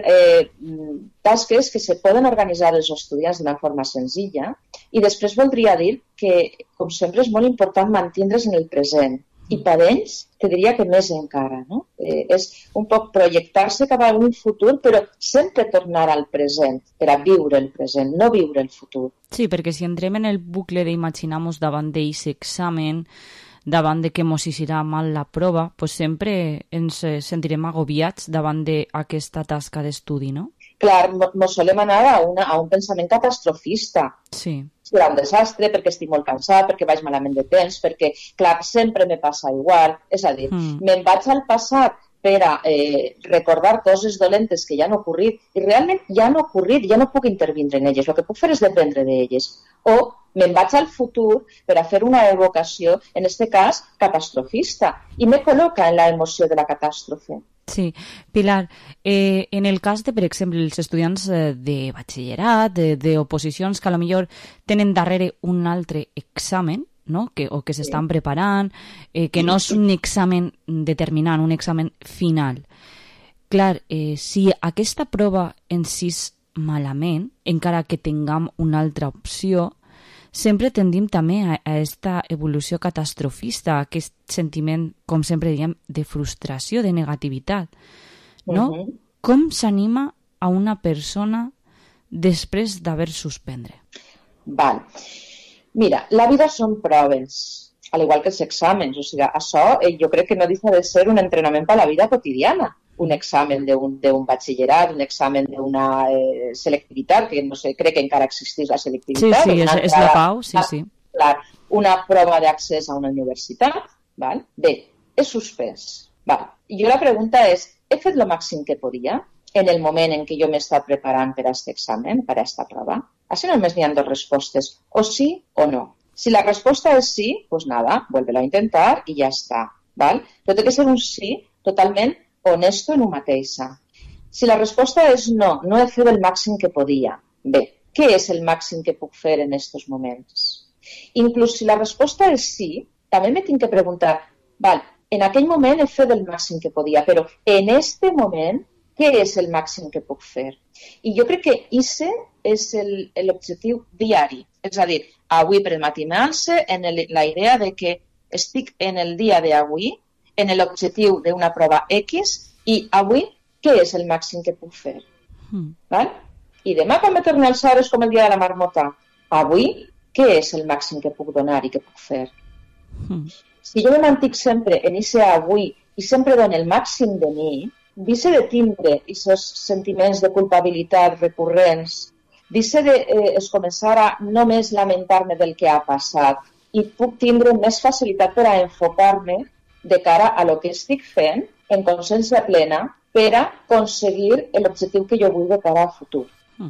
Speaker 18: tasques que se poden organitzar els estudiants d'una forma senzilla i després voldria dir que, com sempre, és molt important mantindre's en el present i per ells te diria que més encara, no? És un poc projectar-se cap a un futur però sempre tornar al present per a viure el present, no viure el futur.
Speaker 2: Sí, perquè si entrem en el bucle d'imaginar-nos davant d'aquest examen, davant de que mos serà mal la prova, pues sempre ens sentirem agobiats davant d'aquesta tasca d'estudi, no?
Speaker 18: Clar, mos solem anar a un pensament catastrofista.
Speaker 2: Sí.
Speaker 18: Serà un desastre perquè estic molt cansat, perquè vaig malament de temps, perquè, clar, sempre me passa igual. És a dir, me'n vaig al passat per a recordar coses dolentes que ja han ocorrit i realment ja han ocorrit, ja no puc intervindre en elles, el que puc fer és dependre d'elles. O me'n vaig al futur per a fer una evocació, en aquest cas, catastrofista, i me col·loca en la emoció de la catàstrofe.
Speaker 2: Sí, Pilar, en el cas de, per exemple, els estudiants de batxillerat, d'oposicions que potser tenen darrere un altre examen, no? O que s'estan preparant, que no és un examen determinant, un examen final. Clar, si aquesta prova en si és malament, encara que tinguem una altra opció, sempre tendim també a aquesta evolució catastrofista, a aquest sentiment, com sempre diem, de frustració, de negativitat. No? Com s'anima a una persona després d'haver suspendre?
Speaker 18: Val. Mira, la vida són proves, al igual que els exàmens. O sigui, això jo crec que no deixa de ser un entrenament per a la vida quotidiana. Un examen d'un batxillerat, un examen d'una selectivitat, que no sé, crec que encara existeix la selectivitat.
Speaker 2: Sí, és la PAU, sí.
Speaker 18: Clar, una prova d'accés a una universitat, val? Bé, he suspès. Val. I jo la pregunta és, he fet el màxim que podia en el moment en què jo m'he estat preparant per a aquest examen, per a aquesta prova? Així només n'hi ha dues respostes, o sí o no. Si la resposta és sí, pues nada, vuélvelo a intentar i ja està. Val? Però té que ser un sí totalment honesto en un mateixa. Si la resposta és no, no he fet el màxim que podia. Bé, què és el màxim que puc fer en aquests moments? Inclús si la resposta és sí, també me tinc que preguntar, val, en aquell moment he fet el màxim que podia, però en este moment, què és el màxim que puc fer? I jo crec que ese és l'objectiu diari. És a dir, avui per el matí m'alce en la idea de que estic en el dia d'avui, en l'objectiu d'una prova X i avui què és el màxim que puc fer? Val? I demà quan me torni a alçar és com el dia de la marmota. Avui què és el màxim que puc donar i que puc fer? Si jo me mantinc sempre en ese avui i sempre dono el màxim de mi, deixe de tindre aquests sentiments de culpabilitat recurrents, deixe de començar a només lamentar-me del que ha passat i puc tindre més facilitat per a enfocar-me de cara a lo que estic fent en consciència plena per a aconseguir l'objectiu que jo vull de cara al futur.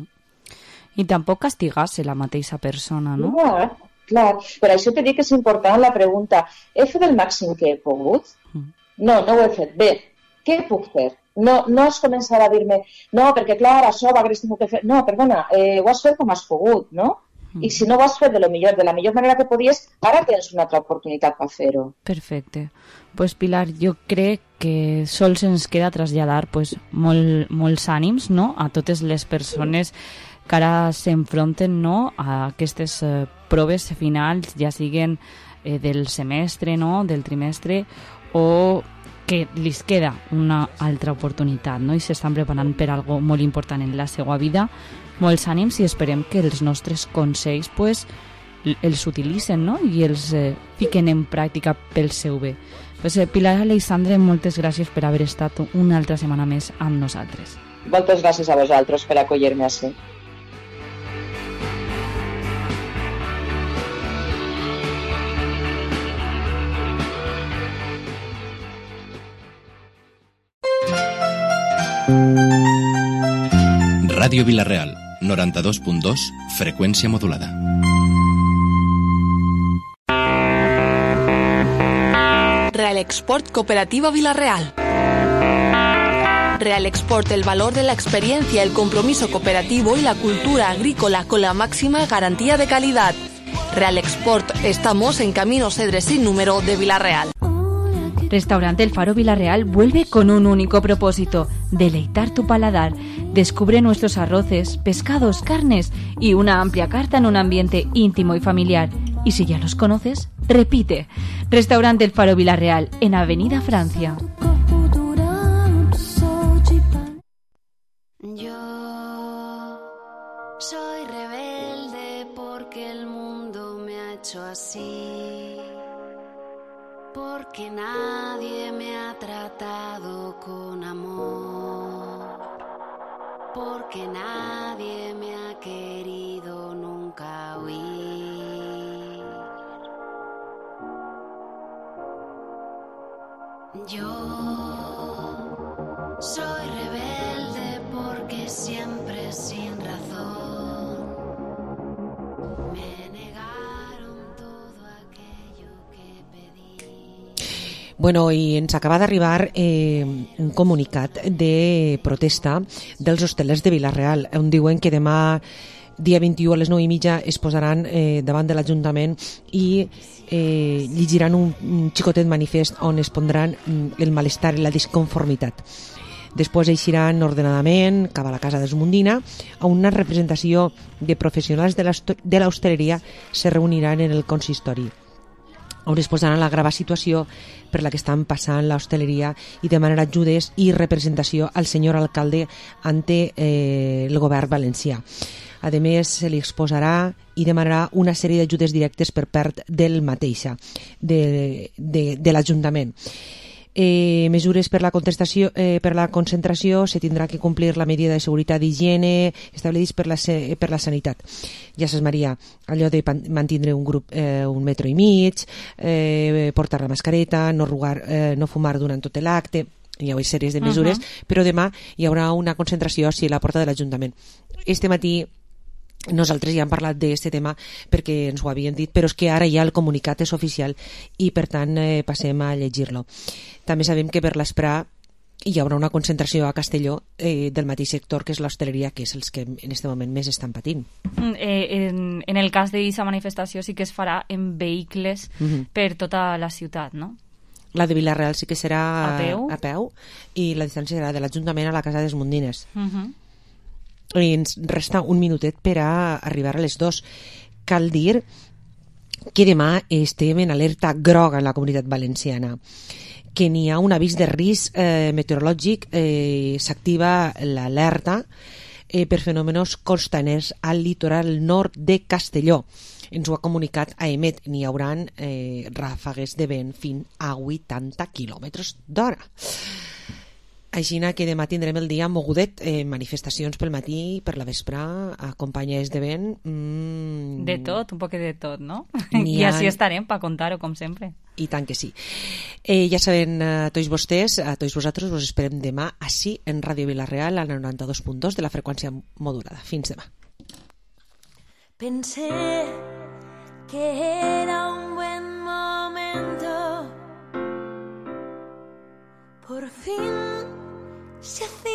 Speaker 2: I tampoc castigar-se la mateixa persona, no?
Speaker 18: Clar. Per això t'he dit que és important la pregunta, he fet el màxim que he pogut? No, no ho he fet. Bé, què puc fer? No es començarà a dir-me, no, perquè clar, això ho hagués tingut que fer. No, perdona, ho has fet com has pogut, no? I si no ho has fet de la millor manera que podies, ara tens una altra oportunitat per fer-ho.
Speaker 2: Perfecte. Pues Pilar, jo crec que sols ens queda traslladar pues, molts ànims, no?, a totes les persones que ara s'enfronten, no?, a aquestes proves finals, ja siguen del semestre, no?, del trimestre, o que li queda una altra oportunitat, no?, i s'estan preparant per algo molt important en la seva vida. Molts ànims i esperem que els nostres consells pues, els utilitzen, no?, i els fiquen en pràctica pel seu bé. Pues, Pilar Aleixandre, moltes gràcies per haver estat una altra setmana més amb nosaltres.
Speaker 18: Moltes gràcies a vosaltres per acollir-me així.
Speaker 3: Ràdio Vila-real, 92.2, freqüència modulada.
Speaker 16: Real Export Cooperativa Vila-real. Real Export, el valor de la experiencia, el compromiso cooperativo y la cultura agrícola con la máxima garantía de calidad. Real Export, estamos en Camino Cedres sin número de Vila-real.
Speaker 11: Restaurante El Faro Vila-real vuelve con un único propósito: deleitar tu paladar. Descubre nuestros arroces, pescados, carnes y una amplia carta en un ambiente íntimo y familiar. Y si ya los conoces, repite. Restaurante El Faro Vila-real, en Avenida Francia.
Speaker 20: Yo soy rebelde porque el mundo me ha hecho así. Porque nadie me ha tratado con amor, porque nadie me ha querido nunca oír. Yo soy rebelde porque siempre sin razón me negaron todo aquello que pedí.
Speaker 6: Bueno, i ens acaba d'arribar un comunicat de protesta dels hostelers de Vila-real, on diuen que demà, dia 21 a les 9:30, es posaran davant de l'Ajuntament i llegiran un xicotet manifest on es pondran el malestar i la disconformitat. Després eixiran ordenadament cap a la Casa d'Esmundina, on una representació de professionals de l'hostaleria se reuniran en el consistori, on es posaran la grava situació per la que estan passant l'hostaleria i demanar ajudes i representació al senyor alcalde ante el govern valencià. A més, se li exposarà i demanarà una sèrie d'ajudes directes per part del mateixa, de l'Ajuntament. Mesures per la concentració, se tindrà que complir la medida de seguretat d'higiene establerts per la sanitat. Ja saps, Maria, allò de mantindre un grup 1,5 metres, portar la mascareta, no fumar durant tot l'acte. Hi ha sèries de mesures, però demà hi haurà una concentració a la porta de l'Ajuntament. Este matí nosaltres ja hem parlat d'aquest tema perquè ens ho havien dit, però és que ara ja el comunicat és oficial i per tant passem a llegir-lo. També sabem que per l'Esprà hi haurà una concentració a Castelló del mateix sector que és l'hostaleria, que és els que en aquest moment més estan patint.
Speaker 2: En el cas d'aquesta manifestació sí que es farà en vehicles per tota la ciutat, no?
Speaker 6: La de Vila-real sí que serà a peu i la distància serà de l'Ajuntament a la Casa d'Esmundines. I ens resta un minutet per a arribar a les 2. Cal dir que demà estem en alerta groga en la Comunitat Valenciana, que n'hi ha un avís de risc meteorològic, s'activa l'alerta per fenòmenos costaners al litoral nord de Castelló. Ens ho ha comunicat AEMET, n'hi haurà ràfegues de vent fins a 80 km/h. Així que demà tindrem el dia mogudet, manifestacions pel matí, per la vespre, acompanyades de vent.
Speaker 2: De tot, un poc de tot, no? I així estarem per contar-ho, com sempre.
Speaker 6: I tant que sí. Ja saben, a tots vostès, a tots vosaltres, vos esperem demà així en Ràdio Vila-real, al 92.2 de la freqüència modulada. Fins demà.
Speaker 20: Pensé que era un buen momento, por fin se hace